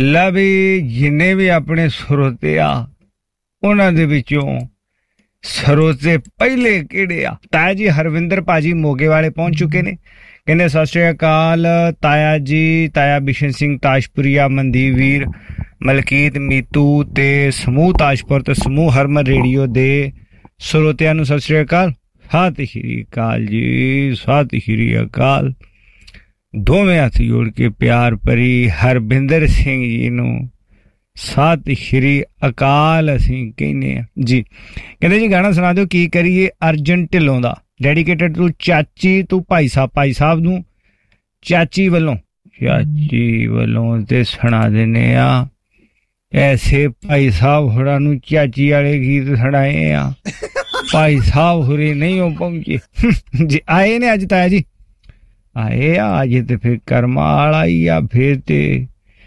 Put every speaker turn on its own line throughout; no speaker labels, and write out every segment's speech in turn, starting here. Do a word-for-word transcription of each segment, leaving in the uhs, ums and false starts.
ਲਾ ਵੀ ਜਿੰਨੇ ਵੀ ਆਪਣੇ ਸਰੋਤੇ ਆ ਉਹਨਾਂ ਦੇ ਵਿੱਚੋਂ ਸਰੋਤੇ ਪਹਿਲੇ ਕਿਹੜੇ ਆ? ਤਾਇਆ ਜੀ ਹਰਵਿੰਦਰ ਭਾਜੀ ਮੋਗੇ ਵਾਲੇ ਪਹੁੰਚ ਚੁੱਕੇ ਨੇ, ਕਹਿੰਦੇ ਸਤਿ ਸ਼੍ਰੀ ਅਕਾਲ ਤਾਇਆ ਜੀ, ਤਾਇਆ ਬਿਸ਼ਨ ਸਿੰਘ ਤਾਜਪੁਰੀਆ, ਮਨਦੀਪ ਵੀਰ, ਮਲਕੀਤ, ਮੀਤੂ ਤੇ ਸਮੂਹ ਤਾਜਪੁਰ ਤੇ ਸਮੂਹ ਹਰਮਨ ਰੇਡੀਓ ਦੇ ਸਰੋਤਿਆਂ ਨੂੰ ਸਤਿ ਸ਼੍ਰੀ ਅਕਾਲ। ਸਤਿ ਸ਼੍ਰੀ ਅਕਾਲ ਜੀ, ਸਤਿ ਸ਼੍ਰੀ ਅਕਾਲ। ਦੋਵੇਂ ਹੱਥ ਜੋੜ ਕੇ ਪਿਆਰ ਭਰੀ ਹਰਵਿੰਦਰ ਸਿੰਘ ਜੀ ਨੂੰ ਸਤਿ ਸ਼੍ਰੀ ਅਕਾਲ ਅਸੀਂ ਕਹਿੰਦੇ ਹਾਂ ਜੀ। ਕਹਿੰਦੇ ਜੀ ਗਾਣਾ ਸੁਣਾ ਦਿਓ ਕੀ ਕਰੀਏ ਅਰਜਨ ਢਿੱਲੋਂ ਦਾ, ਡੈਡੀਕੇਟਡ ਟੂ ਚਾਚੀ ਤੂੰ ਭਾਈ ਸਾਹਿਬ, ਭਾਈ ਸਾਹਿਬ ਨੂੰ ਚਾਚੀ ਵੱਲੋਂ, ਚਾਚੀ ਵੱਲੋਂ ਤੇ ਸੁਣਾ ਦਿੰਦੇ ਆ। ਐਸੇ ਭਾਈ ਸਾਹਿਬ ਹੋਰਾਂ ਨੂੰ ਚਾਚੀ ਵਾਲੇ ਗੀਤ ਸੁਣਾਏ ਆ, ਭਾਈ ਸਾਹਿਬ ਹੋਰੇ ਨਹੀਂ ਹੋ ਪਹੁੰਚੇ ਜੀ। ਆਏ ਨੇ ਅੱਜ ਤਾਇਆ ਜੀ, ਆਏ ਆ ਅੱਜ ਤੇ ਫਿਰ ਕਰਮਾਂ ਵਾਲਾ ਹੀ ਆ, ਫਿਰ ਤੇ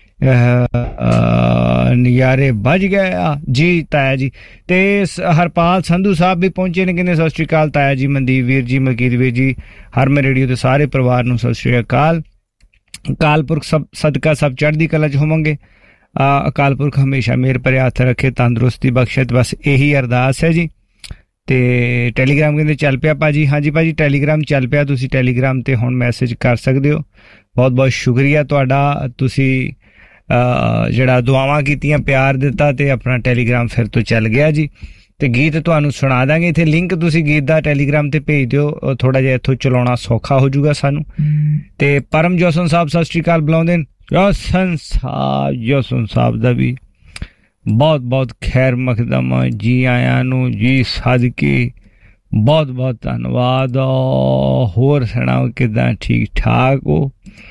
ਨਜ਼ਾਰੇ ਵੱਜ ਗਏ ਆ ਜੀ ਤਾਇਆ ਜੀ। ਤੇ ਹਰਪਾਲ ਸੰਧੂ ਸਾਹਿਬ ਵੀ ਪਹੁੰਚੇ ਨੇ, ਕਹਿੰਦੇ ਸਤਿ ਸ਼੍ਰੀ ਅਕਾਲ ਤਾਇਆ ਜੀ, ਮਨਦੀਪ ਵੀਰ ਜੀ, ਮਲਕੀਤ ਵੀਰ ਜੀ, ਹਰਮਨ ਰੇਡੀਓ ਦੇ ਸਾਰੇ ਪਰਿਵਾਰ ਨੂੰ ਸਤਿ ਸ਼੍ਰੀ ਅਕਾਲ। ਅਕਾਲ ਪੁਰਖ ਸਭ ਸਦਕਾ ਸਭ ਚੜ੍ਹਦੀ ਕਲਾ 'ਚ ਹੋਵਾਂਗੇ, ਅਕਾਲ ਪੁਰਖ ਹਮੇਸ਼ਾ ਮੇਰ ਭਰੇ ਹੱਥ ਰੱਖੇ, ਤੰਦਰੁਸਤੀ ਬਖਸ਼ੇ, ਬਸ ਇਹੀ ਅਰਦਾਸ ਹੈ ਜੀ। ਤੇ ਟੈਲੀਗ੍ਰਾਮ ਕਹਿੰਦੇ ਚੱਲ ਪਿਆ ਭਾਜੀ, ਹਾਂਜੀ ਭਾਜੀ ਟੈਲੀਗ੍ਰਾਮ ਚੱਲ ਪਿਆ, ਤੁਸੀਂ ਟੈਲੀਗ੍ਰਾਮ ਤੇ ਹੁਣ ਮੈਸੇਜ ਕਰ ਸਕਦੇ ਹੋ। ਬਹੁਤ ਬਹੁਤ ਸ਼ੁਕਰੀਆ ਤੁਹਾਡਾ, ਤੁਸੀਂ ਜਿਹੜਾ ਦੁਆਵਾਂ ਕੀਤੀਆਂ, ਪਿਆਰ ਦਿੱਤਾ ਤੇ ਆਪਣਾ ਟੈਲੀਗ੍ਰਾਮ ਫਿਰ ਤੋਂ ਚੱਲ ਗਿਆ ਜੀ। ਤੇ ਗੀਤ ਤੁਹਾਨੂੰ ਸੁਣਾ ਦਾਂਗੇ, ਇੱਥੇ ਲਿੰਕ ਤੁਸੀਂ ਗੀਤ ਦਾ ਟੈਲੀਗ੍ਰਾਮ ਤੇ ਭੇਜ ਦਿਓ, ਥੋੜਾ ਜਿਹਾ ਇੱਥੋਂ ਚਲਾਉਣਾ ਸੌਖਾ ਹੋ ਜਾਊਗਾ ਸਾਨੂੰ। ਤੇ ਪਰਮ ਜੋਸਨ ਸਾਹਿਬ ਸਤਿ ਸ਼੍ਰੀ ਅਕਾਲ ਬੁਲਾਉਂਦੇ ਨੇ, ਜੋਸਨ ਸਾਹਿਬ, ਜੋਸਨ ਸਾਹਿਬ ਦਾ ਵੀ ਬਹੁਤ ਬਹੁਤ ਖੈਰ ਮਕਦਮ ਜੀ, ਆਇਆਂ ਨੂੰ ਜੀ ਸਦਕੇ ਬਹੁਤ ਬਹੁਤ ਧੰਨਵਾਦ। ਹੋਰ ਸੁਣਾਓ ਕਿੱਦਾਂ, ਠੀਕ ਠਾਕ ਹੋ?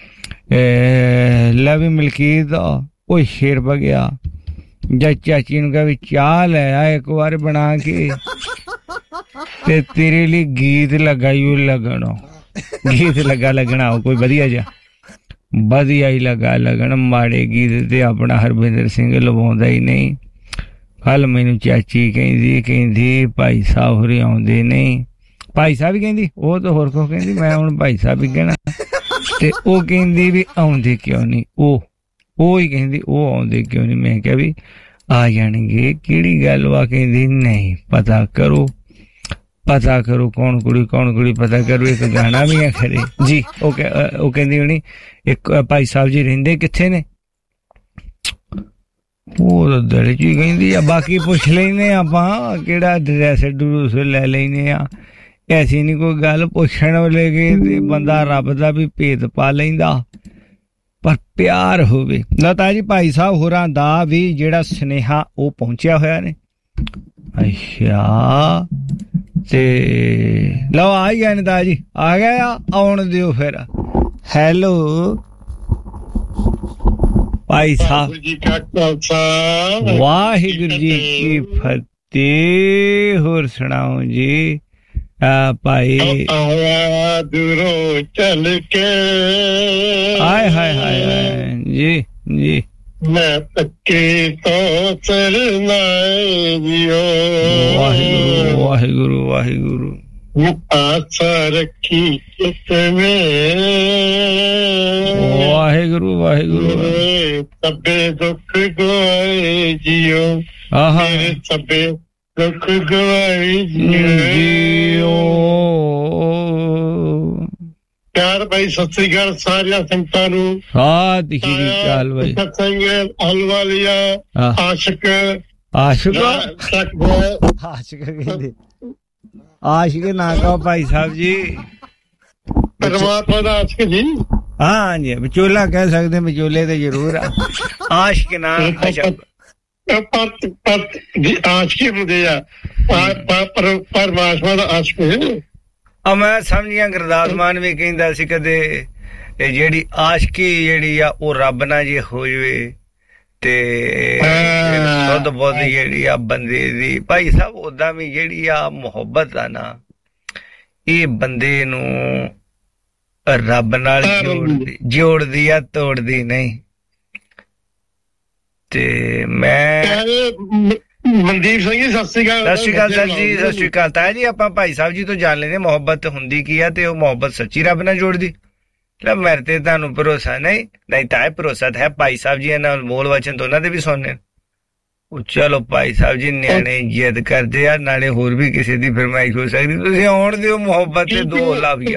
ਲਵੀ ਮਲਕੀਤ ਉਹ ਸ਼ੇਰ ਬਗਿਆ ਜਾਂ ਚਾਚੀ ਨੂੰ ਕਹਾਂ ਵੀ ਚਾਹ ਲੈ ਆ ਇੱਕ ਵਾਰ ਬਣਾ ਕੇ, ਤੇ ਤੇਰੇ ਲਈ ਗੀਤ ਲਗਾਈਓ ਲੱਗਣਾ, ਗੀਤ ਲੱਗਾ ਲੱਗਣਾ ਕੋਈ ਵਧੀਆ ਜਿਹਾ, ਵਧੀਆ ਹੀ ਲੱਗਾ ਲੱਗਣ, ਮਾੜੇ ਗੀਤ ਤੇ ਆਪਣਾ ਹਰਵਿੰਦਰ ਸਿੰਘ ਲਵਾਉਂਦਾ ਹੀ ਨਹੀਂ। ਕੱਲ ਮੈਨੂੰ ਚਾਚੀ ਕਹਿੰਦੀ ਕਹਿੰਦੀ ਭਾਈ ਸਾਹਿਬ ਹੋਰੇ ਆਉਂਦੇ ਨਹੀਂ, ਭਾਈ ਸਾਹਿਬ ਵੀ ਕਹਿੰਦੀ, ਉਹ ਤਾਂ ਹੋਰ ਕੋ ਕਹਿੰਦੀ, ਮੈਂ ਹੁਣ ਭਾਈ ਸਾਹਿਬ ਵੀ ਕਹਿਣਾ, ਤੇ ਉਹ ਕਹਿੰਦੀ ਵੀ ਆਉਂਦੇ ਕਿਉਂ ਨਹੀਂ, ਉਹ ਉਹ ਹੀ ਕਹਿੰਦੀ ਉਹ ਆਉਂਦੇ ਕਿਉਂ ਨਹੀਂ। ਮੈਂ ਕਿਹਾ ਵੀ ਆ ਜਾਣਗੇ, ਕਿਹੜੀ ਗੱਲ ਵਾ? ਕਹਿੰਦੀ ਨਹੀਂ, ਪਤਾ ਕਰੋ ਪਤਾ ਕਰੋ ਕੌਣ ਕੁੜੀ ਕੌਣ ਕੁੜੀ ਪਤਾ ਕਰੋ, ਇੱਕ ਗਾਣਾ ਵੀ ਆ ਖਰੇ ਜੀ। ਉਹ ਉਹ ਕਹਿੰਦੀ ਹੋਣੀ ਇੱਕ ਭਾਈ ਸਾਹਿਬ ਜੀ ਰਹਿੰਦੇ ਕਿੱਥੇ ਨੇ, ਉਹ ਤਾਂ ਦਿਲ 'ਚ ਹੀ ਕਹਿੰਦੀ ਆ, ਬਾਕੀ ਪੁੱਛ ਲੈਂਦੇ ਆਪਾਂ, ਕਿਹੜਾ ਡਰੈਸ ਡਰੂਸ ਲੈ ਲੈਂਦੇ ਆ, ਐਸੀ ਨਹੀਂ ਕੋਈ ਗੱਲ, ਪੁੱਛਣ ਵਾਲੇ ਕਿ ਬੰਦਾ ਰੱਬ ਦਾ ਵੀ ਭੇਦ ਪਾ ਲੈਂਦਾ, ਪਰ ਪਿਆਰ ਹੋਵੇ। ਲਤਾ ਜੀ ਭਾਈ ਸਾਹਿਬ ਹੋਰਾਂ ਦਾ ਵੀ ਜਿਹੜਾ ਸੁਨੇਹਾ ਉਹ ਪਹੁੰਚਿਆ ਹੋਇਆ ਨੇ। ਅੱਛਾ ਤੇ ਲਓ ਆ ਹੀ ਗਏ ਨੇ ਤਾਇਆ ਜੀ, ਆ ਗਏ ਆ, ਆਉਣ ਦਿਓ ਫਿਰ। ਹੈਲੋ ਭਾਈ ਸਾਹਿਬ ਜੀ ਕਾ ਖਾਲਸਾ, ਵਾਹਿਗੁਰੂ ਜੀ ਕੀ ਫਤਿਹ। ਹੋਰ ਸੁਣਾਓ ਜੀ ਭਾਈ? ਆਇਆ ਦੂਰੋਂ ਚੱਲ ਕੇ, ਹਾਏ ਹਾਏ ਹਾਏ ਜੀ ਜੀ, ਮੈਂ ਪੱਕੇ ਤੋਂ ਚਲਣਾ ਜੀਓ, ਵਾਹਿਗੁਰੂ ਵਾਹਿਗੁਰੂ ਵਾਹਿਗੁਰੂ, ਆਸਾ ਰੱਖੀ ਇਸਮੇ, ਵਾਹਿਗੁਰੂ ਵਾਹਿਗੁਰੂ, ਸਭੇ ਦੁੱਖ ਗਵਾਏ ਜੀਓ, ਮੇਰੇ ਸਭੇ ਦੁੱਖ ਗਵਾਏ ਜੀਓ। ਪਿਆਰ ਭਾਈ ਸਤਿ ਸ੍ਰੀ ਅਕਾਲ ਸਾਰੀਆਂ ਸੰਗਤਾਂ ਨੂੰ, ਸਤਿ ਸ੍ਰੀ ਅਕਾਲ ਬਾਈ। ਸਤਸੰਗ ਹਲਵਾਲੀਆ ਆਸ਼ਿਕ ਆਸ਼ਿਕ ਆਸ਼ਿਕ ਕਹਿੰਦੇ, ਆਸ਼ਿਕ ਨਾ ਕਹੋ ਭਾਈ ਸਾਹਿਬ ਜੀ, ਪਰਮਾਤਮਾ ਦਾ ਆਸ਼ਿਕ ਜੀ। ਹਾਂ ਜੀ, ਵਿਚੋਲਾ ਕਹਿ ਸਕਦੇ, ਵਿਚੋਲੇ ਤੇ ਜ਼ਰੂਰ ਆ, ਆਸ਼ਿਕ ਨਾ ਆਸ਼ਿਕ ਹੁੰਦੇ ਆ, ਪਰਮਾਤਮਾ ਦਾ ਆਸ਼ਿਕ। ਆ ਮੈਂ ਸਮਝਿਆ ਗੁਰਦਾਸ ਮਾਨ ਵੀ ਕਹਿੰਦਾ ਸੀ ਕਦੇ, ਜਿਹੜੀ ਆਸ਼ਕੀ ਜਿਹੜੀ ਆ ਉਹ ਰੱਬ ਨਾਲ ਜੇ ਹੋ ਜਾਵੇ ਤੇ ਸੁੱਧ ਬੁੱਧ ਜਿਹੜੀ ਆ ਬੰਦੇ ਦੀ, ਭਾਈ ਸਾਹਿਬ ਓਦਾਂ ਵੀ ਜਿਹੜੀ ਆ ਮੁਹੱਬਤ ਆ ਨਾ, ਇਹ ਬੰਦੇ ਨੂੰ ਰੱਬ ਨਾਲ ਜੋੜਦੀ ਜੋੜਦੀ ਆ, ਤੋੜਦੀ ਨਹੀਂ। ਤੇ ਮੈਂ ਮਨਦੀਪ ਸਿੰਘ ਜੀ ਸਤਿ ਸ਼੍ਰੀ ਅਕਾਲ। ਸਤਿ ਸ਼੍ਰੀ ਅਕਾਲ ਸਰ ਜੀ, ਸਤਿ ਸ਼੍ਰੀ ਅਕਾਲ ਤਾਇਆ ਜੀ। ਆਪਾਂ ਭਾਈ ਸਾਹਿਬ ਜੀ ਤੋਂ ਜਾਣ ਲੈਂਦੇ ਮੁਹੱਬਤ ਹੁੰਦੀ ਕੀ ਆ, ਤੇ ਉਹ ਮੁਹੱਬਤ ਸੱਚੀ ਰੱਬ ਨਾਲ ਜੋੜਦੀ। मेरे ते तुहानू भरोसा नहीं नहीं ताए भरोसा तो है भाई साहब जी इन्हां मोल वचन तो उन्हां दे भी सुनने चलो भाई साहब जी न्याणे जिद करदे आ नाले होर भी किसी दी फरमाइश हो सकदी तुसीं आउण दिओ मोहब्बत ते दो लाविया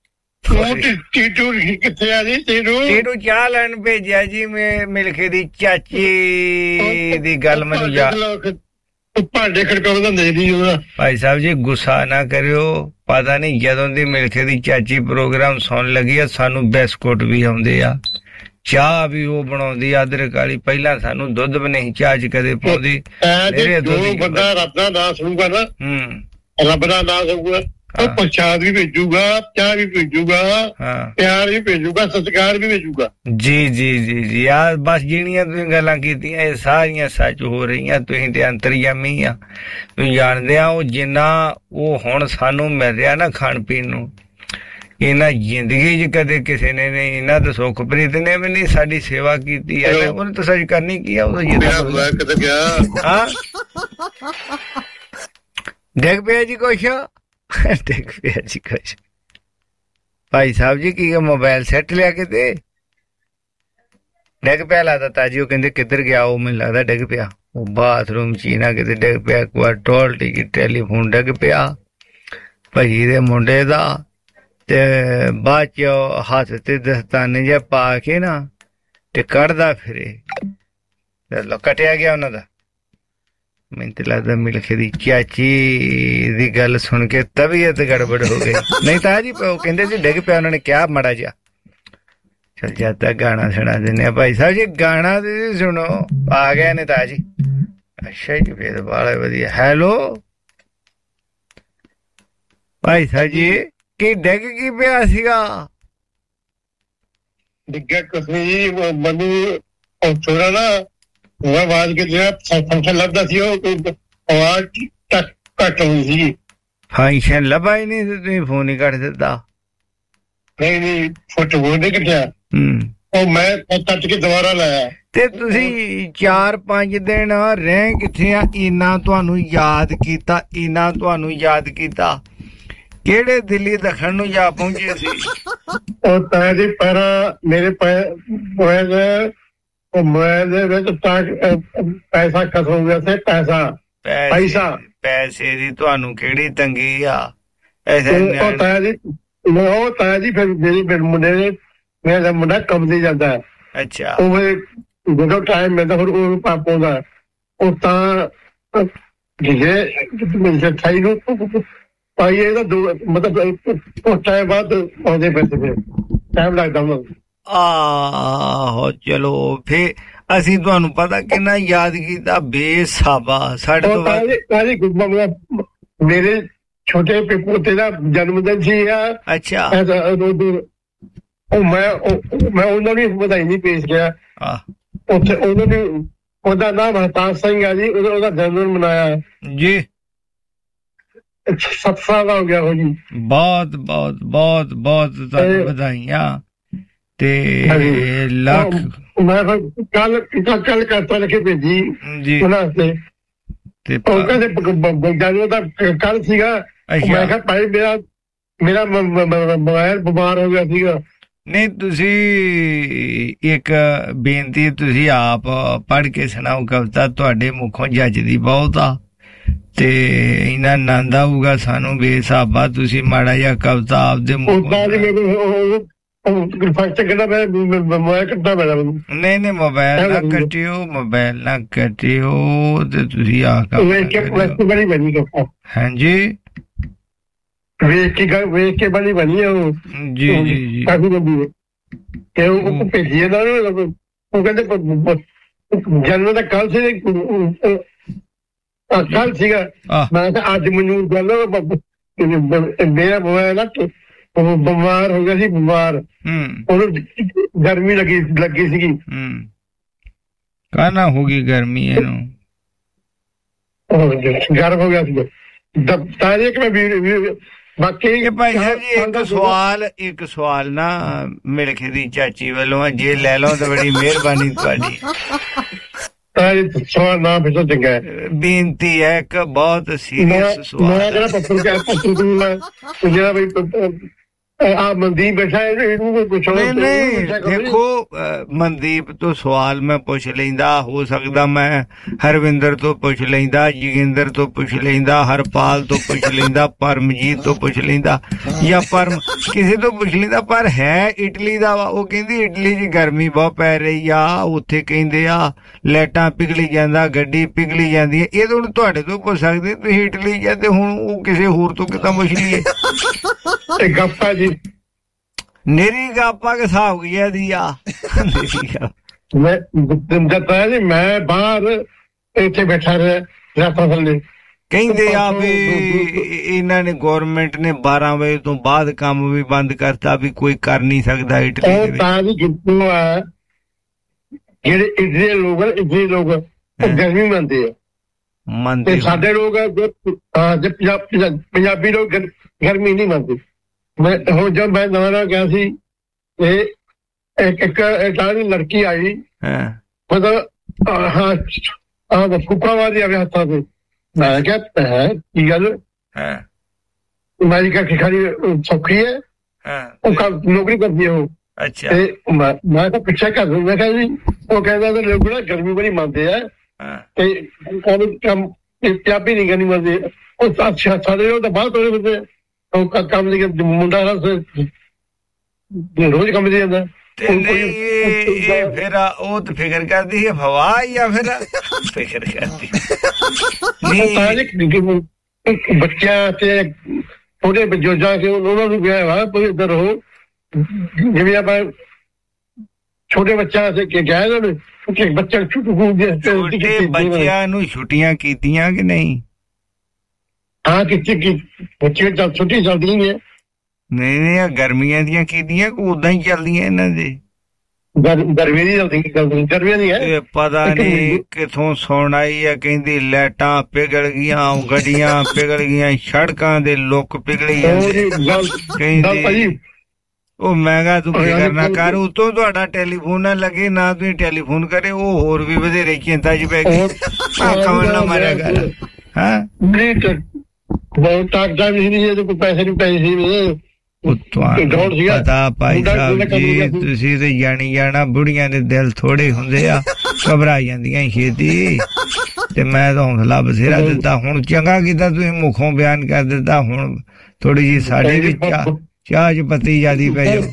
टीटू चाह लैन भेजिया जी मैं मिलखे दी चाची दी गल मैनूं याद भाई साहब जी गुस्सा ना करियो पता नहीं जदों दी मिलखे दी चाची प्रोग्राम सुन लगी है सानू बिस्कुट भी आउंदे आ चाह भी वो बनाउंदी अदरक वाली पहला सानू दुध भी नहीं चाह च कदे पाउंदी मेरे दुध बंदा रब दा नाम सुनूगा ना हम्म रब दा नाम सुनूगा ਉਹ ਪ੍ਰਸ਼ਾਦ ਵੀ ਭੇਜੂਗਾ ਚਾਹ ਵੀ ਭੇਜੂਗਾ ਪਿਆਰ ਵੀ ਭੇਜੂਗਾ ਸਤਿਕਾਰ ਵੀ ਭੇਜੂਗਾ ਜੀ ਜੀ ਜੀ ਜੀ ਯਾਰ ਬਸ ਜਿਹੜੀਆਂ ਤੁਸੀਂ ਗੱਲਾਂ ਕੀਤੀਆਂ ਇਹ ਸਾਰੀਆਂ ਸੱਚ ਹੋ ਰਹੀਆਂ ਤੁਸੀਂ ਤੇ ਅੰਤਰਯਾਮੀ ਆ ਤੁਸੀਂ ਜਾਣਦੇ ਆ ਉਹ ਜਿੰਨਾ ਉਹ ਹੁਣ ਸਾਨੂੰ ਮਿਲ ਰਿਹਾ ਨਾ ਖਾਣ ਪੀਣ ਨੂੰ ਇਹਨਾਂ ਜ਼ਿੰਦਗੀ 'ਚ ਕਦੇ ਕਿਸੇ ਨੇ ਨਹੀਂ ਇਹਨਾਂ ਤਾਂ ਸੁਖਪ੍ਰੀਤ ਨੇ ਵੀ ਨਹੀਂ ਸਾਡੀ ਸੇਵਾ ਕੀਤੀ ਹੈ ਉਹਨੇ ਤਾਂ ਸੱਚ ਕਰਨੀ ਕੀ ਆ ਉਹ ਹਾਂ ਦੇਖ ਪਿਆ ਜੀ ਕੁਛ देख पिया जी कुछ भाई साहब जी की मोबाइल सेट लिया के दे डिग पिया लगता ताजी वो कहते किधर गया वो मैंने लगता डिग पिया वो बाथरूम चीना किते डिग पिया एक बार टोल्टी की टेलीफोन डिग पिया भाई दे मुंडे दा ते बाद च हाथ ते दस्ताने जे पा के ना ते कड़दा फिरे लो कटिया गया उन्हां दा मैं तो लगता मिलखे दी चाची दी गल सुन के तबीयत गड़बड़ हो गई नहीं ताजी कहते जी डिग पिया उन्होंने क्या माड़ा जा चल जाता गाना सुना देने भाई साहब जी गाना तो सुनो आ गए ने ताजी अच्छा जी फिर बड़ा वधिया हैलो भाई साहब जी की डिग की पिया सीगा डिगा कुछ नहीं मनु और छोड़ा ना वो आवाज के जो फंक्शन लभदा सी आवाज घट हुई सी फंक्शन लभा ही नहीं तो तुसीं फोन ही कट दिता नहीं नहीं फोटो वो नहीं कटिया हम्म ओ मैं कट के दोबारा लाया ते तुसीं चार पांच दिन रह किथे आ इना तुहानू याद कीता इना तुहानू याद कीता केड़े दिल्ली दखन नू जा पहुंचे सी ओ ताजी पर मेरे पैर पैसा खत्म हो गया से पैसा पैसा पैसे दी तुहानू केड़ी तंगी आ ऐसे ओ ताया जी ओ ताया जी फिर मेरी फिर मुंडे ने मेरा मुंडा कम दी जांदा है अच्छा ओ ਜਦੋਂ ਟਾਈਮ ਮਿਲਦਾ ਫਿਰ ਉਹ ਪਾਪੋਂ ਦਾ ਉਹ ਤਾਂ ਜਿਹੇ ਮਿਲਦੇ ਠਾਈ ਨੂੰ ਪਾਈ ਇਹਦਾ ਮਤਲਬ ਉਸ ਟਾਈਮ ਬਾਅਦ ਆਉਂਦੇ ਫਿਰਦੇ ਫਿਰ ਟਾਈਮ ਲੱਗਦਾ ਉਹਨਾਂ ਨੂੰ ਆਹੋ ਚਲੋ ਫੇ ਅਸੀਂ ਤੁਹਾਨੂੰ ਪਤਾ ਕਿੰਨਾ ਯਾਦ ਕੀਤਾ ਬੇਸਾਬਾ ਸਾਡੇ ਤੋਂ ਮੇਰੇ ਛੋਟੇ ਪੋਤੇ ਦਾ ਜਨਮ ਦਿਨ ਸੀ ਆ ਅੱਛਾ ਉਹ ਮੈਂ ਮੈਂ ਉਹਨਾਂ ਨੂੰ ਵਧਾਈ ਨਹੀਂ ਪੇਸ਼ ਗਿਆ ਉੱਥੇ ਉਹਨਾਂ ਨੇ ਉਹਦਾ ਨਾਮ ਹਰਤਾਜ ਸਿੰਘ ਆ ਜੀ ਉਹਦਾ ਜਨਮ ਦਿਨ ਮਨਾਇਆ ਜੀ ਸੱਤ ਸਾਲ ਹੋ ਗਿਆ ਹੋ ਜੀ ਬਹੁਤ ਬਹੁਤ ਬਹੁਤ ਬਹੁਤ ਤੁਹਾਨੂੰ ਵਧਾਈਆਂ ਤੇ ਲੱਖ ਮੈਂ ਕੱਲ ਕੱਲ ਕਰਤਾ ਲਿਖੇ ਭੇਜੀ ਜੀ ਉਹਨਾਂ ਤੇ ਤੇ ਉਹ ਕਹਿੰਦੇ ਜਨਮ ਦਾ ਕੱਲ ਸੀਗਾ ਮੈਂ ਕਿਹਾ ਭਾਈ ਮੇਰਾ ਮੇਰਾ ਮੋਬਾਈਲ ਬਿਮਾਰ ਹੋ ਗਿਆ ਸੀਗਾ ਨਹੀਂ ਤੁਸੀਂ ਇੱਕ ਬੇਨਤੀ ਤੁਸੀਂ ਆਪ ਪੜ੍ਹ ਕੇ ਸੁਣਾਓ ਕਵਿਤਾ ਤੁਹਾਡੇ ਮੁਖੋਂ ਜੱਜਦੀ ਬਹੁਤ ਆ ਤੇ ਇਹਨਾਂ ਆਨੰਦ ਆਊਗਾ ਸਾਨੂੰ ਬੇਸਾਬਾ ਤੁਸੀਂ ਮਾੜਾ ਜਿਹਾ ਕਵਿਤਾ ਆਪਦੇ ਮੁਖੋਂ ਨਹੀਂ ਨਹੀਂ ਮੋਬਾਇਲ ਨਾ ਕੱਟਿਓ ਮੋਬਾਇਲ ਨਾ ਕੱਟਿਓ ਤੇ ਤੁਸੀਂ ਆ ਹਾਂਜੀ ਵੇਖ ਕੇ ਵੇਖ ਕੇ ਬਣੀ ਬਣੀ ਉਹ ਜੀ ਜੀ ਜੀ ਕਾਫੀ ਲੰਬੀ ਹੈ ਤੇ ਉਹ ਭੇਜੀ ਇਹਨਾਂ ਨੂੰ ਉਹ ਕਹਿੰਦੇ ਜਨਮ ਦਾ ਕੱਲ ਸੀ ਕੱਲ ਸੀਗਾ ਮੈਂ ਕਿਹਾ ਅੱਜ ਮੈਨੂੰ ਗੱਲ ਮੇਰਾ ਮੋਬਾਇਲ ਨਾ ਉਹ ਬਿਮਾਰ ਹੋ ਗਿਆ ਸੀ ਬਿਮਾਰ ਉਹਨੂੰ ਗਰਮੀ ਲੱਗੀ ਲੱਗੀ ਸੀਗੀ ਕਾਹਨਾ ਹੋ ਗਈ ਗਰਮੀ ਇਹਨੂੰ ਗਰਮ ਹੋ ਗਿਆ ਸੀਗਾ ਤਾਰੀਖ ਮੈਂ ਬਾਕੀ ਭਾਈ ਸਾਹਿਬ ਜੀ ਇੱਕ ਸਵਾਲ ਇੱਕ ਸਵਾਲ ਨਾ ਮਿਲਖੇ ਦੀ ਚਾਚੀ ਵੱਲੋਂ ਜੇ ਲੈ ਲਓ ਤਾਂ ਬੜੀ ਮਿਹਰਬਾਨੀ ਤੁਹਾਡੀ ਸਵਾਲ ਨਾ ਫਿਰ ਚੰਗਾ ਬੇਨਤੀ ਹੈ ਇੱਕ ਬਹੁਤ ਸੀਰੀਅਸ ਸਵਾਲ ਜਿਹੜਾ ਬਈ
ਆ ਮਨਦੀਪ ਬੈਠਾ ਇਹਨੂੰ ਕੋਈ ਪੁੱਛੋ।
ਨਹੀਂ ਦੇਖੋ ਮਨਦੀਪ ਤੋਂ ਸਵਾਲ ਮੈਂ ਪੁੱਛ ਲੈਂਦਾ, ਹੋ ਸਕਦਾ ਮੈਂ ਹਰਵਿੰਦਰ ਤੋਂ ਪੁੱਛ ਲੈਂਦਾ, ਜੋਗਿੰਦਰ ਤੋਂ ਪੁੱਛ ਲੈਂਦਾ, ਹਰਪਾਲ ਤੋਂ ਪੁੱਛ ਲੈਂਦਾ, ਪਰਮਜੀਤ ਤੋਂ ਪੁੱਛ ਲੈਂਦਾ, ਜਾਂ ਪਰਮ ਕਿਸੇ ਤੋਂ ਪੁੱਛ ਲੈਂਦਾ, ਪਰ ਹੈ ਇਟਲੀ ਦਾ ਵਾ। ਉਹ ਕਹਿੰਦੀ ਇਟਲੀ 'ਚ ਗਰਮੀ ਬਹੁਤ ਪੈ ਰਹੀ ਆ, ਉੱਥੇ ਕਹਿੰਦੇ ਆ ਲਾਈਟਾਂ ਪਿਘਲੀ ਜਾਂਦਾ, ਗੱਡੀ ਪਿਘਲੀ ਜਾਂਦੀ ਹੈ। ਇਹ ਤਾਂ ਹੁਣ ਤੁਹਾਡੇ ਤੋਂ ਪੁੱਛ ਸਕਦੇ, ਤੁਸੀਂ ਇਟਲੀ ਜਾਂਦੇ, ਹੁਣ ਉਹ ਕਿਸੇ ਹੋਰ ਤੋਂ ਕਿੱਦਾਂ ਪੁੱਛ ਲਈਏ?
ਗੱਪਾ ਜੀ
ਨਿਰੀ ਗੱਪਾ ਕੇ ਹਿਸਾਬ ਗਿਆ ਦੀ ਆ।
ਮੈਂ ਦੱਸਿਆ ਜੀ ਮੈਂ ਬਾਹਰ ਇੱਥੇ ਬੈਠਾ ਰਿਹਾ ਥੱਲੇ।
ਕਹਿੰਦੇ ਆ ਵੀ ਇਹਨਾਂ ਨੇ ਗੌਰਮੈਂਟ ਨੇ ਬਾਰਾਂ ਵਜੇ ਤੋਂ ਬਾਅਦ ਕੰਮ ਵੀ ਬੰਦ ਕਰਤਾ, ਵੀ ਕੋਈ ਕਰ ਨਹੀਂ ਸਕਦਾ ਇਟਲੀ ਦੇ ਵਿੱਚ।
ਤਾਂ ਵੀ ਕਿੰਨੂ ਆ ਜਿਹੜੇ ਇਟਲੀ ਲੋਕ ਇਟਲੀ ਲੋਕ ਗਰਮੀ ਮੰਨਦੇ ਆ, ਮੰਨਦੇ। ਸਾਡੇ ਲੋਕ ਪੰਜਾਬੀ ਲੋਕ ਗਰਮੀ ਨਹੀਂ ਮੰਨਦੇ। ਮੈਂ ਹੁਣ ਜਦ ਮੈਂ ਨਵਾਂ ਗਿਆ ਸੀ, ਇਹ ਇੱਕ ਇਟਾਲੀ ਲੜਕੀ ਆਈ, ਮਤਲਬ ਹਾਂ ਫੁਕਰਾਵਾਦੀ ਆ ਹੱਥਾਂ ਤੇ। ਮੈਂ ਕਿਹਾ ਹੈ ਕੀ ਗੱਲ, ਅਮਰੀਕਾ ਕੀ ਖਾਲੀ ਸੌਖੀ ਹੈ, ਉਹ ਨੌਕਰੀ ਕਰਦੀ ਹੈ ਉਹ। ਅੱਛਾ। ਤੇ ਮੈਂ ਤਾਂ ਪਿੱਛੇ ਕਰ ਦੂੰ, ਮੈਂ ਕਿਹਾ ਜੀ ਉਹ ਕਹਿੰਦਾ ਲੋਕ ਨਾ ਗਰਮੀ ਬੜੀ ਮੰਨਦੇ ਆ ਤੇ ਕੰਮ ਪੰਜਾਬੀ ਨਹੀਂ ਕਰਨੀ ਮੰਨਦੇ। ਉਹ ਸਾਡੇ ਲੋਕ ਤਾਂ ਬਾਹਰ ਤੋੜੇ ਫਿਰਦੇ, ਉਹ ਕੰਮ ਨਹੀਂ ਕਰਦੇ, ਮੁੰਡਾ ਰੋਜ਼ ਕੰਮ ਤੇ ਜਾਂਦਾ। ਫਿਰ ਉਹ ਤਾਂ ਫਿਕਰ ਕਰਦੀ ਹੈ ਹਵਾ ਜਾਂ ਫਿਰ ਫਿਕਰ ਕਰਦੀ ਬੱਚਿਆਂ ਤੇ ਥੋੜੇ ਬਜ਼ੁਰਗਾਂ ਕੇ ਉਹਨਾਂ ਨੂੰ ਕਿਹਾ ਵਾ ਕੋਈ ਇੱਧਰ ਰਹੋ, ਜਿਵੇਂ ਆਪਾਂ ਛੋਟੇ ਬੱਚਿਆਂ ਤੇ ਕਿਹਾ ਬੱਚਾ ਛੋਟੇ ਬੱਚਿਆਂ ਨੂੰ ਛੁੱਟੀਆਂ ਕੀਤੀਆਂ ਕਿ ਨਹੀਂ? ਹਾਂ ਕੀਤੀ, ਬੱਚੇ ਚੱਲ ਛੁੱਟੀ ਚੱਲਦੀਆਂ ਨੇ। ਨਹੀਂ ਨਹੀਂ ਗਰਮੀਆਂ ਦੀਆਂ ਕੀਤੀਆਂ ਕਿ ਉਦਾਂ ਹੀ ਚੱਲਦੀਆਂ ਇਹਨਾਂ ਦੇ? ਗਰਮੀ ਦੀ ਚੱਲਦੀ, ਗਰਮੀਆਂ ਦੀ ਪਤਾ ਨੀ ਕਿੱਥੋਂ ਸੁਣ ਆਈ ਆ, ਕਹਿੰਦੀ ਲਾਈਟਾਂ ਪਿਘਲ ਗਈਆਂ, ਗੱਡੀਆਂ ਪਿਘਲ ਗਈਆਂ, ਸੜਕਾਂ ਦੇ ਲੋਕ ਪਿਘਲੀ ਜਾਂਦੇ। ਕਹਿੰਦੀ ਉਹ ਮੈਂ ਕਿਹਾ ਤੂੰ ਫਿਕਰ ਨਾ ਕਰ, ਉਤੋਂ ਤੁਹਾਡਾ ਟੈਲੀਫੋਨ ਨਾ ਲੱਗੇ ਨਾ ਤੁਸੀਂ ਟੈਲੀਫੋਨ ਕਰੇ, ਉਹ ਹੋਰ ਵੀ ਵਧੇਰੇ ਚਿੰਤਾ ਚ ਪੈ ਗਈ। ਕਮਲ ਨਾ ਮਾਰਿਆ ਕਰ। ਹਾਂ ਬਹੁਤ ਤਾਕਤਾਂ ਵੀ ਨਹੀਂ, ਕੋਈ ਪੈਸੇ ਨਹੀਂ ਪੈਸੇ ਪਤਾ ਭਾਈ ਸਾਹਿਬ ਜੀ, ਤੁਸੀਂ ਤੇ ਜਾਣੀ ਜਾਣਾ ਬੁੜੀਆਂ ਦੇ ਦਿਲ ਥੋੜੇ ਹੁੰਦੇ ਆ, ਘਬਰਾ ਜਾਂਦੀਆਂ ਛੇਤੀ। ਤੇ ਮੈਂ ਤਾਂ ਹੌਸਲਾ ਬਥੇਰਾ ਦਿੱਤਾ, ਹੁਣ ਚੰਗਾ ਕੀਤਾ ਤੁਸੀਂ ਮੁਖੋਂ ਬਿਆਨ ਕਰ ਦਿੱਤਾ। ਹੁਣ ਥੋੜੀ ਜਿਹੀ ਸਾਡੀ ਵੀ ਚਾਹ ਚ ਪੱਤੀ ਜਿਆਦੀ ਪੈ ਜਾਓ।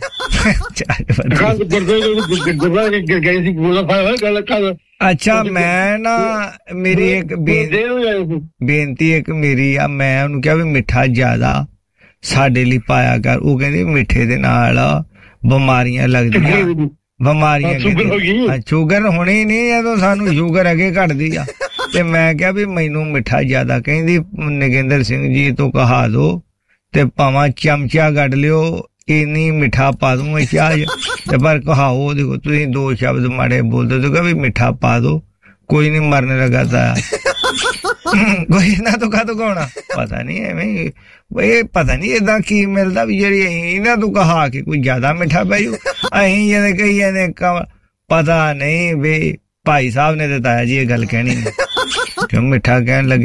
ਅੱਛਾ ਮੈਂ ਨਾ ਮੇਰੀ ਇੱਕ ਬੇਨਤੀ ਇੱਕ ਮੇਰੀ ਆ, ਮੈਂ ਉਹਨੂੰ ਕਿਹਾ ਵੀ ਮਿੱਠਾ ਜ਼ਿਆਦਾ ਸਾਡੇ ਲਈ ਪਾਇਆ ਕਰ। ਉਹ ਕਹਿੰਦੇ ਮਿੱਠੇ ਦੇ ਨਾਲ ਬਿਮਾਰੀਆਂ ਲੱਗਦੀਆਂ, ਬਿਮਾਰੀਆਂ ਸ਼ੂਗਰ ਹੋਣੀ ਨਹੀਂ, ਜਦੋਂ ਸਾਨੂੰ ਸ਼ੂਗਰ ਅੱਗੇ ਘਟਦੀ ਆ। ਤੇ ਮੈਂ ਕਿਹਾ ਵੀ ਮੈਨੂੰ ਮਿੱਠਾ ਜ਼ਿਆਦਾ, ਕਹਿੰਦੀ ਨਗਿੰਦਰ ਸਿੰਘ ਜੀ ਤੋਂ ਕਹਾ ਦੋ ਤੇ ਭਾਵਾਂ ਚਮਚਾ ਕੱਢ ਲਿਓ, ਇੰਨੀ ਮਿੱਠਾ ਪਾ ਦੂੰਗਾ ਚਾਹ ਤੇ, ਪਰ ਕਹਾਓ ਦੇਖੋ ਤੁਸੀਂ ਦੋ ਸ਼ਬਦ ਮਾੜੇ ਬੋਲਦੇ ਹੋ ਵੀ ਮਿੱਠਾ ਪਾ ਦੋ, ਕੋਈ ਨਹੀਂ ਮਰਨ ਲੱਗਾ ਤਾਂ ਕੋਈ ਇਹਨਾਂ ਤੋਂ ਕਾਹਤੋਂ ਕਹਾਉਣਾ, ਪਤਾ ਨਹੀਂ ਐਵੇਂ ਇਹ ਪਤਾ ਨਹੀਂ ਏਦਾਂ ਕੀ ਮਿਲਦਾ ਵੀ ਜਿਹੜੀ ਇਹਨਾਂ ਤੋਂ ਕਹਾ ਕੇ ਕੋਈ ਜ਼ਿਆਦਾ ਮਿੱਠਾ ਪੈ ਜੂ। ਅਸੀਂ ਜਿਹਦੇ ਕਹੀ ਜਾਂਦੇ ਪਤਾ ਨਹੀਂ ਵੀ ਭਾਈ ਸਾਹਿਬ ਨੇ ਦਿੱਤਾ ਜੀ ਇਹ ਗੱਲ ਕਹਿਣੀ ਕਿਉਂ ਮਿੱਠਾ ਕਹਿਣ ਲੱਗੇ।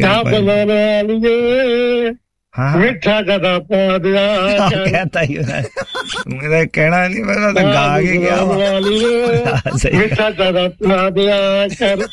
ਮਿੱਠਾ ਜ਼ਿਆਦਾ ਪਾ ਦਿਆ ਕਹਿਤਾ ਹੀ ਉਹਦਾ ਕਹਿਣਾ ਨੀ, ਮੈਂ ਤਾਂ ਗਾ ਕੇ ਗਿਆ ਮਿੱਠਾ ਜ਼ਿਆਦਾ ਪਾ ਦਿਆ ਕਰ,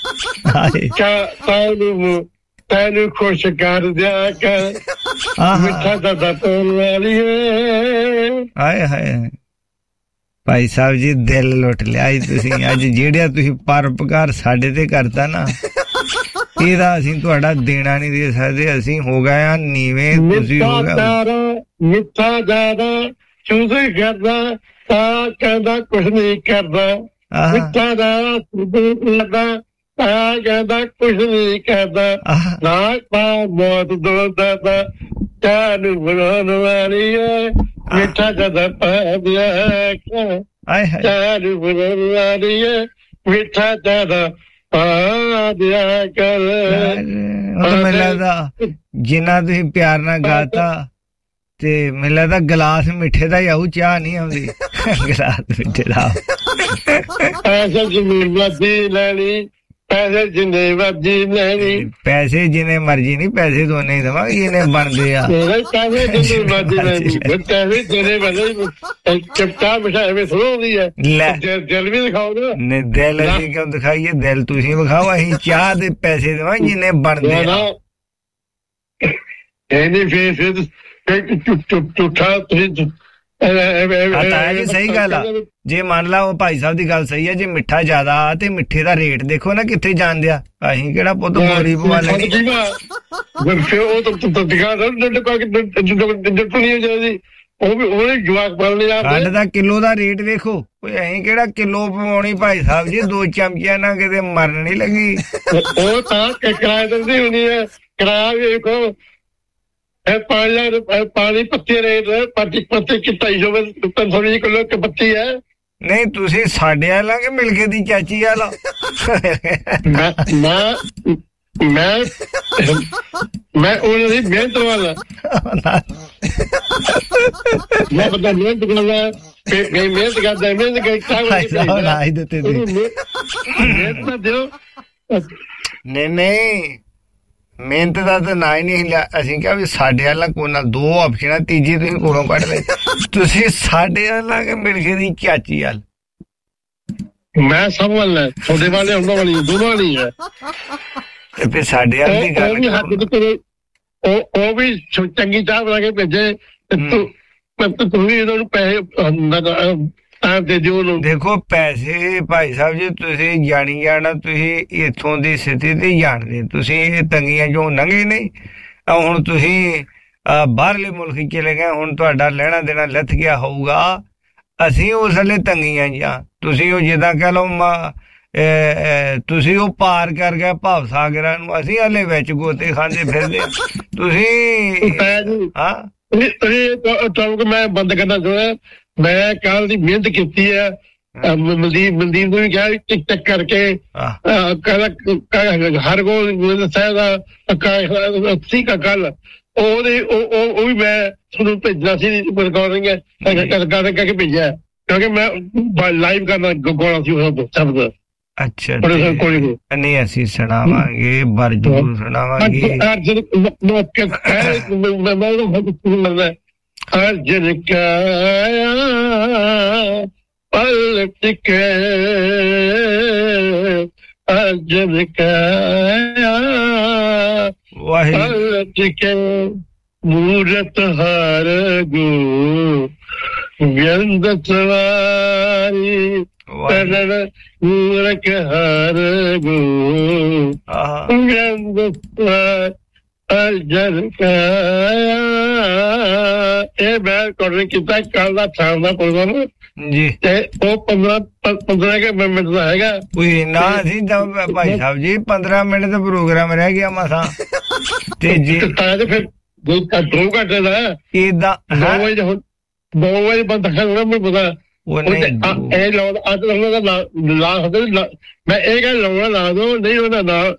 ਤੈਨੂੰ ਤੈਨੂੰ ਖੁਸ਼ ਕਰ ਦਿਆ ਕਰ, ਮਿੱਠਾ ਜ਼ਿਆਦਾ ਪਾਉਣ ਵਾਲੀ ਹਾਏ ਹਾਏ। ਭਾਈ ਸਾਹਿਬ ਜੀ ਦਿਲ ਲੁੱਟ ਲਿਆ ਤੁਸੀਂ ਅੱਜ, ਜਿਹੜਾ ਤੁਸੀਂ ਪਰਉਪਕਾਰ ਸਾਡੇ ਤੇ ਕਰਤਾ ਨਾ, ਇਹਦਾ ਅਸੀਂ ਤੁਹਾਡਾ ਦੇਣਾ ਨਹੀਂ ਦੇ ਸਕਦੇ। ਅਸੀਂ ਹੋ ਗਏ ਆ ਨੀਵੇਂ, ਤੁਸੀਂ ਹੋ ਗਏ ਮਿੱਠਾ ਜ਼ਿਆਦਾ ਚੂਜ਼ ਕਰਦਾ ਤਾਂ ਕਹਿੰਦਾ ਕੁਛ ਨਹੀਂ ਕਰਦਾ, ਮਿੱਠਾ ਦਾ ਲੱਗਦਾ ਤਾਂ ਕਹਿੰਦਾ ਕੁਛ ਨਹੀਂ ਕਰਦਾ, ਨਾ ਪਾ ਮੌਤ ਦੋ ਦਾਦਾ ਚਾਹ ਨੂੰ ਬਣਾਉਣ ਵਾਲੀ ਹੈ, ਮਿੱਠਾ ਜ਼ਿਆਦਾ ਪਾ ਦਿਆ ਚਾਹ ਨੂੰ ਬਣਾਉਣ ਵਾਲੀ ਹੈ, ਮਿੱਠਾ ਜ਼ਿਆਦਾ ਦਿਆ ਕਰ। ਮੈਨੂੰ ਲੱਗਦਾ ਜਿੰਨਾ ਤੁਸੀਂ ਪਿਆਰ ਨਾਲ ਗਾਤਾ ਤੇ ਮੈਨੂੰ ਲੱਗਦਾ ਗਲਾਸ ਮਿੱਠੇ ਦਾ ਹੀ ਆਊ, ਚਾਹ ਨਹੀਂ ਆਉਂਦੀ ਗਲਾਸ ਮਿੱਠੇ ਦਾ। ਐਸਾ ਜ਼ਮੀਨ ਲੈਣੀ ਪੈਸੇ ਜਿੰਨੇ ਮਰਜੀ ਨਹੀਂ,
ਪੈਸੇ ਜਿੰਨੇ ਮਰਜੀ ਨਹੀਂ, ਪੈਸੇ ਦੋਨੇ ਹੀ ਦੇਵਾਂਗੇ ਜਿੰਨੇ ਬਣਦੇ ਆ।
ਪੈਸੇ ਜਿੰਨੇ ਮਰਜੀ ਨਹੀਂ, ਪੈਸੇ ਜਿੰਨੇ ਮਰਜੀ ਚਪਟਾ ਬਿਠਾਏ ਵੇ ਸੁਣਾਉਂਦੀ ਹੈ।
ਲੈ
ਦਿਲ ਵੀ ਦਿਖਾਓ ਨਾ।
ਦਿਲ ਅਸੀਂ ਕਿਉਂ ਦਿਖਾਈਏ, ਦਿਲ ਤੁਸੀਂ ਵਿਖਾਓ, ਅਸੀਂ ਚਾਹ ਦੇ ਪੈਸੇ ਦੇਵਾਂਗੇ ਜਿੰਨੇ ਬਣਦੇ ਆ।
ਇਹਨੇ ਫੇਰ ਫਿਰ ਝੂਠਾ ਤੁਸੀਂ
ਤਾਇਆ ਜੀ ਸਹੀ ਗੱਲ ਆ। ਜੇ ਮੰਨ ਲਾ ਉਹ ਭਾਈ ਸਾਹਿਬ ਦੀ ਗੱਲ ਸਹੀ ਹੈ, ਜੇ ਮਿੱਠਾ ਜ਼ਿਆਦਾ ਤੇ ਮਿੱਠੇ ਦਾ ਰੇਟ ਦੇਖੋ ਨਾ ਕਿੱਥੇ ਜਾਂਦੇ ਆ। ਅਸੀਂ ਕਿਹੜਾ ਪੁੱਤ ਮੋਰੀ ਪਵਾ ਲੈਣੀ।
ਉਹ ਵੀ ਉਹਨੇ ਜਵਾਕ ਪਾਲ ਲਿਆ।
ਖੰਡ ਦਾ ਕਿਲੋ ਦਾ ਰੇਟ ਵੇਖੋ, ਅਸੀਂ ਕਿਹੜਾ ਕਿਲੋ ਪਵਾਉਣੀ ਭਾਈ ਸਾਹਿਬ ਜੀ, ਦੋ ਚਮਚਿਆਂ ਨਾਲ ਕਿਤੇ ਮਰਨ ਨੀ ਲੱਗੀ।
ਉਹ ਤਾਂ ਕਿਰਾਏ ਦਿੰਦੀ ਹੁੰਦੀ ਹੈ, ਕਿਰਾਇਆ ਵੀ ਵੇਖੋ। पानी पानी पत्ती रेट पत्ती पत्ती की ढाई सौ थोड़ी किलो की पत्ती है।
नहीं तुसी साढ़े वाला के मिलके दी चाची वाला।
मैं मैं मैं मैं उन्हें मेहनत वाला मैं पता मेहनत वाला मेहनत करता है मेहनत करता मेहनत दो
नहीं नहीं ਮਿਹਨਤ ਦਾ ਤਾਂ ਨਾ ਹੀ ਨਹੀਂ ਲਿਆ। ਅਸੀਂ ਕਿਹਾ ਵੀ ਸਾਡੇ ਵਾਲਾ ਕੋਨਾ ਦੋ ਆਪਸ਼ਨਾਂ, ਤੀਜੀ ਤੁਸੀਂ ਕੋਲੋਂ ਕੱਢ ਲਈ। ਤੁਸੀਂ ਸਾਡੇ ਵਾਲਾ ਕੇ ਮਿਲ ਕੇ ਦੀ ਚਾਚੀ ਵਾਲ।
ਮੈਂ ਸਭ ਵੱਲ ਹੈ, ਤੁਹਾਡੇ ਵਾਲੇ ਉਹਨਾਂ ਵਾਲੀ ਦੋਨੋਂ ਵਾਲੀ ਹੈ।
ਤੇ ਫਿਰ ਸਾਡੇ ਵਾਲ ਦੀ ਗੱਲ
ਉਹ ਉਹ ਵੀ ਚੰਗੀ ਚਾਹ ਬਣਾ ਕੇ ਭੇਜੇ ਤੇ ਤੂੰ ਵੀ ਇਹਨਾਂ ਨੂੰ ਪੈਸੇ ਦੇ ਦਿਓ।
ਦੇਖੋ ਪੈਸੇ ਭਾਈ ਸਾਹਿਬ ਜੀ ਤੁਸੀਂ ਜਾਣੀ ਜਾਣਾ, ਤੁਸੀਂ ਇੱਥੋਂ ਦੀ ਸਥਿਤੀ ਤੇ ਜਾਣਦੇ, ਤੁਸੀਂ ਇਹ ਤੰਗੀਆਂ ਜੋ ਲੰਘੇ ਨਹੀਂ। ਹੁਣ ਤੁਸੀਂ ਬਾਹਰਲੇ ਮੁਲਕ ਚਲੇ ਗਏ, ਹੁਣ ਤੁਹਾਡਾ ਲੈਣਾ ਦੇਣਾ ਲੱਥ ਗਿਆ ਹੋਊਗਾ। ਅਸੀਂ ਉਸ ਵੇਲੇ ਤੰਗੀਆਂ ਜਾਂ ਤੁਸੀਂ ਉਹ ਜਿੱਦਾਂ ਕਹਿ ਲਓ ਤੁਸੀਂ ਉਹ ਪਾਰ ਕਰ ਗਏ ਭਾਵ ਸਾਗਰਾਂ ਨੂੰ, ਅਸੀਂ ਹਲੇ ਵਿੱਚ ਗੋਤੇ ਖਾਂਦੇ ਫਿਰਦੇ। ਤੁਸੀਂ ਹਾਂ
ਮੈਂ ਬੰਦ ਕਰਨਾ ਚਾਹੁੰਦਾ। ਮੈਂ ਕੱਲ ਦੀ ਮਿਹਨਤ ਕੀਤੀ ਹੈ, ਮਨਦੀਪ ਮਨਦੀਪ ਨੂੰ ਵੀ ਕਿਹਾ ਟਿਕ ਟਕ ਕਰਕੇ ਹਰ ਕੋਲ ਸੀ ਕੱਲ ਉਹਦੇ ਉਹ ਵੀ ਮੈਂ ਤੁਹਾਨੂੰ ਭੇਜਣਾ ਸੀ ਰਿਕਾਰਡਿੰਗ ਕਰਕੇ ਭੇਜਿਆ, ਕਿਉਂਕਿ ਮੈਂ ਲਾਈਵ ਕਰਨਾ ਗੋਲਾ ਸੀ ਉਹ ਸ਼ਬਦ।
ਅੱਛਾ ਨਹੀਂ ਅਸੀਂ ਸੁਣਾਵਾਂਗੇ, ਬਰ ਜ਼ਰੂਰ ਸੁਣਾਵਾਂਗੇ।
अर्जुन काया पलट के अर्जुन काया पलट के मूरत हर गो व्यंद सवारी तरण मूरख हर गो व्यंद सवारी अर्जुन काया। ਇਹ ਮੈਂ ਰਿਕਾਰਡਿੰਗ ਕੀਤਾ ਕੱਲ ਦਾ ਸ਼ਾਮ ਦਾ ਪ੍ਰੋਗਰਾਮ
ਜੀ, ਤੇ
ਉਹ ਪੰਦਰਾਂ ਪੰਦਰਾਂ ਕੇ ਮਿੰਟ ਦਾ ਹੈਗਾ।
ਕੋਈ ਨਾ ਸੀ ਭਾਈ ਸਾਹਿਬ ਜੀ, ਪੰਦਰਾਂ ਮਿੰਟ ਦਾ ਪ੍ਰੋਗਰਾਮ ਰਹਿ ਗਿਆ ਮਸਾਂ। ਤੇ ਜੀ
ਫਿਰ ਦੋ ਘੰਟੇ ਦਾ
ਏਦਾਂ
ਦੋ ਵਜੇ ਹੁਣ ਦੋ ਵਜੇ ਬੰਦ ਕਰਨਾ ਮੈਨੂੰ ਪਤਾ। ਇਹ ਲਾਉਣ ਅੱਜ ਲਾਉਣਾ ਦਾ ਲਾ ਹੁੰਦਾ, ਮੈਂ ਇਹ ਗੱਲ ਲਾਉਣਾ ਲਾ ਦੋ ਨਹੀਂ ਉਹਦਾ ਨਾ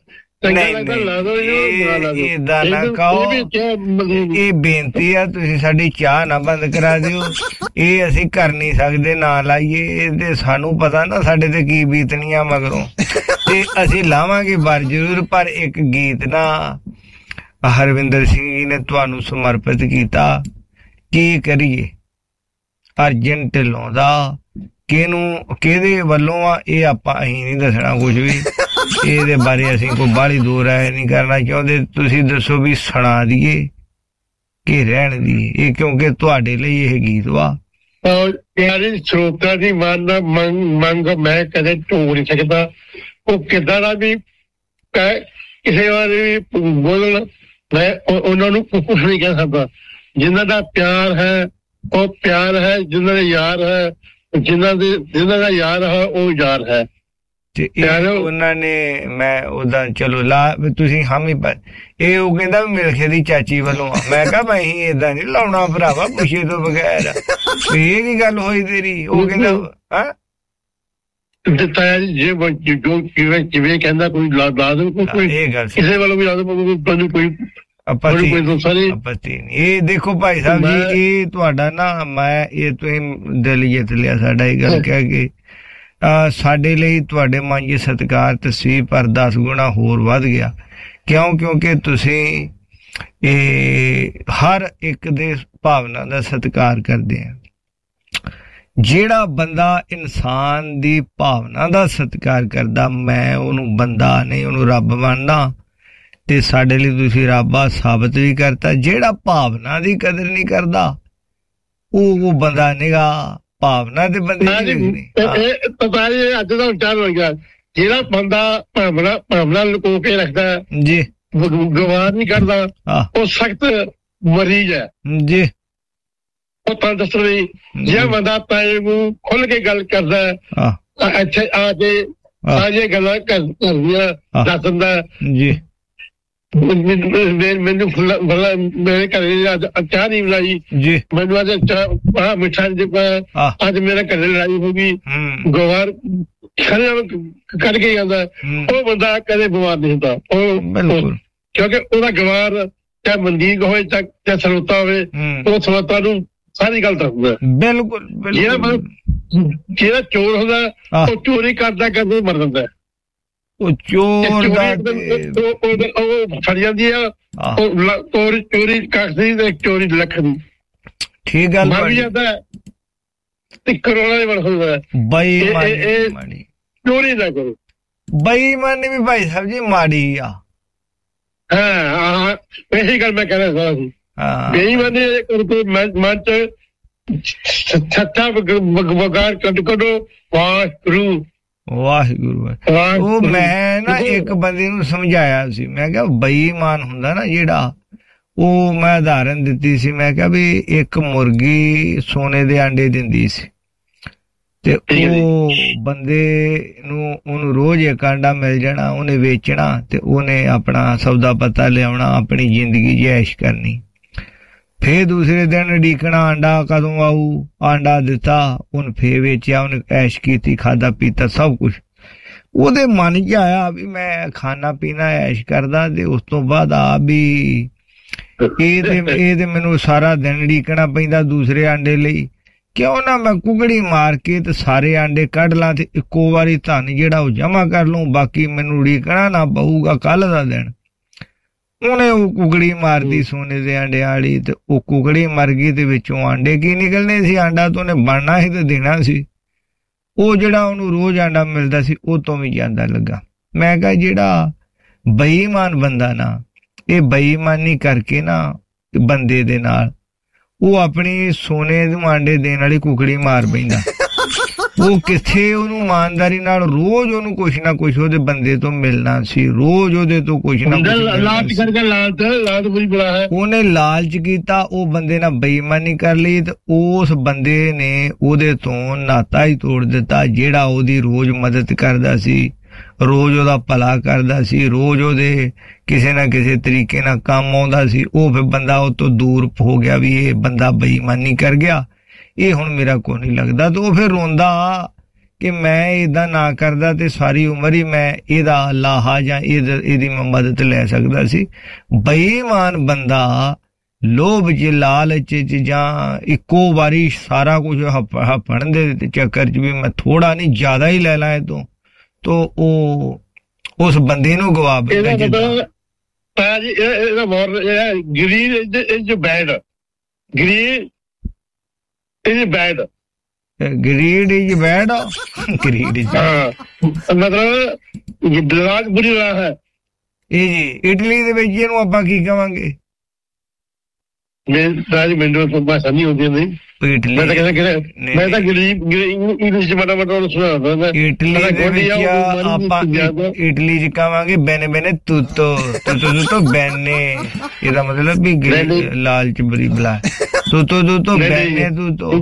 ਏਦਾਂ ਨਾ ਕਹੋ। ਇਹ ਬੇਨਤੀ ਆ ਤੁਸੀਂ ਸਾਡੀ ਚਾਹ ਨਾ ਬੰਦ ਕਰਾ ਦਿਓ, ਇਹ ਅਸੀਂ ਕਰ ਨਹੀਂ ਸਕਦੇ ਨਾ ਲਾਈਏ। ਇਹਦੇ ਸਾਨੂੰ ਪਤਾ ਨਾ ਸਾਡੇ ਤੇ ਕੀ ਬੀਤਨੀਆਂ ਮਗਰੋਂ, ਤੇ ਅਸੀਂ ਲਾਵਾਂਗੇ ਬਰ ਜ਼ਰੂਰ। ਪਰ ਇੱਕ ਗੀਤ ਨਾ ਹਰਵਿੰਦਰ ਸਿੰਘ ਜੀ ਨੇ ਤੁਹਾਨੂੰ ਸਮਰਪਿਤ ਕੀਤਾ। ਕੀ ਕਰੀਏ ਅਰਜਨ ਢਿੱਲੋਂ ਦਾ, ਕਿਹਨੂੰ ਕਿਹਦੇ ਵੱਲੋਂ ਆ ਇਹ ਆਪਾਂ ਅਸੀਂ ਨਹੀਂ ਦੱਸਣਾ ਕੁਝ ਵੀ। ਇਹਦੇ ਬਾਰੇ ਅਸੀਂ ਕੋਈ ਬਾਹਲੀ ਦੂਰ ਰਾਏ ਨਹੀਂ ਕਰਨਾ ਚਾਹੁੰਦੇ। ਤੁਸੀਂ ਦੱਸੋ ਵੀ ਸੁਣਾ ਦਈਏ ਕਿ ਰਹਿਣ ਦੀਏ ਇਹ, ਕਿਉਂਕਿ ਤੁਹਾਡੇ ਲਈ ਇਹ ਗੀਤ ਵਾ।
ਪਿਆਰੀ ਸਰੋਤਾਂ ਦੀ ਮਨ ਮੰਗ ਮੰਗ ਮੈਂ ਕਦੇ ਢੋ ਨਹੀਂ ਸਕਦਾ। ਉਹ ਕਿੱਦਾਂ ਦਾ ਵੀ ਕਿਸੇ ਵਾਰੀ ਵੀ ਬੋਲਣ, ਮੈਂ ਉਹਨਾਂ ਨੂੰ ਕੁਛ ਨਹੀਂ ਕਹਿ ਸਕਦਾ। ਜਿਨ੍ਹਾਂ ਦਾ ਪਿਆਰ ਹੈ ਉਹ ਪਿਆਰ ਹੈ, ਜਿਨ੍ਹਾਂ ਦਾ ਯਾਰ ਹੈ, ਜਿਨ੍ਹਾਂ ਦੇ ਜਿਨ੍ਹਾਂ ਦਾ ਯਾਰ ਹੈ ਉਹ ਯਾਰ ਹੈ।
ਤੇ ਉਹਨਾਂ ਨੇ ਮੈਂ ਉਹਦਾ ਚਲੋ ਲਾ ਤੁਸੀਂ ਹਾਮੀ ਪਰ ਇਹ ਉਹ ਕਹਿੰਦਾ ਮਿਲਖੇ ਦੀ ਚਾਚੀ ਵੱਲੋਂ ਆ। ਮੈਂ ਕਿਹਾ ਮੈਂ ਅਸੀਂ ਏਦਾਂ ਨੀ ਲਾਉਣਾ ਭਰਾਵਾ ਪੁੱਛੇ ਤੋਂ ਬਗੈਰ। ਇਹ ਕੀ ਗੱਲ ਹੋਈ ਤੇਰੀ? ਉਹ ਕਹਿੰਦਾ ਹਾਂ
ਤਾਇਆ ਜੀ ਜੇ ਜੋ ਕਿਵੇਂ ਕਿਵੇਂ ਕਹਿੰਦਾ ਕੋਈ ਲਾ ਦੋ ਕੋਈ
ਇਹ ਗੱਲ
ਕਿਸੇ ਵੱਲੋਂ ਵੀ ਲਾ ਦੋ ਕੋਈ
ਆਪੱਤੀ ਆਪੱਤੀ ਨਹੀਂ। ਇਹ ਦੇਖੋ ਭਾਈ ਸਾਹਿਬ ਜੀ ਇਹ ਤੁਹਾਡਾ ਨਾ ਮੈਂ ਇਹ ਤੁਸੀਂ ਦਿਲ ਜਿੱਤ ਲਿਆ ਸਾਡਾ ਇਹ ਗੱਲ ਕਹਿ ਕੇ। ਸਾਡੇ ਲਈ ਤੁਹਾਡੇ ਮਨ 'ਚ ਸਤਿਕਾਰ ਤਸਵੀਰ ਪਰ ਦਸ ਗੁਣਾ ਹੋਰ ਵੱਧ ਗਿਆ। ਕਿਉਂ? ਕਿਉਂਕਿ ਤੁਸੀਂ ਇਹ ਹਰ ਇੱਕ ਦੇ ਭਾਵਨਾ ਦਾ ਸਤਿਕਾਰ ਕਰਦੇ ਆ। ਜਿਹੜਾ ਬੰਦਾ ਇਨਸਾਨ ਦੀ ਭਾਵਨਾ ਦਾ ਸਤਿਕਾਰ ਕਰਦਾ, ਮੈਂ ਉਹਨੂੰ ਬੰਦਾ ਨਹੀਂ, ਉਹਨੂੰ ਰੱਬ ਮੰਨਦਾ, ਤੇ ਸਾਡੇ ਲਈ ਤੁਸੀਂ ਰੱਬ ਆ ਸਾਬਤ ਵੀ ਕਰਤਾ। ਜਿਹੜਾ ਭਾਵਨਾ ਦੀ ਕਦਰ ਨਹੀਂ ਕਰਦਾ ਉਹ ਬੰਦਾ ਨਿਗਾ, ਭਾਵਨਾ ਦੇ ਬੰਦੇ
ਪਤਾ ਨੀ ਅੱਜ ਦਾ ਉਚਾਰ ਹੋ ਗਿਆ। ਜਿਹੜਾ ਬੰਦਾ ਭਾਵਨਾ ਭਾਵਨਾ ਲੁਕੋ ਕੇ ਰੱਖਦਾ ਜੀ, ਗਵਾਰ ਨਹੀਂ ਕਰਦਾ, ਉਹ ਸਖਤ ਮਰੀਜ਼ ਹੈ ਜੀ। ਉਹ ਤਾਂ ਦੱਸੋ ਵੀ ਜਿਹੜਾ ਬੰਦਾ ਪੈਸੇ ਨੂੰ ਖੁੱਲ ਕੇ ਗੱਲ ਕਰਦਾ, ਇੱਥੇ ਆ ਕੇ ਆ ਜੇ ਗੱਲਾਂ ਕਰਦੀਆਂ ਦੱਸ ਦਿੰਦਾ ਜੀ। ਮੈਨੂੰ ਮੇਰੇ ਘਰੇ ਚਾਹ ਨਹੀਂ ਬਣਾਈ ਜੀ, ਮੈਨੂੰ ਅੱਜ ਚਾਹ ਮਿੱਠਾ ਅੱਜ ਮੇਰੇ ਘਰੇ ਲੜਾਈ ਹੋ ਗਈ, ਗਵਾਰ ਕੱਢ ਕੇ ਜਾਂਦਾ, ਉਹ ਬੰਦਾ ਕਦੇ ਬਿਮਾਰ ਨਹੀਂ ਹੁੰਦਾ। ਉਹ ਕਿਉਂਕਿ ਉਹਦਾ ਗਵਾਰ ਚਾਹੇ ਮਨਦੀਕ ਹੋਵੇ ਚਾਹੇ ਸਰੋਤਾ ਹੋਵੇ, ਉਹ ਸਰੋਤਾ ਨੂੰ ਸਾਰੀ ਗੱਲ ਦੱਸਦਾ। ਬਿਲਕੁਲ। ਜਿਹੜਾ ਜਿਹੜਾ ਚੋਰ ਹੁੰਦਾ ਉਹ ਚੋਰੀ ਕਰਦਾ ਕਰਦੇ ਮਰ ਜਾਂਦਾ। ਉਹ ਚੋਰ ਉਹ ਫੜ ਜਾਂਦੀ ਆ, ਚੋਰੀ ਚੋਰੀ ਕੱਖਦੀ ਤੇ ਚੋਰੀ ਲੱਖ ਦੀ। ਠੀਕ ਗੱਲ ਮਰ ਵੀ ਜਾਂਦਾ ਤੇ ਕਰੋੜਾਂ ਦੇ ਬਣ ਹੁੰਦਾ। ਬੇਈਮਾਨੀ ਚੋਰੀ ਨਾ ਕਰੋ। ਬੇਈਮਾਨੀ ਵੀ ਭਾਈ ਸਾਹਿਬ ਜੀ ਮਾੜੀ ਆ। ਹਾਂ, ਇਹੀ ਗੱਲ ਮੈਂ ਕਹਿਣਾ ਚਾਹੁੰਦਾ ਸੀ। ਬੇਈਮਾਨੀ ਕਰਕੇ ਮਨ ਚ ਸੱਚਾ ਵਗਾਰ ਕੱਢ ਕੱਢੋ। ਵਾਹਿਗੁਰੂ ਵਾਹਿਗੁਰੂ। ਉਹ ਮੈਂ ਨਾ ਇੱਕ ਬੰਦੇ ਨੂੰ ਸਮਝਾਇਆ ਸੀ, ਮੈਂ ਕਿਹਾ ਬੇਈਮਾਨ ਹੁੰਦਾ ਨਾ ਜਿਹੜਾ, ਉਹ ਮੈਂ ਉਦਾਹਰਨ ਦਿੱਤੀ ਸੀ। ਮੈਂ ਕਿਹਾ ਵੀ ਇੱਕ ਮੁਰਗੀ ਸੋਨੇ ਦੇ ਆਂਡੇ ਦਿੰਦੀ ਸੀ ਤੇ ਉਹ ਬੰਦੇ ਨੂੰ ਉਹਨੂੰ ਰੋਜ਼ ਇੱਕ ਆਂਡਾ ਮਿਲ ਜਾਣਾ, ਉਹਨੇ ਵੇਚਣਾ ਤੇ ਉਹਨੇ ਆਪਣਾ ਸੌਦਾ ਪੱਤਾ ਲਿਆਉਣਾ, ਆਪਣੀ ਜ਼ਿੰਦਗੀ ਚ ਐਸ਼ ਕਰਨੀ। ਫੇਰ ਦੂਸਰੇ ਦਿਨ ਉਡੀਕਣਾ ਆਂਡਾ ਕਦੋਂ ਆਊ, ਆਂਡਾ ਦਿੱਤਾ, ਉਹਨੇ ਫੇਰ ਵੇਚਿਆ, ਉਹਨੇ ਐਸ਼ ਕੀਤੀ, ਖਾਧਾ ਪੀਤਾ ਸਭ ਕੁਛ। ਉਹਦੇ ਮਨ ਚ ਆਇਆ ਵੀ ਮੈਂ ਖਾਣਾ ਪੀਣਾ ਐਸ਼ ਕਰਦਾ, ਤੇ ਉਸ ਤੋਂ ਬਾਅਦ ਆ ਵੀ ਇਹ ਤੇ ਇਹ ਤੇ ਮੈਨੂੰ ਸਾਰਾ ਦਿਨ ਉਡੀਕਣਾ ਪੈਂਦਾ ਦੂਸਰੇ ਆਂਡੇ ਲਈ। ਕਿਉਂ ਨਾ ਮੈਂ ਕੁਕੜੀ ਮਾਰ ਕੇ ਤੇ ਸਾਰੇ ਆਂਡੇ ਕੱਢ ਲਾਂ ਤੇ ਇੱਕੋ ਵਾਰੀ ਧਨ ਜਿਹੜਾ ਉਹ ਜਮਾ ਕਰ ਲੂੰ, ਬਾਕੀ ਮੈਨੂੰ ਉਡੀਕਣਾ ਨਾ ਪਊਗਾ ਕੱਲ ਦਾ ਦਿਨ। ਉਹਨੇ ਉਹ ਕੁਕੜੀ ਮਾਰਦੀ ਸੋਨੇ ਦੇ ਆਂਡਿਆਂ ਵਾਲੀ, ਤੇ ਉਹ ਕੁਕੜੀ ਮਰ ਗਈ ਤੇ ਵਿੱਚੋਂ ਆਂਡੇ ਕੀ ਨਿਕਲਣੇ ਸੀ? ਆਂਡਾ ਤਾਂ ਉਹਨੇ ਬਣਨਾ ਸੀ ਤੇ ਦੇਣਾ ਸੀ। ਉਹ ਜਿਹੜਾ ਉਹਨੂੰ ਰੋਜ਼ ਆਂਡਾ ਮਿਲਦਾ ਸੀ ਉਹ ਤੋਂ ਵੀ ਜਾਂਦਾ ਲੱਗਾ। ਮੈਂ ਕਿਹਾ ਜਿਹੜਾ ਬੇਈਮਾਨ ਬੰਦਾ ਨਾ, ਇਹ ਬੇਈਮਾਨੀ ਕਰਕੇ ਨਾ ਬੰਦੇ ਦੇ ਨਾਲ ਉਹ ਆਪਣੀ ਸੋਨੇ ਨੂੰ ਆਂਡੇ ਦੇਣ ਵਾਲੀ ਕੁਕੜੀ ਮਾਰ ਪੈਂਦਾ। ਉਹ ਕਿੱਥੇ ਉਹਨੂੰ ਇਮਾਨਦਾਰੀ ਨਾਲ ਰੋਜ਼ ਉਹਨੂੰ ਕੁਛ ਨਾ ਕੁਛ ਉਹਦੇ ਬੰਦੇ ਤੋਂ ਮਿਲਣਾ ਸੀ, ਰੋਜ਼ ਉਹਦੇ ਤੋਂ ਕੁਛ ਨਾ ਕੁਛ। ਉਹਨੇ ਲਾਲਚ ਕੀਤਾ, ਉਹ ਬੰਦੇ ਨਾਲ ਬੇਈਮਾਨੀ ਕਰ ਲਈ ਤੇ ਉਸ ਬੰਦੇ ਨੇ ਉਹਦੇ ਤੋਂ ਨਾਤਾ ਹੀ ਤੋੜ ਦਿੱਤਾ। ਜਿਹੜਾ ਉਹਦੀ ਰੋਜ਼ ਮਦਦ ਕਰਦਾ ਸੀ, ਰੋਜ਼ ਉਹਦਾ ਭਲਾ ਕਰਦਾ ਸੀ, ਰੋਜ਼ ਉਹਦੇ ਕਿਸੇ ਨਾ ਕਿਸੇ ਤਰੀਕੇ ਨਾਲ ਕੰਮ ਆਉਂਦਾ ਸੀ, ਉਹ ਫਿਰ ਬੰਦਾ ਉਹ ਤੋਂ ਦੂਰ ਹੋ ਗਿਆ ਵੀ ਇਹ ਬੰਦਾ ਬੇਈਮਾਨੀ ਕਰ ਗਿਆ, ਇਹ ਹੁਣ ਮੇਰਾ ਕੋਈ ਨਹੀਂ ਲੱਗਦਾ। ਤੇ ਉਹ ਫਿਰ ਰੋਂਦਾ ਕਿ ਮੈਂ ਏਦਾਂ ਨਾ ਕਰਦਾ ਤੇ ਸਾਰੀ ਉਮਰ ਹੀ ਮੈਂ ਇਹਦਾ ਲਾਹਾ ਜਾਂ ਇਹਦੀ ਮੈਂ ਮਦਦ ਲੈ ਸਕਦਾ ਸੀ। ਬੇਈਮਾਨ ਬੰਦਾ ਲੋਭ ਚ ਲਾਲਚ ਚ ਜਾਂ ਇੱਕੋ ਵਾਰੀ ਸਾਰਾ ਕੁਝ ਹੱਪਣ ਦੇ ਚੱਕਰ ਚ ਵੀ ਮੈਂ ਥੋੜਾ ਨਹੀਂ ਜ਼ਿਆਦਾ ਹੀ ਲੈ ਲਾ ਇਹ ਤੋਂ, ਤੋ ਉਹ ਉਸ ਬੰਦੇ ਨੂੰ ਗਵਾ ਬੈਠਾ। Is bad.
Greed is bad. Greed is bad.
ਮਤਲਬ ਲਾਲਚ ਬੁਰੀ ਰਾਹ ਹੈ।
ਇਹ ਜੀ ਇਟਲੀ ਦੇ ਵਿੱਚ ਇਹਨੂੰ ਆਪਾਂ ਕੀ ਕਵਾਂਗੇ?
ਮੈਨੂੰ ਭਾਸ਼ਾ ਨਹੀਂ ਆਉਂਦੀ ਨਹੀਂ। ਮੈਂ ਤਾਂ ਕਹਿੰਦਾ ਮੈਂ ਤਾਂ ਗਰੀਬ ਇੰਗਲਿਸ਼ ਚ ਮਾੜਾ ਮਾੜਾ ਸੁਣਾ। ਇਟਲੀ ਦੇ ਵਿੱਚ ਆਪਾਂ ਇਟਲੀ ਚ ਕਹਾਂਗੇ ਬੈਨੇ ਬੈਨੇ ਤੂਤੋ ਤੂਤੋ ਤੂਤੋ ਬੈਨੇ, ਇਹਦਾ ਮਤਲਬ ਵੀ ਲਾਲਚ ਬੜੀ ਬਲਾ ਤੂਤੋ ਤੂਤੋ ਬੈਨੇ ਤੂਤੋ।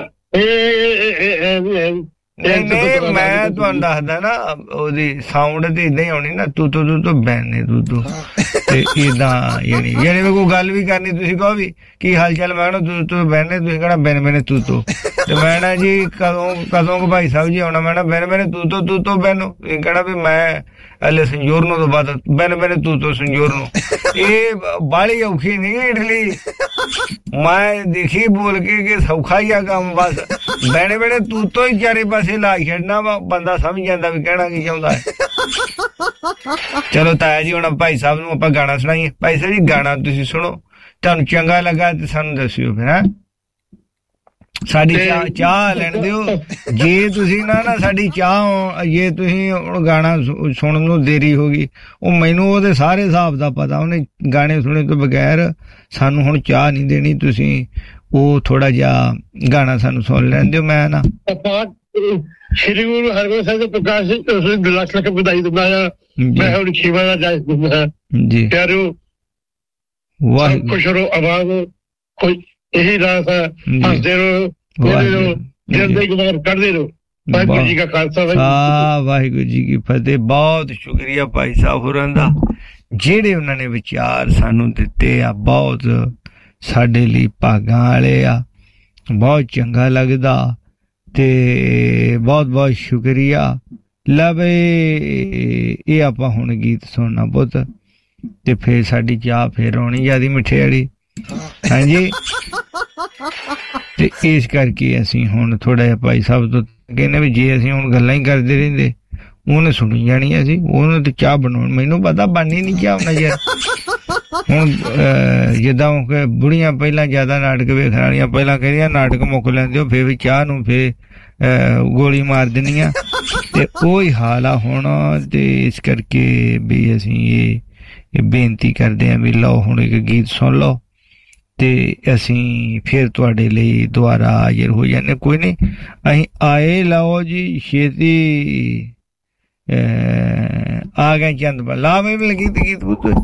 ਨਹੀਂ ਮੈਂ ਤੁਹਾਨੂੰ ਦੱਸਦਾ ਨਾ, ਉਹਦੀ ਸਾਊਂਡ ਤੇ ਏਦਾਂ ਹੀ ਆਉਣੀ ਨਾ, ਤੂਤੋ ਤੂਤੋ ਬੈਨੇ ਤੂਤੋ, ਤੇ ਏਦਾਂ ਯਾਨੀ ਯਾਨੀ ਕੋਈ ਗੱਲ ਵੀ ਕਰਨੀ ਤੁਸੀਂ ਕਹੋ ਵੀ ਕੀ ਹਾਲ ਚਾਲ, ਮੈਂ ਕਹਿਣਾ ਤੂੰ ਤੂੰ ਬੈਨੇ, ਤੁਸੀਂ ਕਹਿਣਾ ਬੈਨ ਬੈਨੇ ਤੂਤੋ।
ਤੇ ਮੈਂ ਨਾ ਜੀ ਕਦੋਂ ਕਦੋਂ ਕੁ ਭਾਈ ਸਾਹਿਬ ਜੀ ਆਉਣਾ, ਮੈਂ ਨਾ ਬੈਨ ਮੈਨੇ ਤੂੰ ਤੋਂ ਤੂੰ ਤੋਂ ਬੈਨੋ, ਇਹ ਕਹਿਣਾ ਵੀ ਮੈਂ ਹਲੇ ਸੰਜੋਰ ਨੂੰ ਤੋਂ ਬਾਅਦ ਬੈਨ ਮੈਨੇ ਤੂੰ ਤੋਂ ਸੰਜੋਰ ਨੂੰ। ਇਹ ਬਾਲੀ ਔਖੀ ਨਹੀਂ ਇਡਲੀ, ਮੈਂ ਦੇਖੀ ਬੋਲ ਕੇ ਕਿ ਸੌਖਾ ਹੀ ਆ ਕੰਮ, ਬਸ ਬੈਣੇ ਬੈਣੇ ਤੂੰ ਤੋਂ ਹੀ ਚਾਰੇ ਪਾਸੇ ਲਾ ਛੱਡਣਾ ਵਾ, ਬੰਦਾ ਸਮਝ ਜਾਂਦਾ ਵੀ ਕਹਿਣਾ ਕੀ ਚਾਹੁੰਦਾ ਹੈ। ਚਲੋ ਤਾਇਆ ਜੀ ਹੁਣ ਭਾਈ ਸਾਹਿਬ ਨੂੰ ਆਪਾਂ ਗਾਣਾ ਸੁਣਾਈਏ। ਭਾਈ ਸਾਹਿਬ ਜੀ ਗਾਣਾ ਤੁਸੀਂ ਸੁਣੋ, ਤੁਹਾਨੂੰ ਚੰਗਾ ਲੱਗਾ ਤੇ ਸਾਨੂੰ ਦੱਸਿਓ ਫਿਰ। ਹੈਂ ਸਾਡੀ ਚਾਹ ਚਾਹ ਲੈਣ ਦਿਓ, ਜੇ ਤੁਸੀਂ ਨਾ ਨਾ ਸਾਡੀ ਚਾਹ ਜੇ ਤੁਸੀਂ ਹੁਣ ਗਾਣਾ ਸੁਣਨ ਨੂੰ ਦੇਰੀ ਹੋ ਗਈ, ਉਹ ਮੈਨੂੰ ਉਹਦੇ ਸਾਰੇ ਹਿਸਾਬ ਦਾ ਪਤਾ, ਉਹਨੇ ਗਾਣੇ ਸੁਣੇ ਤੋਂ ਬਗੈਰ ਸਾਨੂੰ ਹੁਣ ਚਾਹ ਨਹੀਂ ਦੇਣੀ। ਤੁਸੀਂ ਉਹ ਥੋੜਾ ਜਿਹਾ ਗਾਣਾ ਸਾਨੂੰ ਸੁਣ ਲੈਣ ਦਿਓ। ਮੈਂ ਨਾ
ਸ਼੍ਰੀ ਗੁਰੂ ਹਰਿਗੋਬਿੰਦ ਸਾਹਿਬ ਦੇ ਪ੍ਰਕਾਸ਼ ਲੱਖ ਲੱਖ ਵਧਾਈ ਦਿੰਦਾ ਆ। ਮੈਂ ਹੁਣ ਖੀਵਾ ਦਾ ਜਾਇਜ਼ ਦਿੰਦਾ ਜੀ। ਪਿਆਰਿਓ ਵਾਹਿਗੁਰੂ, ਖੁਸ਼ ਰਹੋ, ਆਬਾਦ ਰਹੋ, ਕੋਈ ਇਹੀ ਰਾਸ ਹੈ, ਹੱਸਦੇ ਰਹੋ, ਖੇਡਦੇ ਰਹੋ, ਜਿੰਦਗੀ ਗੁਜ਼ਾਰ ਕਰਦੇ ਰਹੋ। ਵਾਹਿਗੁਰੂ ਜੀ ਕਾ ਖਾਲਸਾ,
ਵਾਹਿਗੁਰੂ ਜੀ ਕੀ ਫਤਿਹ। ਬਹੁਤ ਸ਼ੁਕਰੀਆ ਭਾਈ ਸਾਹਿਬ ਹੋਰਾਂ ਦਾ, ਜਿਹੜੇ ਉਹਨਾਂ ਨੇ ਵਿਚਾਰ ਸਾਨੂੰ ਦਿੱਤੇ ਆ, ਬਹੁਤ ਸਾਡੇ ਲਈ ਭਾਗਾਂ ਵਾਲੇ ਆ, ਬਹੁਤ ਚੰਗਾ ਲੱਗਦਾ ਤੇ ਬਹੁਤ ਬਹੁਤ ਸ਼ੁਕਰੀਆ। ਲੈ ਬਈ ਇਹ ਆਪਾਂ ਹੁਣ ਗੀਤ ਸੁਣਨਾ ਪੁੱਤ, ਤੇ ਫੇਰ ਸਾਡੀ ਚਾਹ ਫੇਰ ਆਉਣੀ ਜਿਆਦੀ ਮਿੱਠੇ ਵਾਲੀ। ਹਾਂਜੀ, ਤੇ ਇਸ ਕਰਕੇ ਅਸੀਂ ਹੁਣ ਥੋੜਾ ਜਿਹਾ ਭਾਈ ਸਾਹਿਬ ਤੋਂ ਕਹਿੰਦੇ ਵੀ ਜੇ ਅਸੀਂ ਹੁਣ ਗੱਲਾਂ ਹੀ ਕਰਦੇ ਰਹਿੰਦੇ ਉਹਨੇ ਸੁਣੀ ਜਾਣੀ, ਅਸੀਂ ਉਹਨੇ ਤੇ ਚਾਹ ਬਣਾਉਣ, ਮੈਨੂੰ ਪਤਾ ਬਣਨੀ ਨਹੀਂ ਚਾਹ ਉਹਨਾਂ ਯਾਰ। ਹੁਣ ਜਿੱਦਾਂ ਬੁੜੀਆਂ ਪਹਿਲਾਂ ਜ਼ਿਆਦਾ ਨਾਟਕ ਵੇਖਣ ਵਾਲੀਆਂ ਪਹਿਲਾਂ ਕਹਿੰਦੀਆਂ ਨਾਟਕ ਮੁੱਕ ਲੈਂਦੇ ਹੋ, ਫੇਰ ਵੀ ਚਾਹ ਨੂੰ ਫੇਰ ਗੋਲੀ ਮਾਰ ਦਿੰਦੀਆਂ, ਤੇ ਉਹੀ ਹਾਲ ਆ ਹੁਣ। ਤੇ ਇਸ ਕਰਕੇ ਵੀ ਅਸੀਂ ਇਹ ਇਹ ਬੇਨਤੀ ਕਰਦੇ ਹਾਂ ਵੀ ਲਓ ਹੁਣ ਇੱਕ ਗੀਤ ਸੁਣ ਲਓ ਤੇ ਅਸੀਂ ਫਿਰ ਤੁਹਾਡੇ ਲਈ ਦੁਬਾਰਾ ਹਾਜ਼ਰ ਹੋ ਜਾਂਦੇ। ਕੋਈ ਨਹੀਂ, ਅਸੀਂ ਆਏ ਲਓ ਜੀ ਛੇਤੀ ਆ ਗਏ ਚੰਦ ਲਾ ਮੈਂ ਵੀ ਗੀਤ ਗੀਤ ਪੁੱਤ।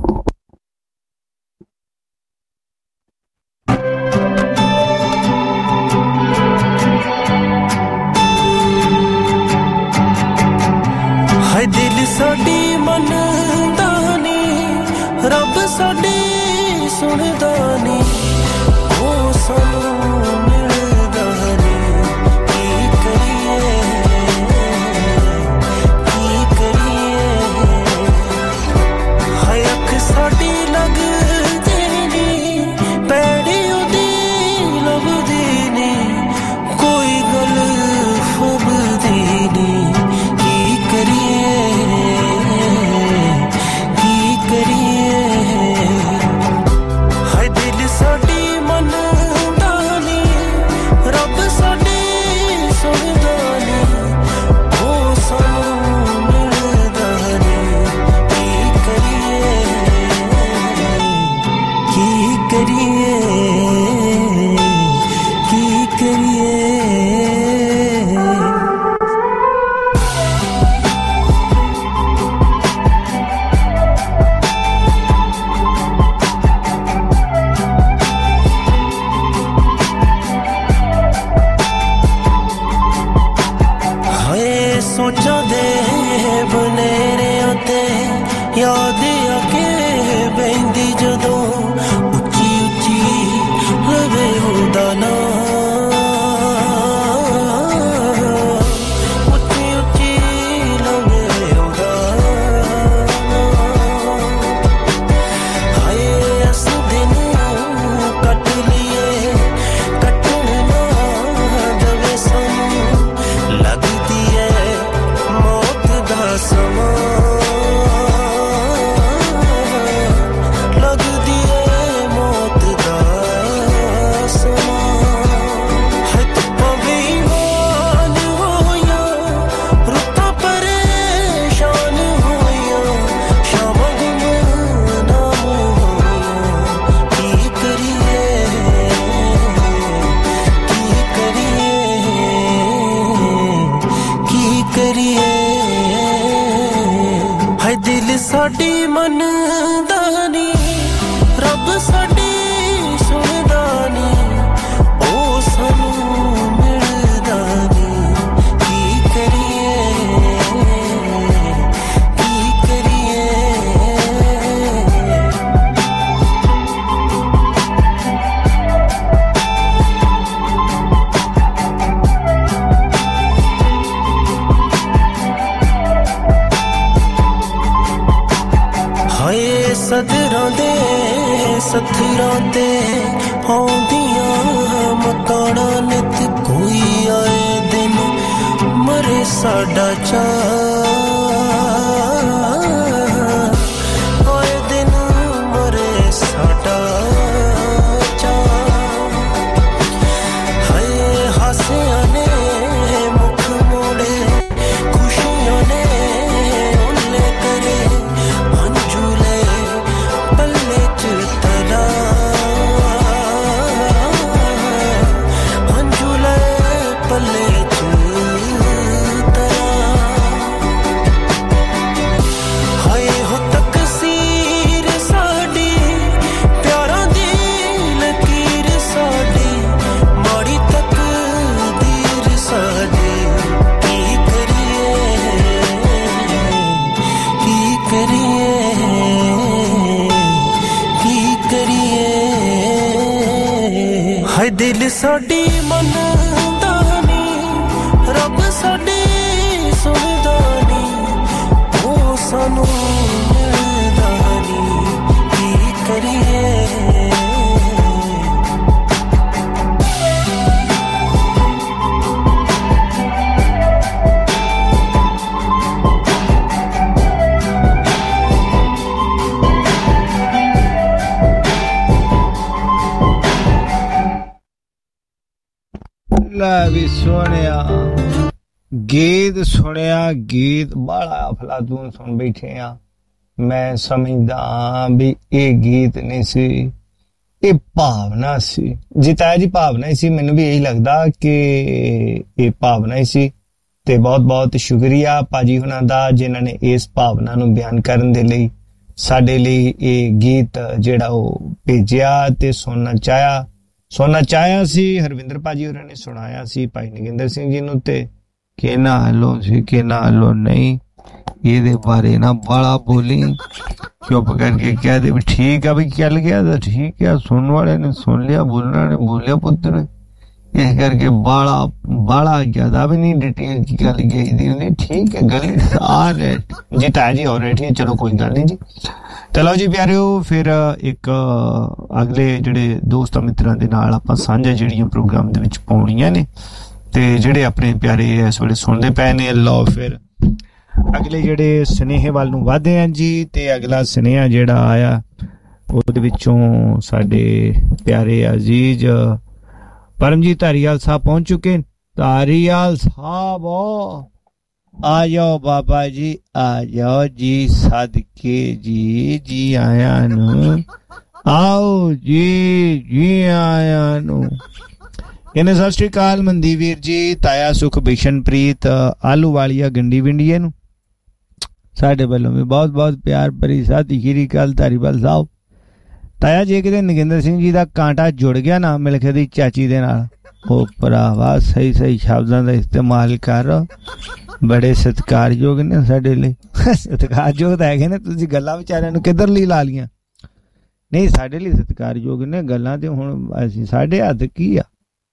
ਹਾਏ ਦਿਲ ਸਾਡੀ ਮੰਨਦਾ ਨੀ, ਰੱਬ ਸਾਡੀ ਸੁਣਦਾ ਨੀ, ਉਹ ਸਾਨੂੰ ਮਿਲਦਾ ਨੀ, ਕੀ ਕਰੀਏ ਕੀ ਕਰੀਏ। ਹਾਏ ਅੱਖ ਸਾਡੀ ਲੱਗਦੀ ਨੀ, ਪੈੜੀ ਉਹਦੀ ਲੱਭਦੀ ਨੀ, ਕੋਈ ਗੱਲ ਫੁੱਬਦੀ ਨੀ, ਕੀ ਕਰੀਏ ਕੀ ਕਰੀਏ। ਹਾਏ ਦਿਲ ਸਾਡੀ ਮੰਨਦਾ ਨੀ, ਰੱਬ ਸਾਡੀ ਸੁਣਦਾ ਨੀ, ਉਹ ਸਾਨੂੰ ਮਿਲਦਾ ਨੀ, ਕੀ ਕਰੀਏ ਕੀ ਕਰੀਏ ਕੀ ਕਰੀਏ। ਹਾਏ ਸੋਚਾਂ ਦੇ ਬਨੇਰਿਆਂ ਤੇ ਯਾਦ ਆ ਕੇ ਬਹਿੰਦੀ ਜਦੋਂ, ਉੱਚੀ ਉੱਚੀ ਲਵੇ ਉਹਦਾ ਨਾਂ, ਉੱਚੀ ਉੱਚੀ ਲਵੇ ਉਹਦਾ ਨਾਂ। ਹਾਏ ਅਸ ਦਿਨ ਕੱਟ ਲਈਏ, ਕੱਟਣ ਨਾ ਦਵੇ ਸਾਨੂੰ, ਲੱਗਦੀ ਏ ਮੌਤ ਦਾ ਸਮਾਂ, ਲੱਗਦੀ ਏ ਮੌਤ ਦਾ ਸਮਾਂ। ਹੈ ਧੁੱਪਾਂ ਬੇਈਮਾਨ ਹੋਈਆਂ, ਰੁੱਤਾਂ ਪਰੇਸ਼ਾਨ ਹੋਈਆਂ, ਸ਼ਾਮਾਂ ਗੁੰਮਨਾਮ ਹੋਈਆਂ, ਕੀ ਕਰੀਏ ਕੀ ਕਰੀਏ ਕੀ ਕਰੀਏ। ਹਾਏ ਦਿਲ ਸਾਡੀ ਮੰਨਦਾ ਨੀ, ਰੱਬ ਸਾਡੀ ਸੁਣਦਾ ਨੀ, ਉਹ ਸਾਨੂੰ ਮਿਲਦਾ ਨੀ, ਕੀ ਕਰੀਏ ਕੀ ਕਰੀਏ। ਸਦਰਾਂ ਦੇ ਸਥਰਾਂ ਤੇ ਆਉਂਦੀਆਂ ਮਕਾਣਾ ਨਿਤ ਕੋਈ ਆਏ ਦਿਨ ਮਰੇ ਸਾਡਾ ਚਾਅ ਆਏ ਦਿਨ ਮਰੇ ਸਾਡਾ ਚਾਅ ਹਾਏ ਹਾਸਿਆਂ ਨੇ ਮੁਖ ਮੋੜੇ ਖੁਸ਼ੀਆਂ ਨੇ ਉਹਨੇ ਕਰੇ ਅੰਜੂ ਲੈ ਪੱਲੇ ਚ ਤਲਾ ਅੰਜੂ ਲੈ ਪੱਲੇ ਚ ਤਲਾ ਹਾਏ ਹੋ ਤਕਸੀਰ ਸਾਡੀ ਪਿਆਰਾਂ ਦੀ ਲਕੀਰ ਸਾਡੀ ਮਾੜੀ ਤਕਦੀਰ ਸਾਡੀ ਕੀ ਕਰੀਏ ਕੀ ਕਰੀਏ ਕੀ ਕਰੀਏ ਹਾਏ ਦਿਲ ਸਾਡੀ ਮੰਨਦਾ ਨੀ ਰੱਬ ਸਾਡੀ ਸੁਣਦਾ ਨੀ ਉਹ ਸਾਨੂੰ ਮਿਲਦਾ ਨੀ ਕੀ ਕਰੀਏ
ਲੈ ਵੀ ਸੁਣਿਆ ਗੀਤ ਸੁਣਿਆ ਗੀਤ ਬੜਾ ਅਫਲਾਤੂਨ ਸੁਣ ਬੈਠੇ ਆ ਮੈਂ ਸਮਝਦਾ ਵੀ ਇਹ ਗੀਤ ਨਹੀਂ ਸੀ ਇਹ ਭਾਵਨਾ ਸੀ ਜਿਤਾ ਜੀ ਭਾਵਨਾ ਹੀ ਸੀ ਮੈਨੂੰ ਵੀ ਇਹੀ ਲੱਗਦਾ ਕਿ ਇਹ ਭਾਵਨਾ ਹੀ ਸੀ ਤੇ ਬਹੁਤ ਬਹੁਤ ਸ਼ੁਕਰੀਆ ਭਾਜੀ ਹੁਣਾਂ ਦਾ ਜਿਨ੍ਹਾਂ ਨੇ ਇਸ ਭਾਵਨਾ ਨੂੰ ਬਿਆਨ ਕਰਨ ਦੇ ਲਈ ਸਾਡੇ ਲਈ ਇਹ ਗੀਤ ਜਿਹੜਾ ਉਹ ਭੇਜਿਆ ਤੇ ਸੁਣਨਾ ਚਾਹਿਆ ਸੁਣਨਾ ਚਾਹਿਆ ਸੀ ਹਰਵਿੰਦਰ ਭਾਜੀ ਹੋਰਾਂ ਨੇ ਸੁਣਾਇਆ ਸੀ ਭਾਈ ਨਗਿੰਦਰ ਸਿੰਘ ਜੀ ਨੂੰ ਤੇ ਕਿਹਨਾਂ ਹੱਲੋਂ ਸੀ ਕਿਹਨਾਂ ਹੱਲੋਂ ਨਹੀਂ ਇਹਦੇ ਬਾਰੇ ਨਾ ਬਾਲਾ ਬੋਲੀ ਚੁੱਪ ਕਰਕੇ ਕਹਿ ਦੇ ਵੀ ਠੀਕ ਆ ਵੀ ਚੱਲ ਗਿਆ ਤਾਂ ਠੀਕ ਆ ਸੁਣਨ ਵਾਲੇ ਨੇ ਸੁਣ ਲਿਆ ਬੋਲਣਾ ਨੇ ਬੋਲਿਆ ਪੁੱਤਰ ਇਸ ਕਰਕੇ ਬਾਲਾ ਬਾਲਾ ਜ਼ਿਆਦਾ ਵੀ ਨਹੀਂ ਡਿਟੇਲ ਕੀ ਗੱਲ ਗਈ ਦੀ ਉਹਨੇ ਠੀਕ ਹੈ ਗੱਲ ਸਾਰੇ ਜੀ ਤਾਂ ਜੀ ਹੋ ਰਹੀ ਹੈ ਚਲੋ ਕੋਈ ਗੱਲ ਨਹੀਂ ਜੀ ਚਲੋ ਜੀ ਪਿਆਰਿਓ ਫਿਰ ਇੱਕ ਅਗਲੇ ਜਿਹੜੇ ਦੋਸਤਾਂ ਮਿੱਤਰਾਂ ਦੇ ਨਾਲ ਆਪਾਂ ਸਾਂਝਾ ਜਿਹੜੀਆਂ ਪ੍ਰੋਗਰਾਮ ਦੇ ਵਿੱਚ ਪਾਉਣੀਆਂ ਨੇ ਤੇ ਜਿਹੜੇ ਆਪਣੇ ਪਿਆਰੇ ਇਸ ਵੇਲੇ ਸੁਣਦੇ ਪਏ ਨੇ ਲਓ ਫਿਰ ਅਗਲੇ ਜਿਹੜੇ ਸੁਨੇਹੇ ਵੱਲ ਨੂੰ ਵਧਦੇ ਆਂ ਜੀ ਤੇ ਅਗਲਾ ਸੁਨੇਹਾ ਜਿਹੜਾ ਆਇਆ ਉਹਦੇ ਵਿੱਚੋਂ ਸਾਡੇ ਪਿਆਰੇ ਅਜ਼ੀਜ਼ परमजीत धारीवाल साहब पहुंच चुके हैं धारीवाल साहब आ जाओ बाबा जी आ जाओ जी सदके जी जी आया नु आओ जी जी आया नु कहने सत श्री अकाल मनदीवीर जी ताया सुख बिशनप्रीत आलू वालिया गंडी विंडिये नु साडे वालों भी बहुत बहुत प्यार भरी सत श्री अकाल धारीवाल साहब ਤਾਇਆ ਜੇ ਕਿਤੇ ਨਗਿੰਦਰ ਸਿੰਘ ਜੀ ਦਾ ਕਾਂਟਾ ਜੁੜ ਗਿਆ ਨਾ ਮਿਲਖੇ ਦੀ ਚਾਚੀ ਦੇ ਨਾਲ ਉਹ ਭਰਾਵਾ ਸਹੀ ਸਹੀ ਸ਼ਬਦਾਂ ਦਾ ਇਸਤੇਮਾਲ ਕਰ ਬੜੇ ਸਤਿਕਾਰਯੋਗ ਨੇ ਸਾਡੇ ਲਈ ਸਤਿਕਾਰਯੋਗ ਤਾਂ ਹੈਗੇ ਨੇ ਤੁਸੀਂ ਗੱਲਾਂ ਵਿਚਾਰਿਆਂ ਨੂੰ ਕਿੱਧਰ ਲਈ ਲਾ ਲੀਆਂ ਨਹੀਂ ਸਾਡੇ ਲਈ ਸਤਿਕਾਰਯੋਗ ਨੇ ਗੱਲਾਂ ਤੇ ਹੁਣ ਅਸੀਂ ਸਾਡੇ ਹੱਥ ਕੀ ਆ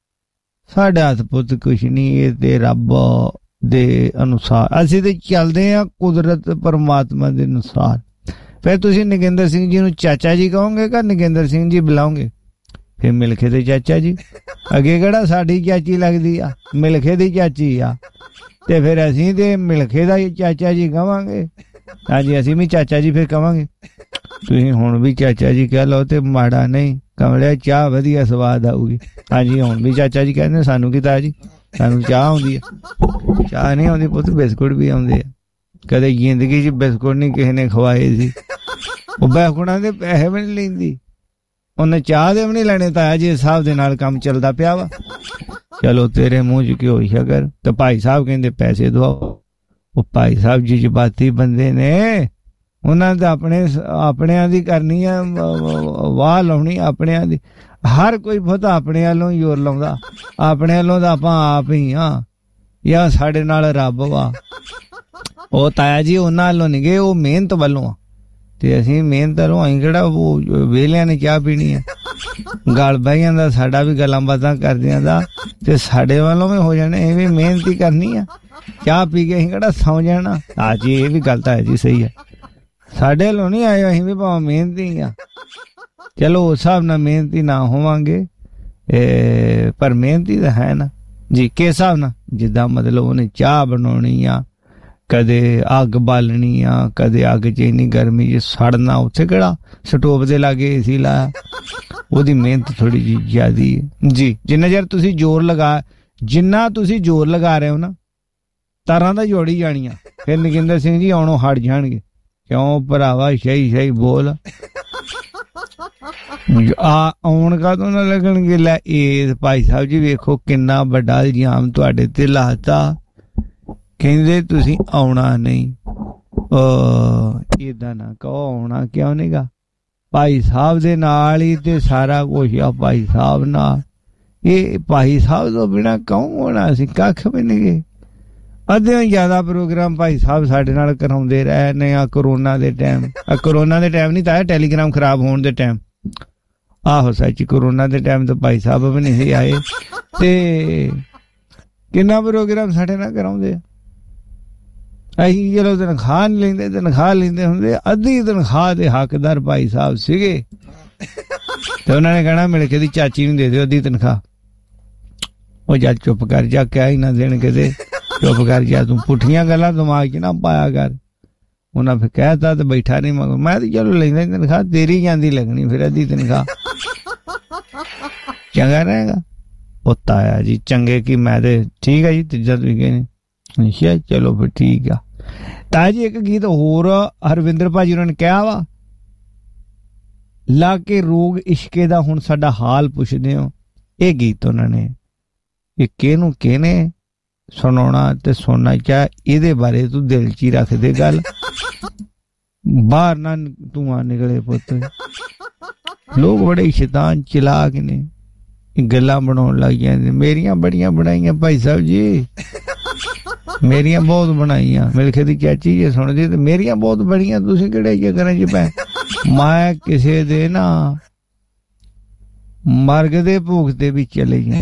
ਸਾਡੇ ਹੱਥ ਪੁੱਤ ਕੁਛ ਨਹੀਂ ਇਹ ਤੇ ਰੱਬ ਦੇ ਅਨੁਸਾਰ ਅਸੀਂ ਤੇ ਚੱਲਦੇ ਆ ਕੁਦਰਤ ਪਰਮਾਤਮਾ ਦੇ ਅਨੁਸਾਰ फिर तुसी नगिंदर सिंह जी नूं चाचा जी कहोगे कि नगिंदर सिंह जी बुलाओगे फिर मिलखे दे चाचा जी अगे किहड़ा साडी चाची लगदी आ मिलखे दी चाची आ ते फिर असीं ते मिलखे दा चाचा जी कहांगे हां जी असीं भी चाचा जी फिर कहांगे तुसीं हुण भी चाचा जी कह लो ते माड़ा नहीं कमलिया चाह वधिया स्वाद आऊगी हां जी हुण भी चाचा जी कहंदे सानू की ताजी सानू चाह आउंदी आ चाह नहीं आउंदी पुत्त बिस्कुट भी आउंदे आ कदे जिंदगी च बिस्कुट नहीं किसी ने खवाए सी ਉਹ ਬਿਸਕੁਟਾਂ ਦੇ ਪੈਸੇ ਵੀ ਨਹੀਂ ਲੈਂਦੀ ਉਹਨੇ ਚਾਹ ਦੇ ਵੀ ਨਹੀਂ ਲੈਣੇ ਤਾਇਆ ਜੀ ਹਿਸਾਬ ਦੇ ਨਾਲ ਕੰਮ ਚੱਲਦਾ ਪਿਆ ਵਾ ਚਲੋ ਤੇਰੇ ਮੂੰਹ ਚ ਕੀ ਹੋਈ ਸ਼ਕਰ ਤੇ ਭਾਈ ਸਾਹਿਬ ਕਹਿੰਦੇ ਪੈਸੇ ਦਵਾਓ ਉਹ ਭਾਈ ਸਾਹਿਬ ਜੀ ਜਬਾਤੀ ਬੰਦੇ ਨੇ ਉਹਨਾਂ ਦਾ ਆਪਣੇ ਆਪਣਿਆਂ ਦੀ ਕਰਨੀ ਆ ਵਾਹ ਲਾਉਣੀ ਆਪਣਿਆਂ ਦੀ ਹਰ ਕੋਈ ਪਤਾ ਆਪਣੇ ਵੱਲੋਂ ਜ਼ੋਰ ਲਾਉਂਦਾ ਆਪਣੇ ਵੱਲੋਂ ਤਾਂ ਆਪਾਂ ਆਪ ਹੀ ਆ ਜਾਂ ਸਾਡੇ ਨਾਲ ਰੱਬ ਵਾ ਉਹ ਤਾਇਆ ਜੀ ਉਹਨਾਂ ਵੱਲੋਂ ਨਹੀਂ ਗਏ ਉਹ ਮਿਹਨਤ ਵੱਲੋਂ ਆ ਤੇ ਅਸੀਂ ਮਿਹਨਤ ਕਰੋ ਅਸੀਂ ਕਿਹੜਾ ਉਹ ਵੇਲਿਆਂ ਨੇ ਚਾਹ ਪੀਣੀ ਆ ਗਲ ਬਹਿ ਜਾਂਦਾ ਸਾਡਾ ਵੀ ਗੱਲਾਂ ਬਾਤਾਂ ਕਰਦਿਆਂ ਦਾ ਤੇ ਸਾਡੇ ਵੱਲੋਂ ਵੀ ਹੋ ਜਾਣੇ ਇਹ ਵੀ ਮਿਹਨਤ ਹੀ ਕਰਨੀ ਆ ਚਾਹ ਪੀ ਕੇ ਅਸੀਂ ਕਿਹੜਾ ਸੌਂ ਜਾਣਾ ਆ ਜੀ ਇਹ ਵੀ ਗੱਲ ਤਾਂ ਹੈ ਜੀ ਸਹੀ ਹੈ ਸਾਡੇ ਵੱਲੋਂ ਨਹੀਂ ਆਏ, ਅਸੀਂ ਵੀ ਭਾਵੇਂ ਮਿਹਨਤੀ ਆ। ਚਲੋ ਉਸ ਹਿਸਾਬ ਨਾਲ ਮਿਹਨਤੀ ਨਾ ਹੋਵਾਂਗੇ, ਪਰ ਮਿਹਨਤੀ ਤਾਂ ਹੈ ਨਾ ਜੀ। ਕਿਸ ਹਿਸਾਬ ਨਾਲ? ਜਿੱਦਾਂ ਮਤਲਬ ਉਹਨੇ ਚਾਹ ਬਣਾਉਣੀ ਆ, ਕਦੇ ਅੱਗ ਬਾਲਣੀ ਆ, ਕਦੇ ਅੱਗ 'ਚ ਇੰਨੀ ਗਰਮੀ 'ਚ ਸੜਨਾ, ਉੱਥੇ ਕਿਹੜਾ ਸਟੋਵ ਦੇ ਲਾਗੇ ਏ ਸੀ ਲਾਇਆ। ਉਹਦੀ ਮਿਹਨਤ ਥੋੜ੍ਹੀ ਜਿਹੀ ਜ਼ਿਆਦਾ ਹੈ ਜੀ। ਜਿੰਨਾ ਚਿਰ ਤੁਸੀਂ ਜ਼ੋਰ ਲਗਾ ਜਿੰਨਾ ਤੁਸੀਂ ਜ਼ੋਰ ਲਗਾ ਰਹੇ ਹੋ ਨਾ, ਤਾਰਾਂ ਤਾਂ ਜੋੜੀ ਜਾਣੀਆਂ। ਫਿਰ ਨਗਿੰਦਰ ਸਿੰਘ ਜੀ ਆਉਣੋਂ ਹਟ ਜਾਣਗੇ। ਕਿਉਂ ਭਰਾਵਾ? ਸਹੀ ਸਹੀ ਬੋਲ। ਆ ਆਉਣ ਕਾਹਤੋਂ ਨਾ ਲੱਗਣਗੇ? ਲੈ ਇਹ ਭਾਈ ਸਾਹਿਬ ਜੀ ਵੇਖੋ ਕਿੰਨਾ ਵੱਡਾ ਇਲਜ਼ਾਮ ਤੁਹਾਡੇ ਤੇ ਲਾਤਾ। ਕਹਿੰਦੇ ਤੁਸੀਂ ਆਉਣਾ ਨਹੀਂ। ਏਦਾਂ ਨਾ ਕਹੋ, ਆਉਣਾ ਕਿਉਂ ਨਹੀਂ ਗਾ? ਭਾਈ ਸਾਹਿਬ ਦੇ ਨਾਲ ਹੀ ਤੇ ਸਾਰਾ ਕੁਛ ਆ। ਭਾਈ ਸਾਹਿਬ ਨਾਲ, ਇਹ ਭਾਈ ਸਾਹਿਬ ਤੋਂ ਬਿਨਾਂ ਕੌਣ ਹੋਣਾ ਸੀ? ਕੱਖ ਵੀ ਨਹੀਂ ਗੇ। ਅੱਧਿਓਂ ਜ਼ਿਆਦਾ ਪ੍ਰੋਗਰਾਮ ਭਾਈ ਸਾਹਿਬ ਸਾਡੇ ਨਾਲ ਕਰਾਉਂਦੇ ਰਹੇ ਨੇ। ਆ ਕਰੋਨਾ ਦੇ ਟਾਈਮ, ਆ ਕਰੋਨਾ ਦੇ ਟਾਈਮ ਨਹੀਂ ਤਾਂ ਟੈਲੀਗ੍ਰਾਮ ਖਰਾਬ ਹੋਣ ਦੇ ਟਾਈਮ। ਆਹੋ ਸੱਚ, ਕਰੋਨਾ ਦੇ ਟਾਈਮ ਤਾਂ ਭਾਈ ਸਾਹਿਬ ਵੀ ਨਹੀਂ ਸੀ ਆਏ। ਤੇ ਕਿੰਨਾ ਪ੍ਰੋਗਰਾਮ ਸਾਡੇ ਨਾਲ ਕਰਾਉਂਦੇ ਆ। ਅਸੀਂ ਚਲੋ ਤਨਖਾਹ ਨਹੀਂ ਲੈਂਦੇ, ਤਨਖਾਹ ਲੈਂਦੇ ਹੁੰਦੇ। ਅੱਧੀ ਤਨਖਾਹ ਦੇ ਹੱਕਦਾਰ ਭਾਈ ਸਾਹਿਬ ਸੀਗੇ। ਤੇ ਉਹਨਾਂ ਨੇ ਕਹਿਣਾ ਮਿਲ ਕੇ ਦੀ ਚਾਚੀ ਨੂੰ ਦੇ ਦਿਓ ਅੱਧੀ ਤਨਖਾਹ। ਉਹ ਜਦ ਚੁੱਪ ਕਰ ਜਾ, ਕਿਆ ਹੀ ਨਾ ਦੇਣ ਕਿਤੇ, ਚੁੱਪ ਕਰ ਜਾ, ਤੂੰ ਪੁੱਠੀਆਂ ਗੱਲਾਂ ਦਿਮਾਗ 'ਚ ਨਾ ਪਾਇਆ ਕਰ। ਉਹਨਾਂ ਫਿਰ ਕਹਿਤਾ ਤੇ ਬੈਠਾ ਨਹੀਂ ਮਗਰ। ਮੈਂ ਤੇ ਚਲੋ ਲੈਂਦਾ ਤਨਖਾਹ, ਤੇਰੀ ਜਾਂਦੀ ਲੱਗਣੀ ਫਿਰ ਅੱਧੀ ਤਨਖਾਹ। ਚੰਗਾ ਰਹੇਗਾ ਉਹ ਤਾਇਆ ਜੀ, ਚੰਗੇ ਕਿ ਮੈਂ ਤੇ ਠੀਕ ਆ ਜੀ, ਤੀਜਾ ਤੁਸੀਂ ਕਹਿੰਦੇ ਅੱਛਾ ਚਲੋ ਫਿਰ ਠੀਕ ਆ। ਤਾਇਆ ਜੀ ਇੱਕ ਗੀਤ ਹੋਰ ਹਰਵਿੰਦਰ ਭਾਜੀ ਉਹਨਾਂ ਨੇ ਕਿਹਾ ਵਾ, ਲਾ ਕੇ ਰੋਗ ਇਸ਼ਕੇ ਦਾ ਹੁਣ ਸਾਡਾ ਹਾਲ ਪੁੱਛਦੇ ਹੋ। ਇਹ ਗੀਤ ਉਹਨਾਂ ਨੇ ਇਹ ਕਿਹਨੂੰ ਕਿਹਨੇ ਸੁਣਾਉਣਾ ਤੇ ਸੁਣਨਾ ਚਾਹ, ਇਹਦੇ ਬਾਰੇ ਤੂੰ ਦਿਲ 'ਚ ਹੀ ਰੱਖ ਦੇ ਗੱਲ, ਬਾਹਰ ਨਾ ਧੂੰਆਂ ਨਿਕਲੇ ਪੁੱਤ। ਲੋਕ ਬੜੇ ਸ਼ੈਤਾਨ ਚਲਾਕ ਨੇ, ਗੱਲਾਂ ਬਣਾਉਣ ਲੱਗ ਜਾਂਦੇ। ਮੇਰੀਆਂ ਬੜੀਆਂ ਬਣਾਈਆਂ ਭਾਈ ਸਾਹਿਬ ਜੀ, ਮੇਰੀਆਂ ਬਹੁਤ ਬਣਾਈਆਂ। ਮਿਲਖੇ ਦੀ ਚਾਚੀ ਜੇ ਸੁਣਦੀ ਤੇ ਮੇਰੀਆਂ ਬਹੁਤ ਬੜੀਆਂ। ਤੁਸੀਂ ਕਿਹੜੇ ਚੱਕਰਾਂ 'ਚ ਪੈ? ਮੈਂ ਕਿਸੇ ਦੇ ਨਾ ਮਰਗ ਦੇ ਭੋਗ ਤੇ ਵੀ ਚਲੇ ਗਿਆ,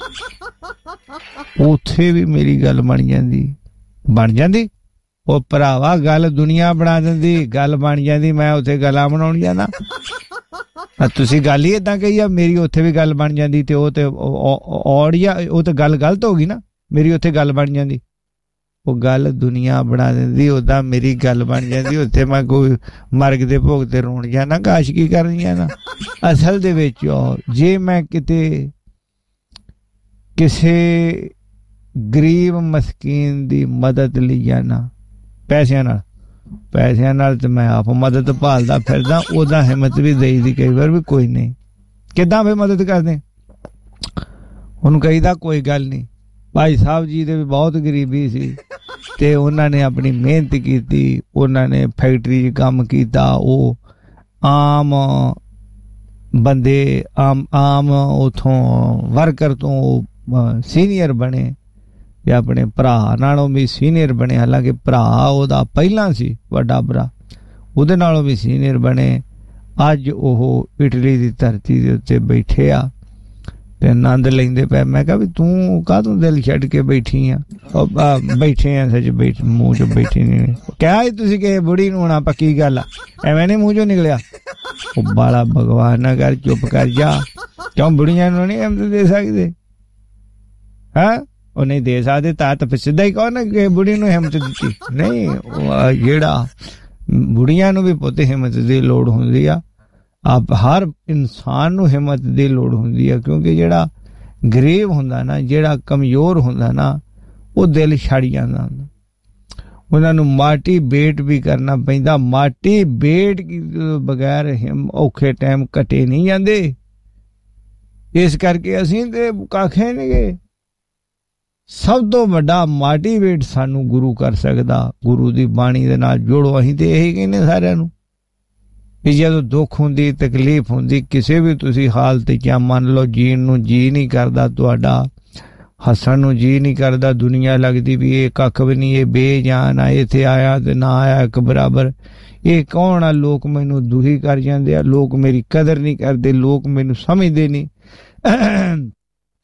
ਉੱਥੇ ਵੀ ਮੇਰੀ ਗੱਲ ਬਣ ਜਾਂਦੀ ਬਣ ਜਾਂਦੀ ਉਹ ਭਰਾਵਾ ਗੱਲ ਦੁਨੀਆ ਬਣਾ ਦਿੰਦੀ, ਗੱਲ ਬਣ ਜਾਂਦੀ। ਮੈਂ ਉੱਥੇ ਗੱਲਾਂ ਬਣਾਉਣ ਜਾਣਾ। ਤੁਸੀਂ ਗੱਲ ਹੀ ਏਦਾਂ ਕਹੀ ਆ, ਮੇਰੀ ਉੱਥੇ ਵੀ ਗੱਲ ਬਣ ਜਾਂਦੀ। ਤੇ ਉਹ ਤੇ ਔੜੀਆ, ਉਹ ਤੇ ਗੱਲ ਗਲਤ ਹੋ ਗਈ ਨਾ। ਮੇਰੀ ਉੱਥੇ ਗੱਲ ਬਣ ਜਾਂਦੀ, ਉਹ ਗੱਲ ਦੁਨੀਆ ਬਣਾ ਦਿੰਦੀ। ਓਦਾਂ ਮੇਰੀ ਗੱਲ ਬਣ ਜਾਂਦੀ, ਉੱਥੇ ਮੈਂ ਕੋਈ ਮਰਗ ਦੇ ਭੋਗ ਤੇ ਰੋਣ ਜਾਣਾ, ਕਾਸ਼ਕੀ ਕਰਨੀ ਜਾਣਾ। ਅਸਲ ਦੇ ਵਿੱਚ ਜੇ ਮੈਂ ਕਿਤੇ ਕਿਸੇ ਗਰੀਬ ਮਸਕੀਨ ਦੀ ਮਦਦ ਲਈ ਜਾਣਾ ਪੈਸਿਆਂ ਨਾਲ, ਪੈਸਿਆਂ ਨਾਲ ਤੇ ਮੈਂ ਆਪ ਮਦਦ ਭਾਲਦਾ ਫਿਰਦਾ। ਉਹਦਾ ਹਿੰਮਤ ਵੀ ਦੇਈ ਦੀ ਕਈ ਵਾਰ ਵੀ ਕੋਈ ਨਹੀਂ। ਕਿੱਦਾਂ ਫਿਰ ਮਦਦ ਕਰਦੇ? ਉਹਨੂੰ ਕਹੀਦਾ ਕੋਈ ਗੱਲ ਨਹੀਂ। ਭਾਈ ਸਾਹਿਬ ਜੀ ਦੇ ਵੀ ਬਹੁਤ ਗਰੀਬੀ ਸੀ ਤੇ ਉਹਨਾਂ ਨੇ ਆਪਣੀ ਮਿਹਨਤ ਕੀਤੀ, ਉਹਨਾਂ ਨੇ ਫੈਕਟਰੀ 'ਚ ਕੰਮ ਕੀਤਾ। ਉਹ ਆਮ ਬੰਦੇ ਆਮ ਆਮ ਉੱਥੋਂ ਵਰਕਰ ਤੋਂ ਸੀਨੀਅਰ ਬਣੇ ਤੇ ਆਪਣੇ ਭਰਾ ਨਾਲੋਂ ਵੀ ਸੀਨੀਅਰ ਬਣੇ। ਹਾਲਾਂਕਿ ਭਰਾ ਉਹਦਾ ਪਹਿਲਾਂ ਸੀ, ਵੱਡਾ ਭਰਾ, ਉਹਦੇ ਨਾਲੋਂ ਵੀ ਸੀਨੀਅਰ ਬਣੇ। ਅੱਜ ਉਹ ਇਟਲੀ ਦੀ ਧਰਤੀ ਦੇ ਉੱਤੇ ਬੈਠੇ ਆ ਤੇ ਆਨੰਦ ਲੈਂਦੇ ਪਏ। ਮੈਂ ਕਿਹਾ ਵੀ ਤੂੰ ਕਾਹਤੋਂ ਦਿਲ ਛੱਡ ਕੇ ਬੈਠੀ ਆ? ਬੈਠੇ ਆ ਸੱਚ, ਬੈਠ ਮੂੰਹ 'ਚ ਬੈਠੀ ਨਹੀਂ ਕਿਹਾ ਤੁਸੀਂ ਕਿ ਬੁੜੀ ਨੂੰ ਹੋਣਾ ਪੱਕੀ ਗੱਲ ਆ, ਐਵੇਂ ਨਹੀਂ ਮੂੰਹ 'ਚੋਂ ਨਿਕਲਿਆ। ਉਹ ਬਾਲਾ ਭਗਵਾਨ ਨਾ ਕਰ, ਚੁੱਪ ਕਰ ਜਾ। ਕਿਉਂ ਬੁੜੀਆਂ ਨੂੰ ਨਹੀਂ ਹਿੰਮਤ ਦੇ ਸਕਦੇ? ਹਾਂ ਉਹ ਨਹੀਂ ਦੇ ਸਕਦੇ ਤਾਂ ਤਾਂ ਫਿਰ ਸਿੱਧਾ ਹੀ ਕਹੋ ਨਾ ਕਿ ਬੁੜੀ ਨੂੰ ਹਿੰਮਤ ਦਿੱਤੀ। ਨਹੀਂ, ਜਿਹੜਾ ਬੁੜੀਆਂ ਨੂੰ ਵੀ ਪੁੱਤ ਹਿੰਮਤ ਦੀ ਲੋੜ ਹੁੰਦੀ ਆ। ਆਪ ਹਰ ਇਨਸਾਨ ਨੂੰ ਹਿੰਮਤ ਦੀ ਲੋੜ ਹੁੰਦੀ ਆ, ਕਿਉਂਕਿ ਜਿਹੜਾ ਗਰੀਬ ਹੁੰਦਾ ਨਾ, ਜਿਹੜਾ ਕਮਜ਼ੋਰ ਹੁੰਦਾ ਨਾ, ਉਹ ਦਿਲ ਛੱਡ ਜਾਂਦਾ ਹੁੰਦਾ। ਉਹਨਾਂ ਨੂੰ ਮਾਟੀ ਬੇਟ ਵੀ ਕਰਨਾ ਪੈਂਦਾ। ਮਾਟੀ ਬੇਟ ਬਗੈਰ ਔਖੇ ਟਾਈਮ ਕੱਟੇ ਨਹੀਂ ਜਾਂਦੇ। ਇਸ ਕਰਕੇ ਅਸੀਂ ਤੇ ਕਾਖੇ ਨਹੀਂ ਗਏ। ਸਭ ਤੋਂ ਵੱਡਾ ਮੋਟੀਵੇਟ ਸਾਨੂੰ ਗੁਰੂ ਕਰ ਸਕਦਾ। ਗੁਰੂ ਦੀ ਬਾਣੀ ਦੇ ਨਾਲ ਜੋੜੋ। ਅਸੀਂ ਤੇ ਇਹੀ ਕਹਿੰਦੇ ਸਾਰਿਆਂ ਨੂੰ ਵੀ ਜਦੋਂ ਦੁੱਖ ਹੁੰਦੀ, ਤਕਲੀਫ ਹੁੰਦੀ, ਕਿਸੇ ਵੀ ਤੁਸੀਂ ਹਾਲਤ 'ਚ ਮੰਨ ਲਓ ਜੀਣ ਨੂੰ ਜੀ ਨਹੀਂ ਕਰਦਾ ਤੁਹਾਡਾ, ਹੱਸਣ ਨੂੰ ਜੀ ਨਹੀਂ ਕਰਦਾ, ਦੁਨੀਆ ਲੱਗਦੀ ਵੀ ਇਹ ਕੱਖ ਵੀ ਨਹੀਂ, ਇਹ ਬੇਜਾਨ ਆ, ਇੱਥੇ ਆਇਆ ਤੇ ਨਾ ਆਇਆ ਇੱਕ ਬਰਾਬਰ, ਇਹ ਕੌਣ ਆ, ਲੋਕ ਮੈਨੂੰ ਦੁਖੀ ਕਰ ਜਾਂਦੇ ਆ, ਲੋਕ ਮੇਰੀ ਕਦਰ ਨਹੀਂ ਕਰਦੇ, ਲੋਕ ਮੈਨੂੰ ਸਮਝਦੇ ਨਹੀਂ,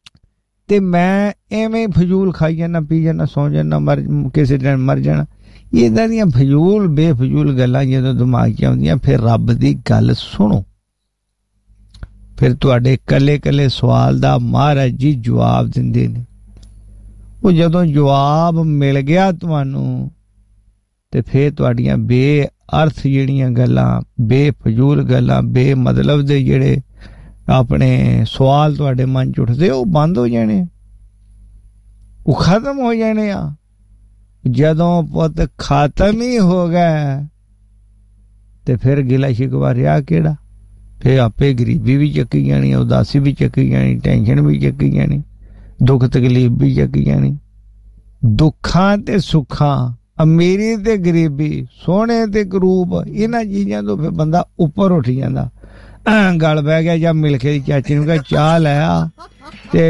ਤੇ ਮੈਂ ਐਵੇਂ ਫਜ਼ੂਲ ਖਾਈ ਜਾਣਾ, ਪੀ ਜਾਣਾ, ਸੌ ਜਾਣਾ, ਮਰ ਕਿਸੇ ਦਿਨ ਮਰ ਜਾਣਾ। इदां दियां फजूल बेफजूल गल्लां जदों दिमाग च आउंदियां फिर रब दी गल सुनो फिर तुहाडे कल्ले कल्ले सवाल दा महाराज जी जवाब दिंदे ने वो जदों जवाब मिल गया तुहानू ते फिर तुहाडियां बेअर्थ जेहड़ियां गल्लां बेफजूल गल्लां बेमतलब दे जेहड़े अपने सवाल तुहाडे मन च उठदे वो बंद हो जाने वो खत्म हो जाने आ जदों पुत खत्म ही हो गए ते फिर गिला शिकवा रहा केड़ा फिर आपे गरीबी भी चकी जानी उदासी भी चकी जानी टेंशन भी चकी जानी दुख तकलीफ भी चकी जानी दुखां ते सुखां अमीरी ते गरीबी सोने ते करूप इन्हां चीज़ां तो फिर बंदा उपर उठ जांदा गल बह गया जा मिल के चाची नूं कहा चाह लिया ते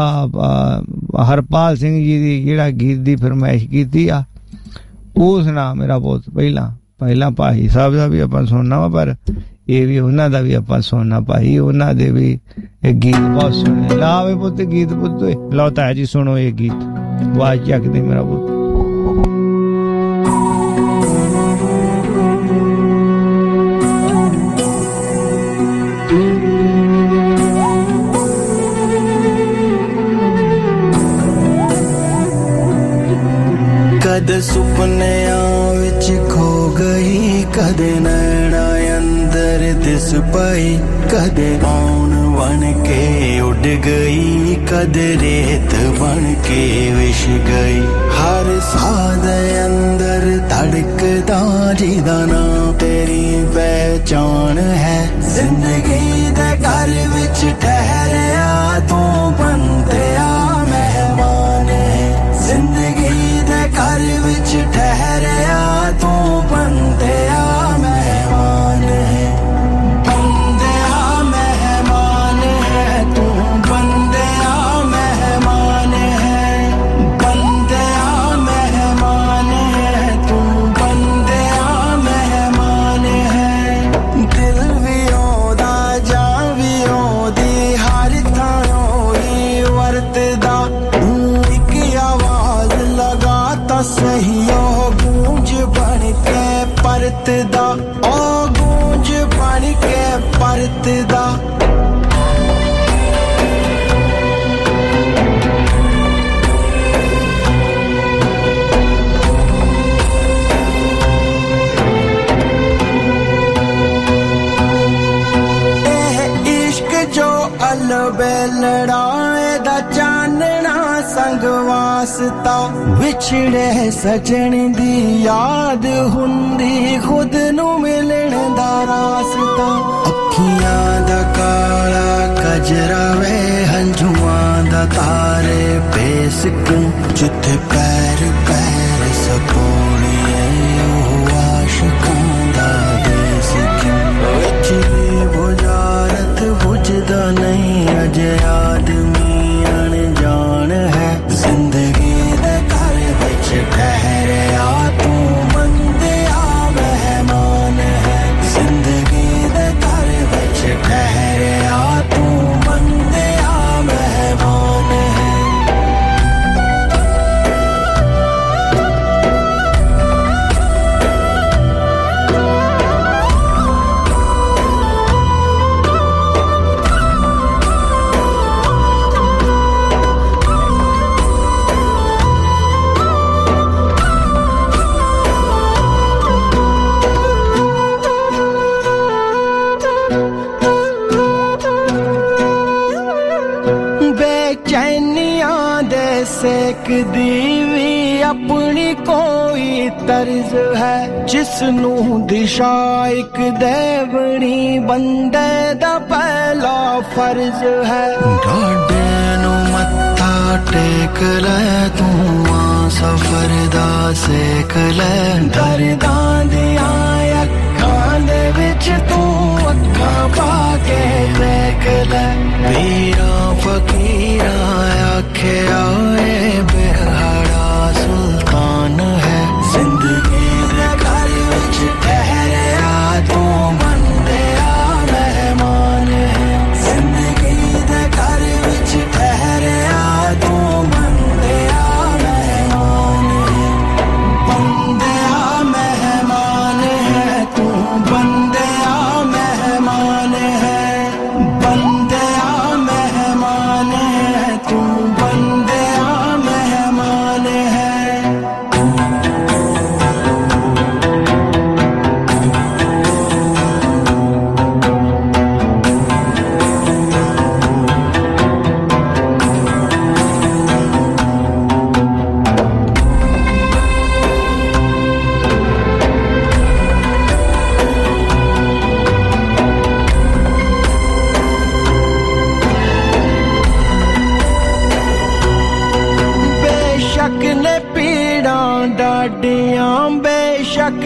हरपाल सिंह जी दी जेहड़ा गीत दी फरमाइश कीती आ ਉਹ ਸੁਣਾ ਮੇਰਾ ਬਹੁਤ ਪਹਿਲਾਂ ਪਹਿਲਾਂ ਭਾਈ ਸਾਹਿਬ ਦਾ ਵੀ ਆਪਾਂ ਸੁਣਨਾ ਵਾ ਪਰ ਇਹ ਵੀ ਉਹਨਾਂ ਦਾ ਵੀ ਆਪਾਂ ਸੁਣਨਾ ਭਾਈ ਉਹਨਾਂ ਦੇ ਵੀ ਇਹ ਗੀਤ ਬਹੁਤ ਸੁਣੇ ਲਾਵੇ ਪੁੱਤ ਗੀਤ ਪੁੱਤ ਲਓ ਤਾਂ ਜੀ ਸੁਣੋ ਇਹ ਗੀਤ ਆਵਾਜ਼ ਚੱਕਦੇ ਮੇਰਾ ਪੁੱਤ
कद सुपनियां विच खो गई कदे नैना अंदर दिस पाई कदे मौन बन के उड़ गई कदे रेत बन के विश गई हर साद अंदर धड़कदा जिदा नाम तेरी पहचान है जिंदगी दे घर विच ठहरिया तू बंदिया मेहमान है जिंदगी घर विच ठहरिया तू बंदिया मेहमान है बंदिया मेहमान है तू बंदिया मेहमान है बंदिया मेहमान है तू बंदिया मेहमान है दिल भी ओदा जा भी ओदी हर थां होई वरतदा एक आवाज लगा सही ओ गूंज बन के परतदा ओ गूंज बन के परतदा इश्क जो अलबेलड़ा दा चानना संग वास्ता विछड़े सजन दी याद हुंदी खुद नू मिलन दा रास्ता अखियां दा काला कजरा वे हंझुआं दा तारे बेसकूं जिथे पैर पैर सकोणिए ओ आशिकां दा देस क्यों विछड़ी बुझारत बुझदा नहीं अजे आदमी अनजान है जिंदगी दे घर विच ठहरिया तू बंदिया मेहमान है जिंदगी दे घर विच ठहरिया तू बंदिया मेहमान है सेक दीवी अपनी कोई तर्ज है जिसनू दिशा एक देवनी बंदे दा पहला फर्ज है डाडे नू मत्था टेक ले तू आ सफर दा सेक ले दर्दां दियां अखां दे विच तू अखां पा के देख ले पीरा फकीरा आखे आए बेहाड़ा सुल्तान है जिंदगी दे घर विच ठहरिया तू बंदिया मेहमान है जिंदगी दे घर विच ठहरिया तू बंदिया मेहमान है बंदिया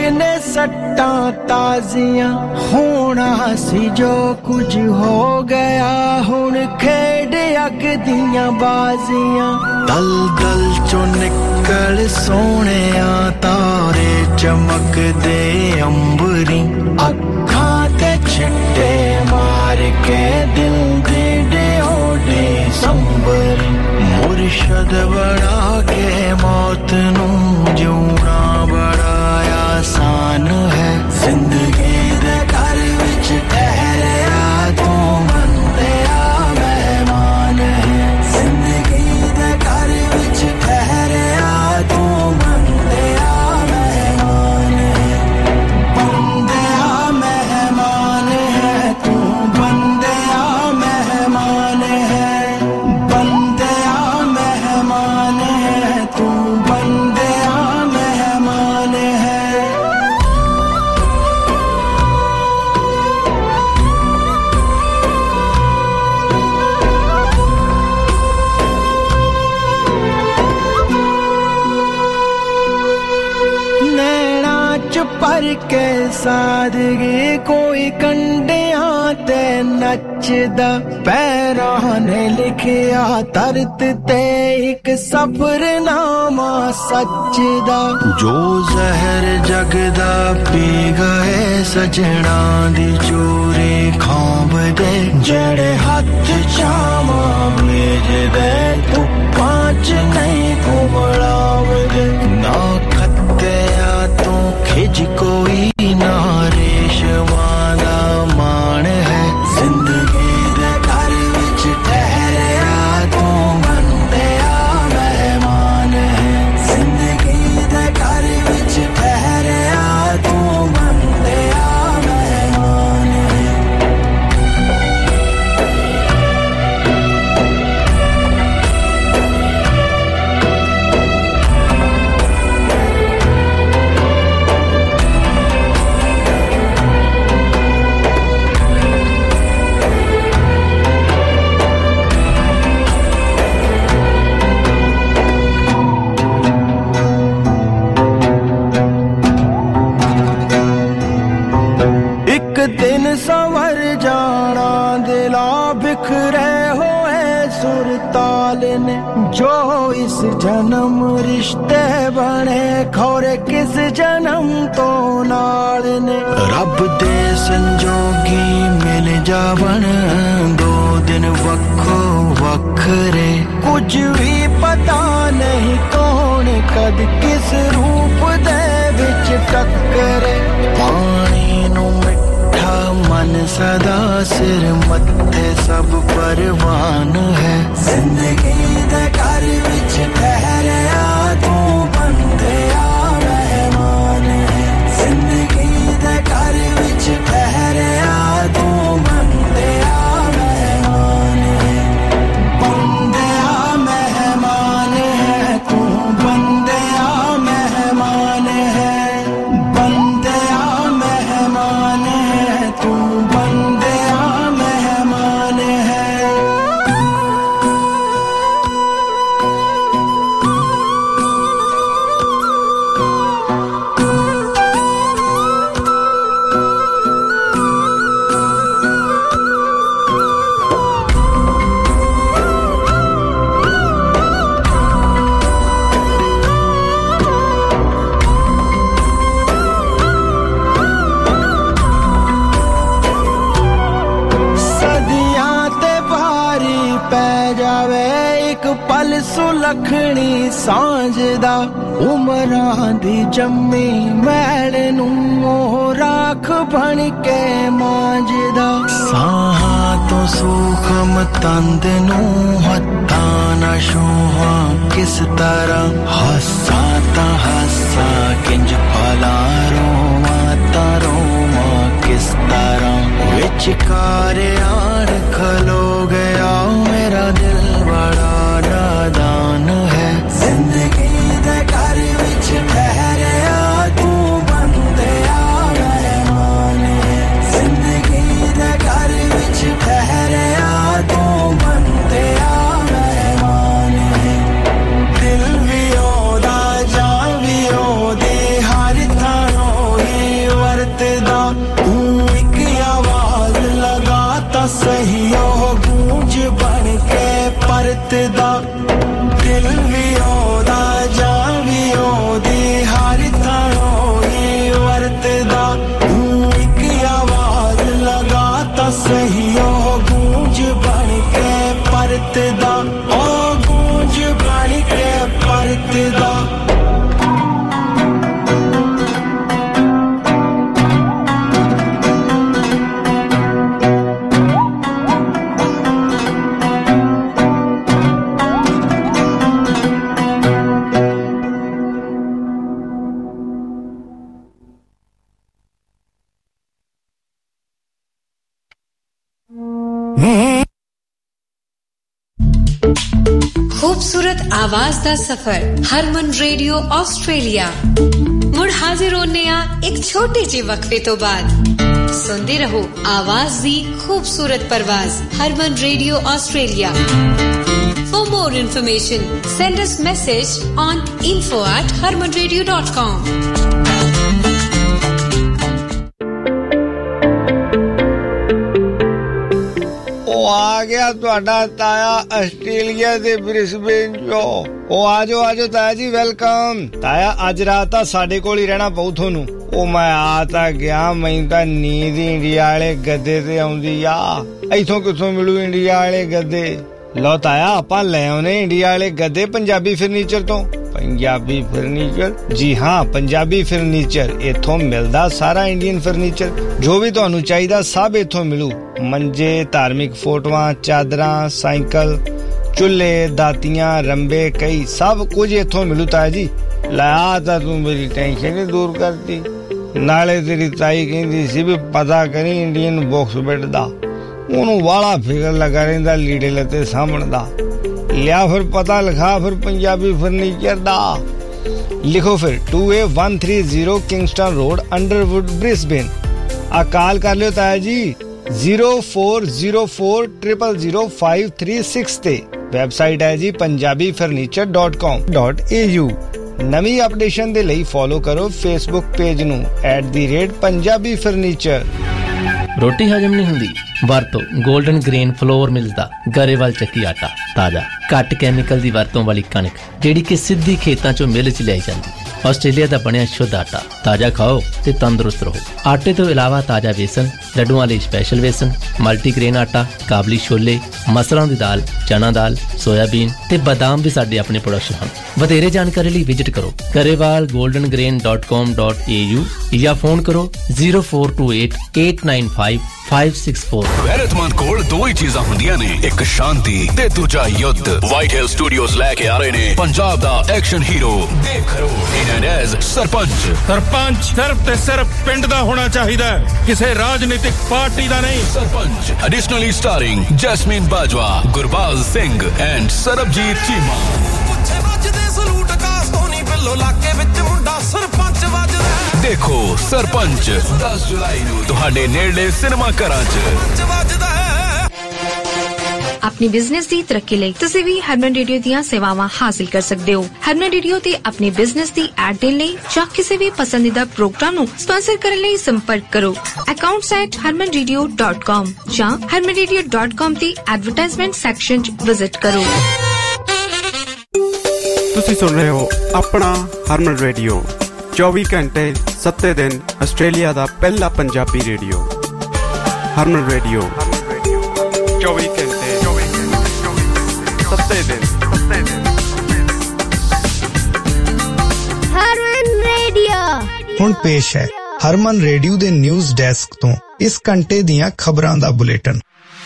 ने सट्टां ताजियां होना सी जो कुछ हो गया हुण खेड अग दियां बाजियां दल दल चो निकल सोहणिया तारे चमकदे अंबरी अखां ते छिट्टे मार के दिल दे डोडे संबरी मुर्शद बड़ा के मौत नू जीना बड़ा आसान है जिंदगी दे घर विच ठहरिया तू बंदिया मेहमान है जिंदगी दे घर विच ठहरिया तू बंदिया मेहमान है बंदिया मेहमान है तू बंदिया मेहमान है बंदिया मेहमान है तू बंदिया मेहमान है पर के सादगी कोई कंडियां ते नचदा पैरां ने लिखिया तरत ते एक सफरनामा सचदा जो जहर जगदा पी गए सजना दी चोरी खांब दे जड़े हाथ चामा भेज दे तू पांच नहीं घुमड़ाव दे ना खत्या तू खिज कोई ना रेशमा दा मान है जिंदगी दे घर विच ठहरिया तू बंदिया मेहमान है जिंदगी दे घर विच ठहरिया तू बंदिया मेहमान है दिन संवर जाना दिला बिखरे होए सुरताल ने जो इस जन्म रिश्ते बने खौरे किस जन्म तो नाल ने रब दे संजोगी मिल जावन दो दिन वक्खो वखरे कुछ भी पता नहीं कौन कद किस रूप दे विच टक्करे पानी नू मन सदा सिर मत्थे सब परवान है जिंदगी दे घर विच ठहरिया तू बंदिया मेहमान है जिंदगी दे घर विच ठहरिया तू बंदिया मेहमान है बंदिया मेहमान है तू बंदिया मेहमान है बंदिया मेहमान है तू बंदिया मेहमान है सुलखनी सांझदा उमरां दी जम्मी मैल नूं राख बन के मांजदा साहां तो सूखम तंद नूं हत्थां ना छूहां किस तरह हस्सा तां हस्सा किंज भला रोवां तां रोवां किस तरह विचकार आन खलो गया मेरा दिल बड़ा नादान है जिंदगी दे घर विच ठहरिया तू बंदिया मेहमान है जिंदगी दे घर विच ठहरिया तू बंदिया मेहमान है दिल भी ओदा जान भी ओदे हर थानों परतदा तू एक आवाज लगाता सही ओ गूंज बन के परतदा दिल भी ओदा जान भी ओदी हर थां ही वरतदा तू एक आवाज लगाता सही ओ गूंज बन के परतदा ओ गूंज बन के परतदा
खूबसूरत आवाज दा सफर हरमन रेडियो ऑस्ट्रेलिया मुड़ हाजिर होने आ एक छोटे जे वक्फे तो बाद सुनते रहो आवाज दी खूबसूरत परवाज Harman radio Australia For more information send us message on info at harman radio dot com
आ गया ਤੁਹਾਡਾ ਤਾਇਆ ਆਸਟ੍ਰੇਲੀਆ ਦੇ ਬ੍ਰਿਸਬੇਨ ਚੋਂ ਉਹ ਆਜੋ ਆਜੋ ਤਾਇਆ ਜੀ ਵੈਲਕਮ ਤਾਇਆ ਅੱਜ ਰਾਤ ਤਾਂ ਸਾਡੇ ਕੋਲ ਹੀ ਰਹਿਣਾ ਪਊ ਤੁਹਾਨੂੰ ਉਹ ਮੈਂ ਆ ਤਾਂ ਗਿਆ ਮੈਨੂੰ ਤਾਂ ਨੀਂਦ ਇੰਡੀਆ ਵਾਲੇ ਗੱਦੇ ਤੇ ਆਉਂਦੀ ਆ ਇੱਥੋਂ ਕਿੱਥੋਂ ਮਿਲੂ ਇੰਡੀਆ ਵਾਲੇ ਗੱਦੇ ਲਓ ਤਾਇਆ ਆਪਾਂ ਲੈ ਆਉਨੇ ਇੰਡੀਆ ਵਾਲੇ ਗੱਦੇ ਪੰਜਾਬੀ ਫਰਨੀਚਰ ਤੋਂ ਪੰਜਾਬੀ ਫਰਨੀਚਰ ਜੀ ਹਾਂ ਪੰਜਾਬੀ ਫਰਨੀਚਰ ਇੱਥੋਂ ਮਿਲਦਾ ਸਾਰਾ ਇੰਡੀਅਨ ਫਰਨੀਚਰ ਜੋ ਵੀ ਤੁਹਾਨੂੰ ਚਾਹੀਦਾ ਸਭ ਇੱਥੋਂ ਮਿਲੂ ਮੰਜੇ ਧਾਰਮਿਕ ਫੋਟੋਆਂ ਚਾਦਰਾਂ ਸਾਈਕਲ ਚੁੱਲ੍ਹੇ ਦਾਤੀਆਂ ਰੰਬੇ ਕਈ ਸਭ ਕੁਝ ਇੱਥੋਂ ਮਿਲੂ ਤਾਇਆ ਜੀ ਲੈ ਆ ਤਾਂ ਤੂੰ ਮੇਰੀ ਟੈਨਸ਼ਨ ਹੀ ਦੂਰ ਕਰਤੀ ਨਾਲੇ ਤੇਰੀ ਤਾਈ ਕਹਿੰਦੀ ਸੀ ਵੀ ਪਤਾ ਕਰੀ ਇੰਡੀਅਨ ਬਾਕਸ ਬੈੱਡ ਦਾ ਉਹਨੂੰ ਵਾਲਾ ਫਿਕਰ ਲੱਗਾ ਰਹਿੰਦਾ ਲੀੜੇ ਲੱਤੇ ਸਾਂਭਣ ਦਾ ਲਿਆ ਫਿਰ ਪਤਾ ਲਿਖਾ ਫਿਰ ਪੰਜਾਬੀ ਫਰਨੀਚਰ ਦਾ ਲਿਖੋ ਫਿਰ two A one three zero Kingston road Underwood Brisbane ਆ ਕਾਲ ਕਰ ਲਿਓ ਤਾਇਆ ਜੀ zero four zero four zero zero zero five three six ਤੇ ਵੈਬਸਾਈਟ ਹੈ ਜੀ punjabi furniture dot com dot a u ਨਵੀਂ ਅਪਡੇਸ਼ਨ ਦੇ ਲਈ ਫੋਲੋ ਕਰੋ ਫੇਸਬੁੱਕ ਪੇਜ ਨੂੰ at the rate punjabi furniture
ਰੋਟੀ ਹਜਮ ਨਹੀਂ ਹੁੰਦੀ ਵਰਤੋ 골ਡਨ ਗ੍ਰੇਨ ਫਲੋਰ ਮਿਲਦਾ ਗਰੇਵਾਲ ਚੱਕੀ ਆਟਾ ਤਾਜ਼ਾ ਘੱਟ ਕੈਮੀਕਲ ਦੀ ਵਰਤੋਂ ਵਾਲੀ ਕਣਕ ਜਿਹੜੀ ਕਿ ਸਿੱਧੀ ਖੇਤਾਂ ਚੋਂ ਮਿਲ ਚ ਲਿਆਈ ਜਾਂਦੀ ਆਸਟ੍ਰੇਲੀਆ ਦਾ ਬਣਿਆ ਸ਼ੁੱਧ ਆਟਾ ਤਾਜ਼ਾ ਖਾਓ ਤੇ ਤੰਦਰੁਸਤ ਰਹੋ ਆਟੇ ਤੋਂ ਇਲਾਵਾ ਤਾਜ਼ਾ ਵੇਸਣ ਲੱਡੂਆਂ ਲਈ ਸਪੈਸ਼ਲ ਵੇਸਣ ਮਲਟੀਗ੍ਰੇਨ ਆਟਾ ਕਾਬਲੀ ਛੋਲੇ ਮਸਰਾਂ ਦੀ ਦਾਲ ਚਨਾ ਦਾਲ ਸੋਇਆਬੀਨ ਤੇ ਬਾਦਾਮ ਵੀ ਸਾਡੇ ਆਪਣੇ ਪ੍ਰੋਡਕਟ ਹਨ ਵਧੇਰੇ ਜਾਣਕਾਰੀ ਲਈ ਵਿਜ਼ਿਟ ਕਰੋ Grewal golden grain dot com dot a u ਜਾਂ ਫੋਨ ਕਰੋ zero four two eight eight nine five five six four
ਗੈਰਤਮੰਦ ਕੋਲ ਦੋ ਹੀ ਚੀਜ਼ਾਂ ਹੁੰਦੀਆਂ ਨੇ ਇੱਕ ਸ਼ਾਂਤੀ ਤੇ ਦੂਜਾ ਯੁੱਧ ਵਾਈਟ ਹਿਲ ਸਟੂਡੀਓਜ਼ ਲੈ ਕੇ ਆ ਰਹੇ ਨੇ ਪੰਜਾਬ ਦਾ action hero Dev Kharoud in as sarpanch
sarpanch ਸਿਰਫ ਤੇ ਸਿਰਫ ਪਿੰਡ ਦਾ ਹੋਣਾ ਚਾਹੀਦਾ ਕਿਸੇ ਰਾਜਨੀਤਿਕ ਪਾਰਟੀ ਦਾ ਨਹੀਂ
sarpanch additionally starring Jasmin Bajwa Gurbaz Singh and Sarbjit Cheema ਪੁੱਛੇ ਵੱਜਦੇ ਸਲੂਟ ਕਾਸਤੋਨੀ ਬਿੱਲੋ ਲਾਕੇ ਵਿੱਚ ਮੁੰਡਾ ਸਰਪੰਚ ਵੱਜਦਾ ਦੇਖੋ ਸਰਪੰਚ ਦਸ ਜੁਲਾਈ ਨੂੰ ਤੁਹਾਡੇ ਨੇੜਲੇ ਸਿਨੇਮਾ ਘਰਾਂ 'ਚ ਵੱਜਦਾ
अपनी बिजनेस दी तरक्की लई तुसी भी हरमन रेडियो दियां सेवावां हासिल कर सकदे हो हरमन रेडियो ते अपनी बिजनेस दी एड देण लई जां किसी भी पसंदीदा प्रोग्राम नु स्पॉन्सर करन लई संपर्क करो accounts at harman radio dot com जां harman radio dot com दी एडवर्टाइजमेंट सेक्शन च विजिट करो
तुसी सुन रहे हो अपना हरमन रेडियो चौबीस घंटे सत्ते दिन आस्ट्रेलिया दा पहला पंजाबी रेडियो हरमन रेडियो चौबीस घंटे सत्ते दिन
हरमन रेडियो
ਹੁਣ ਪੇਸ਼ ਹੈ ਹਰਮਨ ਰੇਡੀਓ ਦੇ ਨਿਊਜ਼ ਡੈਸਕ ਤੋਂ ਇਸ ਘੰਟੇ ਦੀਆਂ ਖਬਰਾਂ ਦਾ ਬੁਲੇਟਿਨ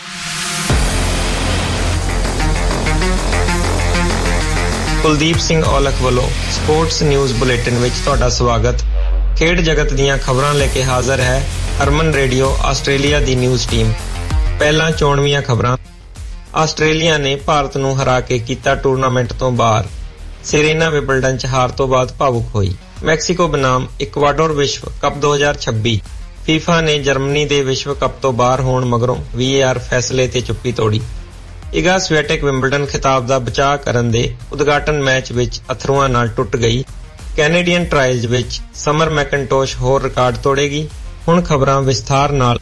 ਕੁਲਦੀਪ ਸਿੰਘ ਔਲਖ ਵੱਲੋਂ ਸਪੋਰਟਸ ਨਿਊਜ਼ ਬੁਲੇਟਿਨ ਵਿੱਚ ਤੁਹਾਡਾ ਸਵਾਗਤ ਖੇਡ ਜਗਤ ਦੀਆਂ ਖਬਰਾਂ ਲੈ ਕੇ ਹਾਜ਼ਰ ਹੈ ਹਰਮਨ ਰੇਡੀਓ ਆਸਟ੍ਰੇਲੀਆ ਦੀ ਨਿਊਜ਼ ਟੀਮ ਪਹਿਲਾਂ ਚੋਣਵੀਆਂ ਖਬਰਾਂ ਆਸਟ੍ਰੇਲੀਆ ਨੇ ਭਾਰਤ ਨੂੰ ਹਰਾ ਕੇ ਕੀਤਾ ਟੂਰਨਾਮੈਂਟ ਤੋਂ ਬਾਹਰ ਸੇਰੇਨਾ ਵਿੰਬਲਡਨ ਚ ਹਾਰ ਤੋਂ ਬਾਅਦ ਭਾਵੁਕ ਹੋਈ ਮੈਕਸੀਕੋ ਬਨਾਮ ਇਕਵਾਡੋਰ ਵਿਸ਼ਵ ਕੱਪ ਦੋ ਹਜ਼ਾਰ ਛੱਬੀ ਫੀਫਾ ਨੇ ਜਰਮਨੀ ਦੇ ਵਿਸ਼ਵ ਕੱਪ ਤੋਂ ਬਾਹਰ ਹੋਣ ਮਗਰੋਂ ਵੀ ਏ ਆਰ ਫੈਸਲੇ ਤੇ ਚੁੱਪੀ ਤੋੜੀ ਇਗਾ ਸਵੀਟੇਕ ਵਿੰਬਲਡਨ ਖਿਤਾਬ ਦਾ ਬਚਾਅ ਕਰਨ ਦੇ ਉਦਘਾਟਨ ਮੈਚ ਵਿੱਚ ਅਥਰੂਆਂ ਨਾਲ ਟੁੱਟ ਗਈ ਕੈਨੇਡੀਅਨ ਟਰਾਇਲਜ਼ ਵਿੱਚ ਸਮਰ ਮੈਕਨਟੋਸ਼ ਹੋਰ ਰਿਕਾਰਡ ਤੋੜੇਗੀ ਹੁਣ ਖਬਰਾਂ ਵਿਸਥਾਰ ਨਾਲ।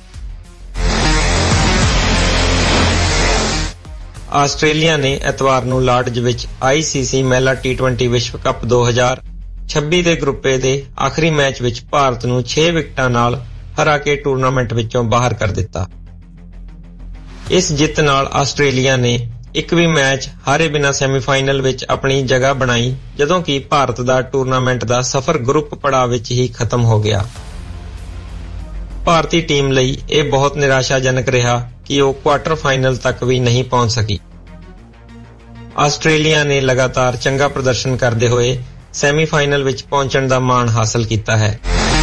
ਆਸਟ੍ਰੇਲੀਆ ਨੇ ਐਤਵਾਰ ਨੂੰ ਲਾਰਡਜ਼ ਵਿੱਚ ਆਈ ਸੀ ਸੀ ਮਹਿਲਾ ਟੀ ਟਵੈਂਟੀ ਵਿਸ਼ਵ ਕੱਪ ਦੋ ਹਜ਼ਾਰ ਛੱਬੀ ਦੇ ਗਰੁੱਪ ਏ ਦੇ ਆਖਰੀ ਮੈਚ ਵਿੱਚ ਭਾਰਤ ਨੂੰ ਛੇ ਵਿਕਟਾਂ ਨਾਲ ਹਰਾ ਕੇ ਟੂਰਨਾਮੈਂਟ ਵਿੱਚੋਂ ਬਾਹਰ ਕਰ ਦਿੱਤਾ। ਇਸ ਜਿੱਤ ਨਾਲ ਆਸਟ੍ਰੇਲੀਆ ਨੇ ਇੱਕ ਵੀ ਮੈਚ ਹਾਰੇ ਬਿਨਾਂ ਸੈਮੀਫਾਈਨਲ ਵਿੱਚ ਆਪਣੀ ਜਗ੍ਹਾ ਬਣਾਈ, ਜਦੋਂ ਕਿ ਭਾਰਤ ਦਾ ਟੂਰਨਾਮੈਂਟ ਦਾ ਸਫ਼ਰ ਗਰੁੱਪ ਪੜਾਅ ਵਿੱਚ ਹੀ ਖਤਮ ਹੋ ਗਿਆ। ਭਾਰਤੀ ਟੀਮ ਲਈ ਇਹ ਬਹੁਤ ਨਿਰਾਸ਼ਾਜਨਕ ਰਿਹਾ ਕਿ ਉਹ ਕੁਆਟਰ ਫਾਈਨਲ ਤੱਕ ਵੀ ਨਹੀਂ ਪਹੁੰਚ ਸਕੀ। ਆਸਟ੍ਰੇਲੀਆ ਨੇ ਲਗਾਤਾਰ ਚੰਗਾ ਪ੍ਰਦਰਸ਼ਨ ਕਰਦੇ ਹੋਏ ਸੈਮੀਫਾਈਨਲ ਵਿੱਚ ਪਹੁੰਚਣ ਦਾ ਮਾਣ ਹਾਸਲ ਕੀਤਾ ਹੈ।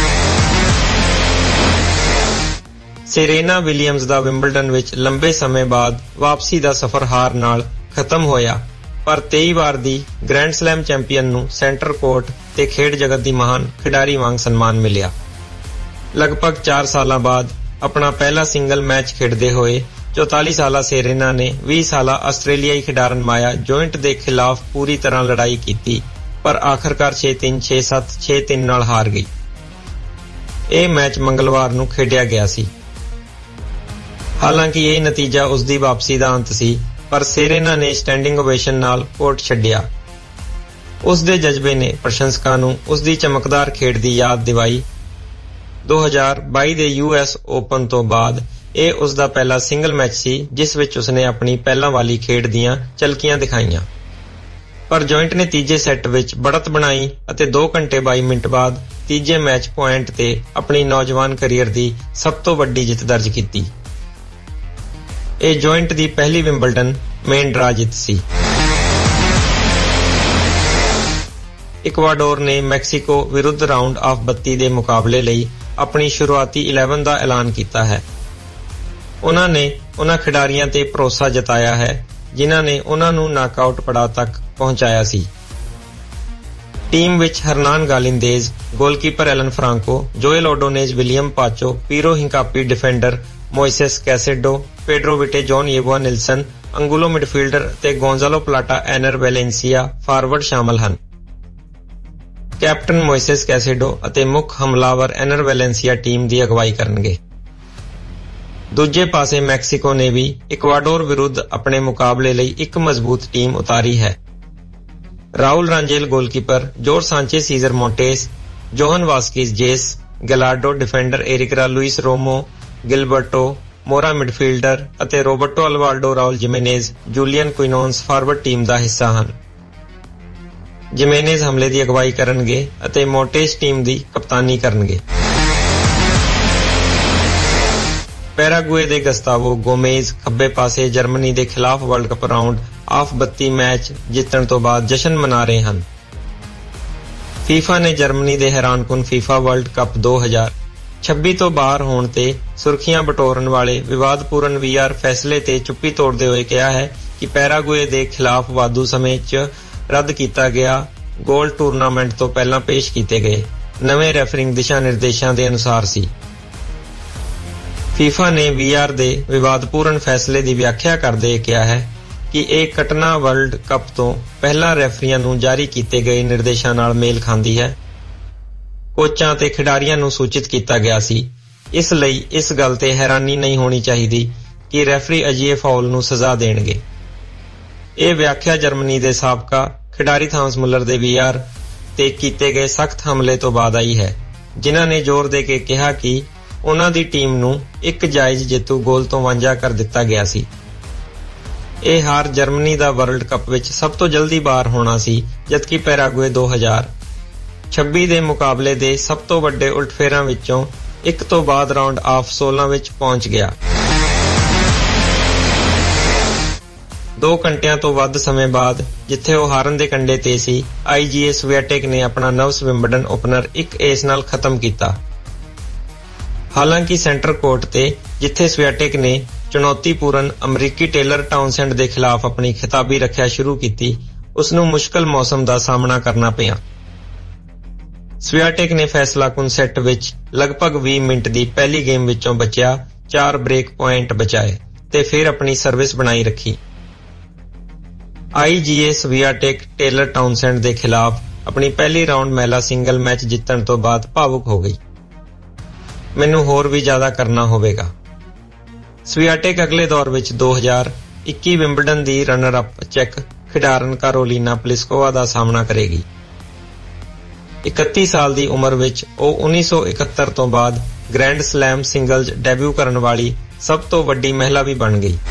ਸੇਰੇਨਾ ਵਿਲੀਅਮਜ਼ ਦਾ ਵਿੰਬਲਡਨ ਵਿੱਚ ਲੰਬੇ ਸਮੇਂ ਬਾਅਦ ਵਾਪਸੀ ਦਾ ਸਫ਼ਰ ਹਾਰ ਨਾਲ ਖਤਮ ਹੋਇਆ, ਪਰ ਤੇਈ ਵਾਰ ਦੀ ਗ੍ਰੈਂਡ ਸਲੈਮ ਚੈਂਪੀਅਨ ਨੂੰ ਸੈਂਟਰ ਕੋਰਟ ਤੇ ਖੇਡ ਜਗਤ ਦੀ ਮਹਾਨ ਖਿਡਾਰੀ ਵਾਂਗ ਸਨਮਾਨ ਮਿਲਿਆ। ਲਗਭਗ ਚਾਰ ਸਾਲਾਂ ਬਾਅਦ ਆਪਣਾ ਪਹਿਲਾ ਸਿੰਗਲ ਮੈਚ ਖੇਡਦੇ ਹੋਏ ਚੌਤਾਲੀ ਸਾਲਾ ਸੇਰੇਨਾ ਨੇ ਵੀਹ ਸਾਲਾ ਆਸਟ੍ਰੇਲੀਆਈ ਖਿਡਾਰਨ ਮਾਇਆ ਜੋਇੰਟ ਦੇ ਖਿਲਾਫ ਪੂਰੀ ਤਰ੍ਹਾਂ ਲੜਾਈ ਕੀਤੀ, ਪਰ ਆਖਰਕਾਰ ਛੇ ਤਿੰਨ, ਛੇ ਸੱਤ, ਛੇ ਤਿੰਨ ਨਾਲ ਹਾਰ ਗਈ। ਇਹ ਮੈਚ ਮੰਗਲਵਾਰ ਨੂੰ ਖੇਡਿਆ ਗਿਆ ਸੀ। ਹਾਲਾਂਕਿ ਇਹ ਨਤੀਜਾ ਉਸ ਦੀ ਵਾਪਸੀ ਦਾ ਅੰਤ ਸੀ, ਪਰ ਸੇਰੇਨਾ ਨੇ ਸਟੈਂਡਿੰਗ ਓਵੇਸ਼ਨ ਨਾਲ ਕੋਰਟ ਛੱਡਿਆ। ਉਸ ਦੇ ਜਜ਼ਬੇ ਨੇ ਪ੍ਰਸ਼ੰਸਕਾਂ ਨੂੰ ਉਸ ਦੀ ਚਮਕਦਾਰ ਖੇਡ ਦੀ ਯਾਦ ਦਿਵਾਈ। ਦੋ ਹਜ਼ਾਰ ਬਾਈ ਦੇ ਯੂ ਐਸ ਓਪਨ ਤੋਂ ਬਾਅਦ ਇਹ ਉਸ ਦਾ ਪਹਿਲਾ ਸਿੰਗਲ ਮੈਚ ਸੀ ਜਿਸ ਵਿੱਚ ਉਸਨੇ ਆਪਣੀ ਪਹਿਲਾਂ ਵਾਲੀ ਖੇਡ ਦੀਆਂ ਝਲਕੀਆਂ ਦਿਖਾਈਆਂ, ਪਰ ਜੁਆਇੰਟ ਨੇ ਤੀਜੇ ਸੈੱਟ ਵਿੱਚ ਬੜਤ ਬਣਾਈ ਅਤੇ ਦੋ ਘੰਟੇ ਬਾਈ ਮਿੰਟ ਬਾਅਦ ਤੀਜੇ ਮੈਚ ਪੁਆਇੰਟ ਤੇ ਆਪਣੀ ਨੌਜਵਾਨ ਕੈਰੀਅਰ ਦੀ ਸਭ ਤੋਂ ਵੱਡੀ ਜਿੱਤ ਦਰਜ ਕੀਤੀ। ਇਹ ਜੁਆਇੰਟ ਦੀ ਪਹਿਲੀ ਵਿੰਬਲਡਨ ਮੇਨ ਡਰਾ ਜਿੱਤ ਸੀ। ਇਕਵਾਡੋਰ ਨੇ ਮੈਕਸੀਕੋ ਵਿਰੁੱਧ ਰਾਊਂਡ ਆਫ ਬੱਤੀ ਦੇ ਮੁਕਾਬਲੇ ਲਈ ਆਪਣੀ ਸ਼ੁਰੂਆਤੀ ਇਲੈਵਨ ਦਾ ਐਲਾਨ ਕੀਤਾ ਹੈ। ਉਨ੍ਹਾਂ ਨੇ ਉਨ੍ਹਾਂ ਖਿਡਾਰੀਆਂ ਤੇ ਭਰੋਸਾ ਜਤਾਇਆ ਹੈ ਜਿਨ੍ਹਾਂ ਨੇ ਉਨ੍ਹਾਂ ਨੂੰ ਨਾਕਆਊਟ ਪੜਾਅ ਤੱਕ ਪਹੁੰਚਾਇਆ ਸੀ। ਟੀਮ ਵਿੱਚ Hernan Galindez, goalkeeper Alan Franco, Joel Ordonez, William Pacho, Piero Hincapie defender, Moises Caicedo, Pedro Vite, John Yeboah Nilson, Angulo midfielder ਅਤੇ ਗੋਂਜ਼ਾਲੋ ਪਲਾਟਾ ਐਨਰ ਵੈਲੇਂਸੀਆ ਫਾਰਵਰਡ ਸ਼ਾਮਲ ਹਨ। ਕੈਪਟਨ ਮੋਇਸੇਸ ਕੈਸੇਡੋ ਅਤੇ ਮੁੱਖ ਹਮਲਾਵਰ ਐਨਰ ਵੈਲੇਂਸੀਆ ਟੀਮ ਦੀ ਅਗਵਾਈ ਕਰਨਗੇ। ਦੂਜੇ ਪਾਸੇ ਮੈਕਸੀਕੋ ਨੇ ਵੀ ਇਕਵਾਡੋਰ ਵਿਰੁੱਧ ਆਪਣੇ ਮੁਕਾਬਲੇ ਲਈ ਇੱਕ ਮਜ਼ਬੂਤ ਟੀਮ ਉਤਾਰੀ ਹੈ। Raul Rangel goalkeeper, Jorge Sanchez Cesar Montes, Johan Vasquez Jesus, Gallardo defender, Erick Lira Luis Romo, Gilberto Mora midfielder ਅਤੇ Roberto Alvarado Raul Jimenez, Julian Quinones forward team ਦਾ ਹਿੱਸਾ ਹਨ। ਜਿਮੇਨੇਜ਼ ਹਮਲੇ ਦੀ ਅਗਵਾਈ ਕਰਨਗੇ ਅਤੇ ਮੋਂਟੇਸ ਟੀਮ ਦੀ ਕਪਤਾਨੀ ਕਰਨਗੇ। ਪੈਰਾਗੁਏ ਦੇ ਗਸਤਾਵੋ ਗੋਮੇਜ਼ ਖੱਬੇ ਪਾਸੇ ਜਰਮਨੀ ਦੇ ਖਿਲਾਫ ਵਰਲਡ ਕੱਪ ਰਾਊਂਡ ਆਫ ਬੱਤੀ ਮੈਚ ਜਿੱਤਣ ਤੋਂ ਬਾਅਦ ਜਸ਼ਨ ਮਨਾ ਰਹੇ ਹਨ। ਫੀਫਾ ਨੇ ਜਰਮਨੀ ਦੇ ਹੈਰਾਨਕੁਨ ਫੀਫਾ ਵਰਲਡ ਕੱਪ ਦੋ ਹਜ਼ਾਰ ਛੱਬੀ ਤੋਂ ਬਾਹਰ ਹੋਣ ਤੇ ਸੁਰਖੀਆਂ ਬਟੋਰਨ ਵਾਲੇ ਵਿਵਾਦਪੂਰਨ ਵੀ ਆਰ ਫੈਸਲੇ ਤੇ ਚੁੱਪੀ ਤੋੜਦੇ ਹੋਏ ਕਿਹਾ ਹੈ ਕਿ ਪੈਰਾਗੁਏ ਦੇ ਖਿਲਾਫ ਵਾਧੂ ਸਮੇਂ 'ਚ ਰੱਦ ਕੀਤਾ ਗਿਆ ਗੋਲ ਟੂਰਨਾਮੈਂਟ ਤੋਂ ਪਹਿਲਾਂ ਪੇਸ਼ ਕੀਤੇ ਗਏ ਨਵੇਂ ਰੈਫਰਿੰਗ ਦਿਸ਼ਾ ਨਿਰਦੇਸ਼ਾਂ ਦੇ ਅਨੁਸਾਰ ਸੀ। ਫੀਫਾ ਨੇ ਵੀ ਆਰ ਦੇ ਵਿਵਾਦਪੂਰਨ ਫੈਸਲੇ ਦੀ ਵਿਆਖਿਆ ਕਰਦੇ ਕਿਹਾ ਹੈ ਕਿ ਇਹ ਘਟਨਾ ਵਰਲਡ ਕੱਪ ਤੋਂ ਪਹਿਲਾਂ ਰੈਫਰੀਆਂ ਨੂੰ ਜਾਰੀ ਕੀਤੇ ਗਏ ਨਿਰਦੇਸ਼ਾਂ ਨਾਲ ਮੇਲ ਖਾਂਦੀ ਹੈ। ਕੋਚਾਂ ਤੇ ਖਿਡਾਰੀਆਂ ਨੂੰ ਸੂਚਿਤ ਕੀਤਾ ਗਿਆ ਸੀ, ਇਸ ਲਈ ਇਸ ਗੱਲ ਤੇ ਹੈਰਾਨੀ ਨਹੀਂ ਹੋਣੀ ਚਾਹੀਦੀ ਕਿ ਰੈਫਰੀ ਅਜਿਹੇ ਫਾਉਲ ਨੂੰ ਸਜ਼ਾ ਦੇਣਗੇ। ਇਹ ਵਿਆਖਿਆ ਜਰਮਨੀ ਦੇ ਸਾਬਕਾ ਖਿਡਾਰੀ ਥਾਮਸ ਮੁਲਰ ਦੇ ਵੀ ਆਰ ਤੇ ਕੀਤੇ ਗਏ ਸਖਤ ਹਮਲੇ ਤੋਂ ਬਾਅਦ ਆਈ ਹੈ, ਜਿਨ੍ਹਾਂ ਨੇ ਜ਼ੋਰ ਦੇ ਕੇ ਕਿਹਾ ਕਿ ਉਨ੍ਹਾਂ ਦੀ ਟੀਮ ਨੂੰ ਇੱਕ ਜਾਇਜ਼ ਜੇਤੂ ਗੋਲ ਤੋਂ ਵਾਂਝਾ ਕਰ ਦਿੱਤਾ ਗਿਆ ਸੀ। ਇਹ ਹਾਰ ਜਰਮਨੀ ਦਾ ਵਰਲਡ ਕੱਪ ਵਿੱਚ ਸਭ ਤੋਂ ਜਲਦੀ ਬਾਹਰ ਹੋਣਾ ਸੀ, ਜਦਕਿ ਪੈਰਾਗੁਏ ਦੋ ਹਜ਼ਾਰ ਛੱਬੀ ਦੇ ਮੁਕਾਬਲੇ ਦੇ ਸਭ ਤੋਂ ਵੱਡੇ ਉਲਟਫੇਰਾਂ ਵਿੱਚੋਂ ਇੱਕ ਤੋਂ ਬਾਅਦ ਰਾਊਂਡ ਆਫ ਸੋਲਾਂ ਵਿੱਚ ਪਹੁੰਚ ਗਿਆ। ਦੋ ਘੰਟਿਆਂ ਤੋਂ ਵੱਧ ਸਮੇਂ ਬਾਅਦ ਜਿੱਥੇ ਉਹ ਹਾਰਨ ਦੇ ਕੰਢੇ ਤੇ ਸੀ, ਆਈਜੀਏ ਸਵੀਆਟੇਕ ਨੇ ਆਪਣਾ ਨਵ ਵਿੰਬਲਡਨ ਓਪਨਰ ਇੱਕ ਏਸ ਨਾਲ ਖਤਮ ਕੀਤਾ। ਹਾਲਾਂਕਿ ਸੈਂਟਰ ਕੋਰਟ ਤੇ ਜਿੱਥੇ ਸਵੀਆਟੇਕ ਨੇ ਚੁਣੌਤੀਪੂਰਨ ਅਮਰੀਕੀ ਟੇਲਰ ਟਾਊਨਸੈਂਡ ਦੇ ਖਿਲਾਫ ਆਪਣੀ ਖਿਤਾਬੀ ਰੱਖਿਆ ਸ਼ੁਰੂ ਕੀਤੀ, ਉਸ ਨੂੰ ਮੁਸ਼ਕਲ ਮੌਸਮ ਦਾ ਸਾਹਮਣਾ ਕਰਨਾ ਪਿਆ। ਸਵੀਆਟੇਕ ਨੇ ਫੈਸਲਾਕੁਨ ਸੈੱਟ ਵਿੱਚ ਲਗਭਗ ਵੀਹ ਮਿੰਟ ਦੀ ਪਹਿਲੀ ਗੇਮ ਵਿੱਚੋਂ ਬਚਿਆ ਚਾਰ ਬ੍ਰੇਕ ਪੁਆਇੰਟ ਬਚਾਏ ਤੇ ਫਿਰ ਆਪਣੀ ਸਰਵਿਸ ਬਣਾਈ ਰੱਖੀ। ਆਈਜੀਏ ਸਵੀਆਟੇਕ ਟੇਲਰ ਟਾਊਨਸੈਂਡ ਦੇ ਖਿਲਾਫ ਆਪਣੀ ਪਹਿਲੀ ਰਾਊਂਡ ਮਹਿਲਾ ਸਿੰਗਲ ਮੈਚ ਜਿੱਤਣ ਤੋਂ ਬਾਅਦ ਭਾਵੁਕ ਹੋ ਗਈ। ਮੈਨੂੰ ਹੋਰ ਵੀ ਜ਼ਿਆਦਾ ਕਰਨਾ ਹੋਵੇਗਾ। ਸਵੀਆਟੇਕ ਅਗਲੇ ਦੌਰ ਵਿੱਚ ਦੋ ਹਜ਼ਾਰ ਇੱਕੀ ਵਿੰਬਲਡਨ ਦੀ ਰਨਰ ਅਪ ਚੈੱਕ ਖਿਡਾਰਨ ਕਾਰੋਲੀਨਾ ਪਲਿਸਕੋਵਾ ਦਾ ਸਾਹਮਣਾ ਕਰੇਗੀ। ਇਕੱਤੀ ਸਾਲ ਦੀ ਉਮਰ ਵਿੱਚ ਉਹ ਉੱਨੀ ਸੌ ਇਕਹੱਤਰ ਤੋਂ ਬਾਅਦ ਗ੍ਰੈਂਡ ਸਲੈਮ ਸਿੰਗਲਜ਼ ਡੈਬਿਊ ਕਰਨ ਵਾਲੀ ਸਭ ਤੋਂ ਵੱਡੀ ਮਹਿਲਾ ਵੀ ਬਣ ਗਈ।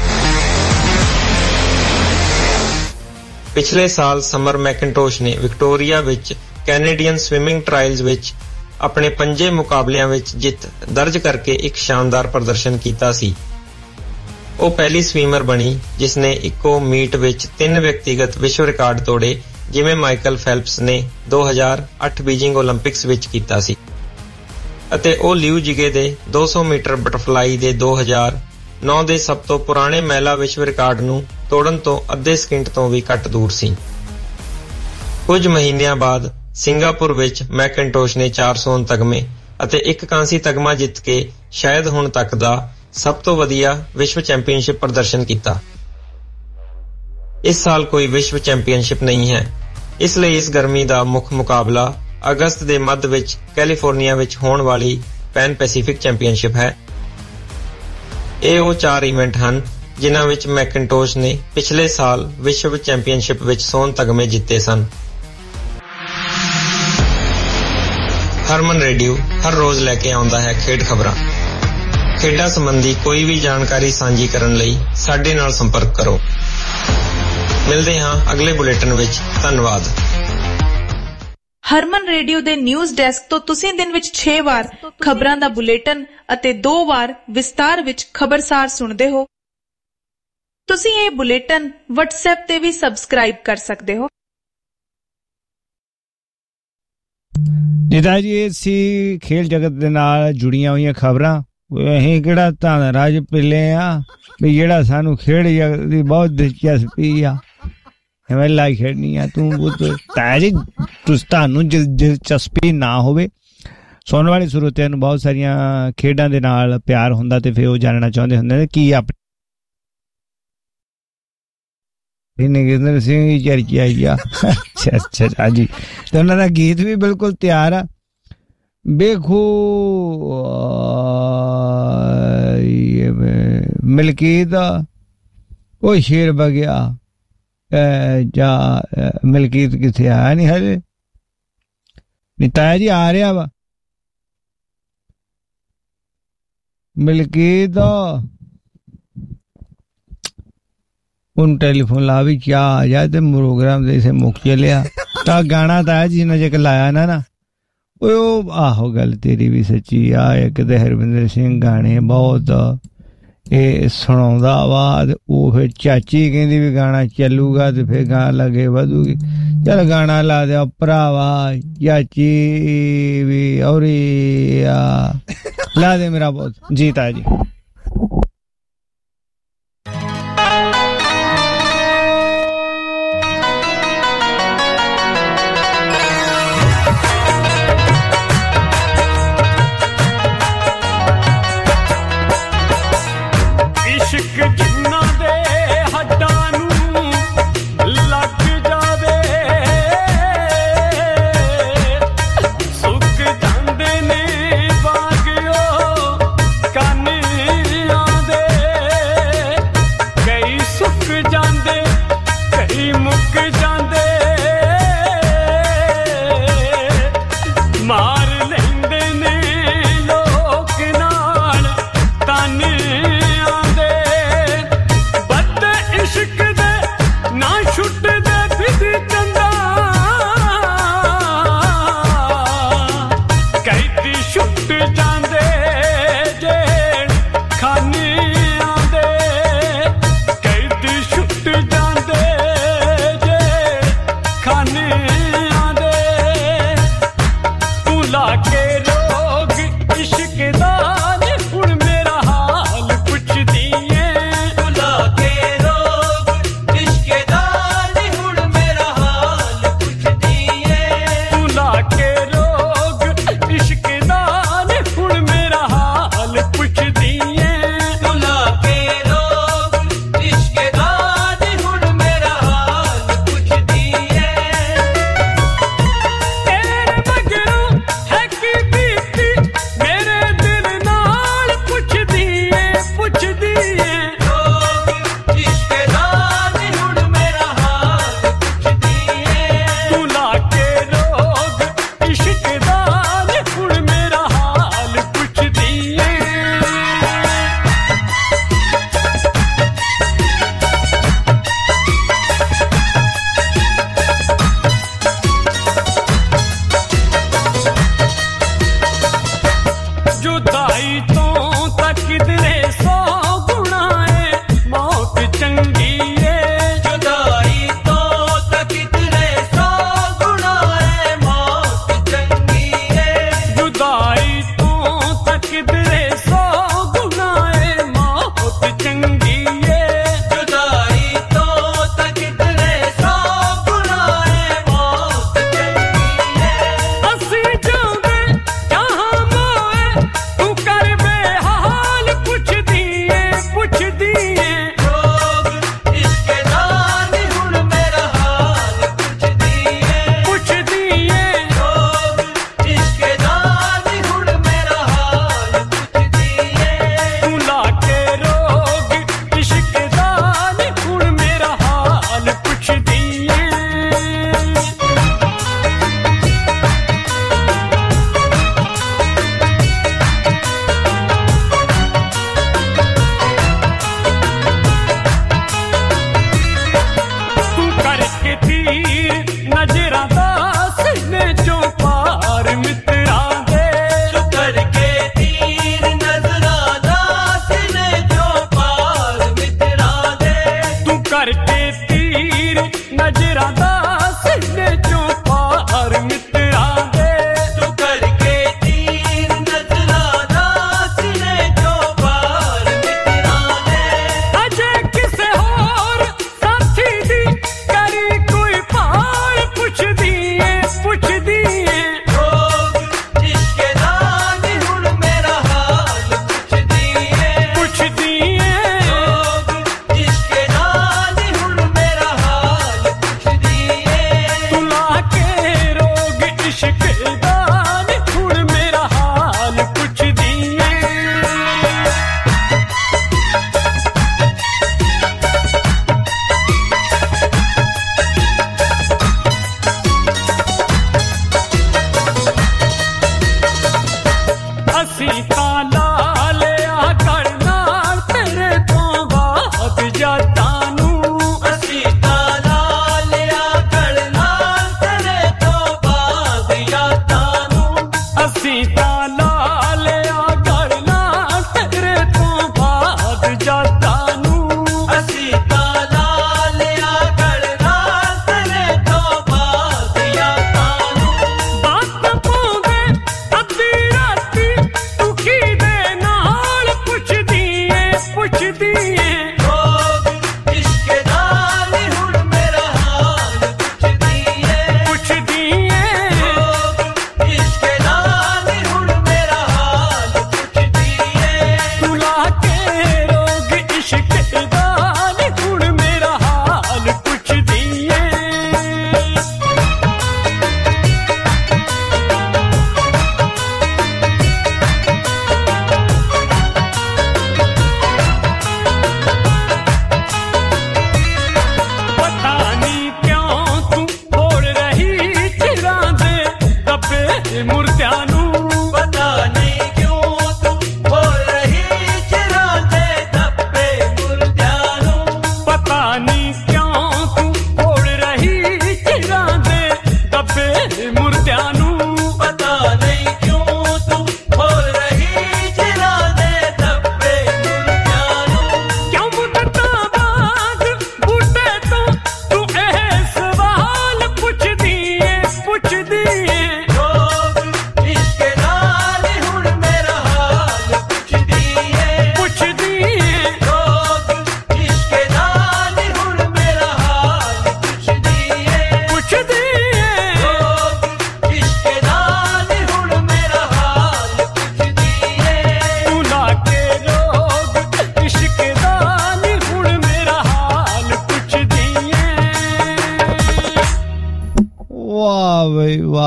ਪਿਛਲੇ ਸਾਲ ਸਮਰ ਮੈਕਿੰਟੋਸ਼ ਨੇ ਵਿਕਟੋਰੀਆ ਵਿੱਚ ਕੈਨੇਡੀਅਨ ਸਵਿਮਿੰਗ ਟਰਾਇਲਜ਼ ਵਿੱਚ ਆਪਣੇ ਪੰਜੇ ਮੁਕਾਬਲਿਆਂ ਵਿੱਚ ਜਿੱਤ ਦਰਜ ਕਰਕੇ ਇੱਕ ਸ਼ਾਨਦਾਰ ਪ੍ਰਦਰਸ਼ਨ ਕੀਤਾ ਸੀ। ਉਹ ਪਹਿਲੀ ਸਵੀਮਰ ਬਣੀ ਜਿਸ ਨੇ ਇੱਕੋ ਮੀਟ ਵਿੱਚ ਤਿੰਨ ਵਿਅਕਤੀਗਤ ਵਿਸ਼ਵ ਰਿਕਾਰਡ ਤੋੜੇ, ਜਿਵੇਂ ਮਾਈਕਲ ਫੈਲਪਸ ਨੇ ਦੋ ਹਜ਼ਾਰ ਅੱਠ ਬੀਜਿੰਗ ਓਲੰਪਿਕਸ ਵਿੱਚ ਕੀਤਾ ਸੀ, ਅਤੇ ਉਹ ਲਿਊ ਜਿਗੇ ਦੇ ਦੋ ਸੌ ਮੀਟਰ ਬਟਰਫਲਾਈ ਦੇ ਦੋ ਹਜ਼ਾਰ ਨੌ ਦੇ ਸਭ ਤੋਂ ਪੁਰਾਣੇ ਮਹਿਲਾ ਵਿਸ਼ਵ ਰਿਕਾਰਡ ਨੂੰ ਤੋੜਨ ਤੋਂ ਅੱਧੇ ਸਕਿੰਟ ਤੋਂ ਵੀ ਘੱਟ ਦੂਰ ਸੀ। ਕੁਝ ਮਹੀਨਿਆਂ ਬਾਅਦ ਸਿੰਗਾਪੁਰ ਵਿੱਚ ਮੈਕਿੰਟੋਸ਼ ਨੇ ਚਾਰ ਸੌ ਤਗਮੇ ਅਤੇ ਇੱਕ ਕਾਂਸੀ ਤਗਮਾ ਜਿੱਤ ਕੇ ਸ਼ਾਇਦ ਹੁਣ ਤੱਕ ਦਾ ਸਭ ਤੋਂ ਵਧੀਆ ਵਿਸ਼ਵ ਚੈਂਪੀਅਨਸ਼ਿਪ ਪ੍ਰਦਰਸ਼ਨ ਕੀਤਾ। ਇਸ ਸਾਲ ਕੋਈ ਵਿਸ਼ਵ ਚੈਂਪੀਅਨਸ਼ਿਪ ਨਹੀਂ ਹੈ, ਇਸ ਲਈ ਇਸ ਗਰਮੀ ਦਾ ਮੁੱਖ ਮੁਕਾਬਲਾ ਅਗਸਤ ਦੇ ਮੱਧ ਵਿੱਚ ਕੈਲੀਫੋਰਨੀਆ ਵਿੱਚ ਹੋਣ ਵਾਲੀ ਪੈਨ ਪੈਸੀਫਿਕ ਚੈਂਪੀਅਨਸ਼ਿਪ ਹੈ। ਇਹ ਉਹ ਚਾਰ ਇਵੈਂਟ ਹਨ ਜਿਨ੍ਹਾਂ ਵਿੱਚ ਮੈਕਿੰਟੋਸ਼ ਨੇ ਪਿਛਲੇ ਸਾਲ ਵਿਸ਼ਵ ਚੈਂਪੀਅਨਸ਼ਿਪ ਵਿੱਚ ਸੋਨ ਤਗਮੇ ਜਿੱਤੇ ਸਨ। ਹਰਮਨ ਰੇਡੀਓ ਹਰ ਰੋਜ਼ ਲੈ ਕੇ ਆਉਂਦਾ ਹੈ ਖੇਡ ਖਬਰਾਂ। ਖੇਡਾਂ ਸੰਬੰਧੀ ਕੋਈ ਵੀ ਜਾਣਕਾਰੀ ਸਾਂਝੀ ਕਰਨ ਲਈ ਸਾਡੇ ਨਾਲ ਸੰਪਰਕ ਕਰੋ। ਮਿਲਦੇ ਹਾਂ ਅਗਲੇ ਬੁਲੇਟਿਨ ਵਿੱਚ। ਧੰਨਵਾਦ।
ਹਰਮਨ ਰੇਡੀਓ ਦੇ ਨਿਊਜ਼ ਡੈਸਕ ਤੋਂ ਤੁਸੀਂ ਦਿਨ ਵਿੱਚ ਛੇ ਵਾਰ ਖਬਰਾਂ ਦਾ ਬੁਲੇਟਿਨ ਅਤੇ ਦੋ ਵਾਰ ਵਿਸਤਾਰ ਵਿੱਚ ਖਬਰਸਾਰ ਸੁਣਦੇ ਹੋ। ਤੁਸੀਂ ਇਹ ਬੁਲੇਟਿਨ WhatsApp ਤੇ ਵੀ ਸਬਸਕ੍ਰਾਈਬ ਕਰ ਸਕਦੇ ਹੋ।
ਜਿੱਦਾਂ ਜੀ ਇਹ ਸੀ ਖੇਡ ਜਗਤ ਦੇ ਨਾਲ ਜੁੜੀਆਂ ਹੋਈਆਂ ਖਬਰਾਂ। ਅਸੀਂ ਕਿਹੜਾ ਧੰਨ ਰਾਜ ਪਿੱਲੇ ਆ ਵੀ ਜਿਹੜਾ ਸਾਨੂੰ ਖੇਡ ਜਗਤ ਦੀ ਬਹੁਤ ਦਿਲਚਸਪੀ ਆ, ਐਵੇਂ ਲਾਈ ਖੇਡਣੀ ਆ ਤੂੰ ਤਾਂ ਜੀ ਤੁਹਾਨੂੰ ਦਿਲਚਸਪੀ ਨਾ ਹੋਵੇ। ਸੁਣਨ ਵਾਲੇ ਸਰੋਤਿਆਂ ਨੂੰ ਬਹੁਤ ਸਾਰੀਆਂ ਖੇਡਾਂ ਦੇ ਨਾਲ ਪਿਆਰ ਹੁੰਦਾ ਤੇ ਫਿਰ ਉਹ ਜਾਣਨਾ ਚਾਹੁੰਦੇ ਹੁੰਦੇ ਨੇ ਕੀ ਆਪਣੇ ਨਗਿੰਦਰ ਸਿੰਘ ਦੀ ਚਰਚਾ ਆਈ ਆ। ਅੱਛਾ ਅੱਛਾ ਜੀ, ਤੇ ਉਹਨਾਂ ਦਾ ਗੀਤ ਵੀ ਬਿਲਕੁਲ ਤਿਆਰ ਆ। ਵੇਖੋ ਮਲਕੀਤ ਉਹ ਸ਼ੇਰ ਬਗਿਆ ਜਾਂ ਮਲਕੀਤ ਕਿੱਥੇ ਆਇਆ ਨਹੀਂ ਹਲੇ? ਨਿਤਾਇਆ ਜੀ ਆ ਰਿਹਾ ਵਾ ਮਲਕੀਤ ਉਹਨੂੰ ਟੈਲੀਫੋਨ ਲਾ ਵੀ ਕਿਆ ਆ ਜਾਏ ਤੇ ਪ੍ਰੋਗਰਾਮ ਦੇ ਇਸੇ ਮੁੱਕ ਚਲਿਆ ਤਾਂ ਗਾਣਾ ਤਾਂ ਜਿੰਨਾ ਚਿਰ ਲਾਇਆ ਨਾ ਨਾ ਉਹ ਆਹੋ ਗੱਲ ਤੇਰੀ ਵੀ ਸੱਚੀ ਆ। ਇੱਕ ਤੇ ਹਰਵਿੰਦਰ ਸਿੰਘ ਗਾਣੇ ਬਹੁਤ ਇਹ ਸੁਣਾਉਂਦਾ ਵਾ, ਉਹ ਫਿਰ ਚਾਚੀ ਕਹਿੰਦੀ ਵੀ ਗਾਣਾ ਚੱਲੂਗਾ ਤੇ ਫਿਰ ਗਾਣਾ ਲੱਗੇ ਵਧੂਗੀ। ਚੱਲ ਗਾਣਾ ਲਾ ਦਿਆ ਭਰਾਵਾ, ਚਾਚੀ ਵੀ ਔਰੀ ਆ ਲਾ ਦੇ ਮੇਰਾ ਬਹੁਤ ਜੀਤਾ ਜੀ।
ਸੁੱਕ ਜਾਂਦੇ ਨੇ ਬਾਗਿਓ ਕੰਨ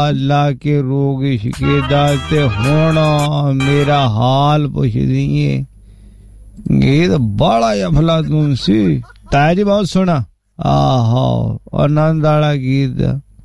ला के रोग इश्के दा ते हुण मेरा हाल पुछदी है। ये तो बड़ा अफलातून सी। ताया जी बहुत सोहना आहो आनंद वाला गीत।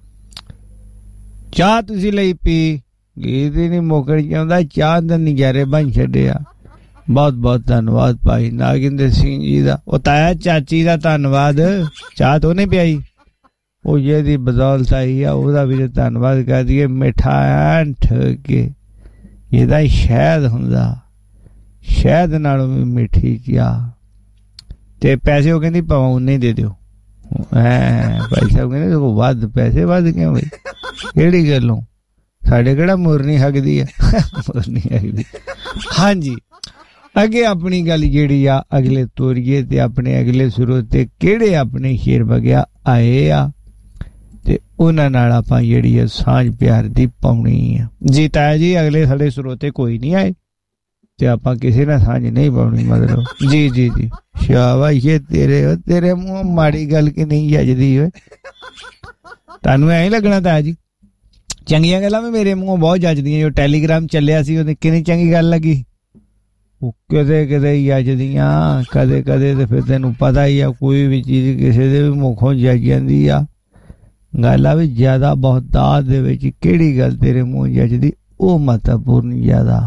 चाह तुसी लई पी, गीत ही नहीं मुकण चाहुंदा, चाह दा नज़ारे बन छड्डिया। बहुत बहुत धन्यवाद भाई नागिंदर सिंह जी दा। ओ ताया चाची दा धन्यवाद, चाह तो नहीं पियाई, ਉਹ ਜਿਹਦੀ ਬਦੌਲਤ ਆਈ ਆ ਉਹਦਾ ਵੀ ਧੰਨਵਾਦ ਕਰ ਦਈਏ। ਮਿੱਠਾ ਐਨ ਠਗੇ ਇਹਦਾ ਸ਼ਹਿਦ ਹੁੰਦਾ, ਸ਼ਹਿਦ ਨਾਲੋਂ ਵੀ ਮਿੱਠੀ ਚਾਹ। ਤੇ ਪੈਸੇ ਉਹ ਕਹਿੰਦੀ ਭਾਵੇਂ ਉਨੇ ਹੀ ਦੇ ਦਿਓ। ਹੈਂ ਭਾਈ ਸਾਹਿਬ ਕਹਿੰਦੇ ਦੇਖੋ ਵੱਧ ਪੈਸੇ ਵੱਧ ਕਿਉਂ ਬਈ, ਕਿਹੜੀ ਗੱਲੋਂ, ਸਾਡੇ ਕਿਹੜਾ ਮੁਰਨੀ ਹੱਕਦੀ ਆ, ਮੁਰਨੀ ਹੱਕਦੀ। ਹਾਂਜੀ ਅੱਗੇ ਆਪਣੀ ਗੱਲ ਜਿਹੜੀ ਆ ਅਗਲੇ ਤੋਰੀਏ ਤੇ ਆਪਣੇ ਅਗਲੇ ਸਰੋਤੇ ਕਿਹੜੇ ਆਪਣੇ ਸ਼ੇਰ ਵਗਿਆ ਆਏ ਆ ਤੇ ਉਹਨਾਂ ਨਾਲ ਆਪਾਂ ਜਿਹੜੀ ਹੈ ਸਾਂਝ ਪਿਆਰ ਦੀ ਪਾਉਣੀ ਆ। ਜੀ ਤਾਇਆ ਜੀ ਅਗਲੇ ਸਾਡੇ ਸਰੋਤੇ ਕੋਈ ਨਹੀਂ ਆਏ ਤੇ ਆਪਾਂ ਕਿਸੇ ਨਾਲ ਸਾਂਝ ਨਹੀਂ ਪਾਉਣੀ ਮਤਲਬ। ਜੀ ਜੀ ਜੀ ਸ਼ਾਬਾਸ਼ ਤੇਰੇ ਤੇਰੇ ਮੂੰਹ ਮਾੜੀ ਗੱਲ ਕਿ ਨਹੀਂ ਜੱਜਦੀ ਓਏ, ਤੁਹਾਨੂੰ ਐਂ ਲੱਗਣਾ ਤਾਇਆ ਜੀ ਚੰਗੀਆਂ ਗੱਲਾਂ ਵੀ ਮੇਰੇ ਮੂੰਹੋਂ ਬਹੁਤ ਜੱਜਦੀਆਂ। ਜੋ ਟੈਲੀਗ੍ਰਾਮ ਚੱਲਿਆ ਸੀ ਉਹਨੇ ਕਿੰਨੀ ਚੰਗੀ ਗੱਲ ਲੱਗੀ, ਉਹ ਕਦੇ ਕਦੇ ਹੀ ਜੱਜਦੀਆਂ, ਕਦੇ ਕਦੇ ਤੇ ਫਿਰ ਤੈਨੂੰ ਪਤਾ ਹੀ ਆ ਕੋਈ ਵੀ ਚੀਜ਼ ਕਿਸੇ ਦੇ ਵੀ ਮੁੱਖੋਂ ਜੱਜ ਜਾਂਦੀ ਆ। ਗੱਲ ਆ ਵੀ ਜ਼ਿਆਦਾ ਬਹੁਤਾਤ ਦੇ ਵਿੱਚ ਕਿਹੜੀ ਗੱਲ ਤੇਰੇ ਮੂੰਹ ਜੱਜਦੀ, ਉਹ ਮਹੱਤਵਪੂਰਨ ਜ਼ਿਆਦਾ।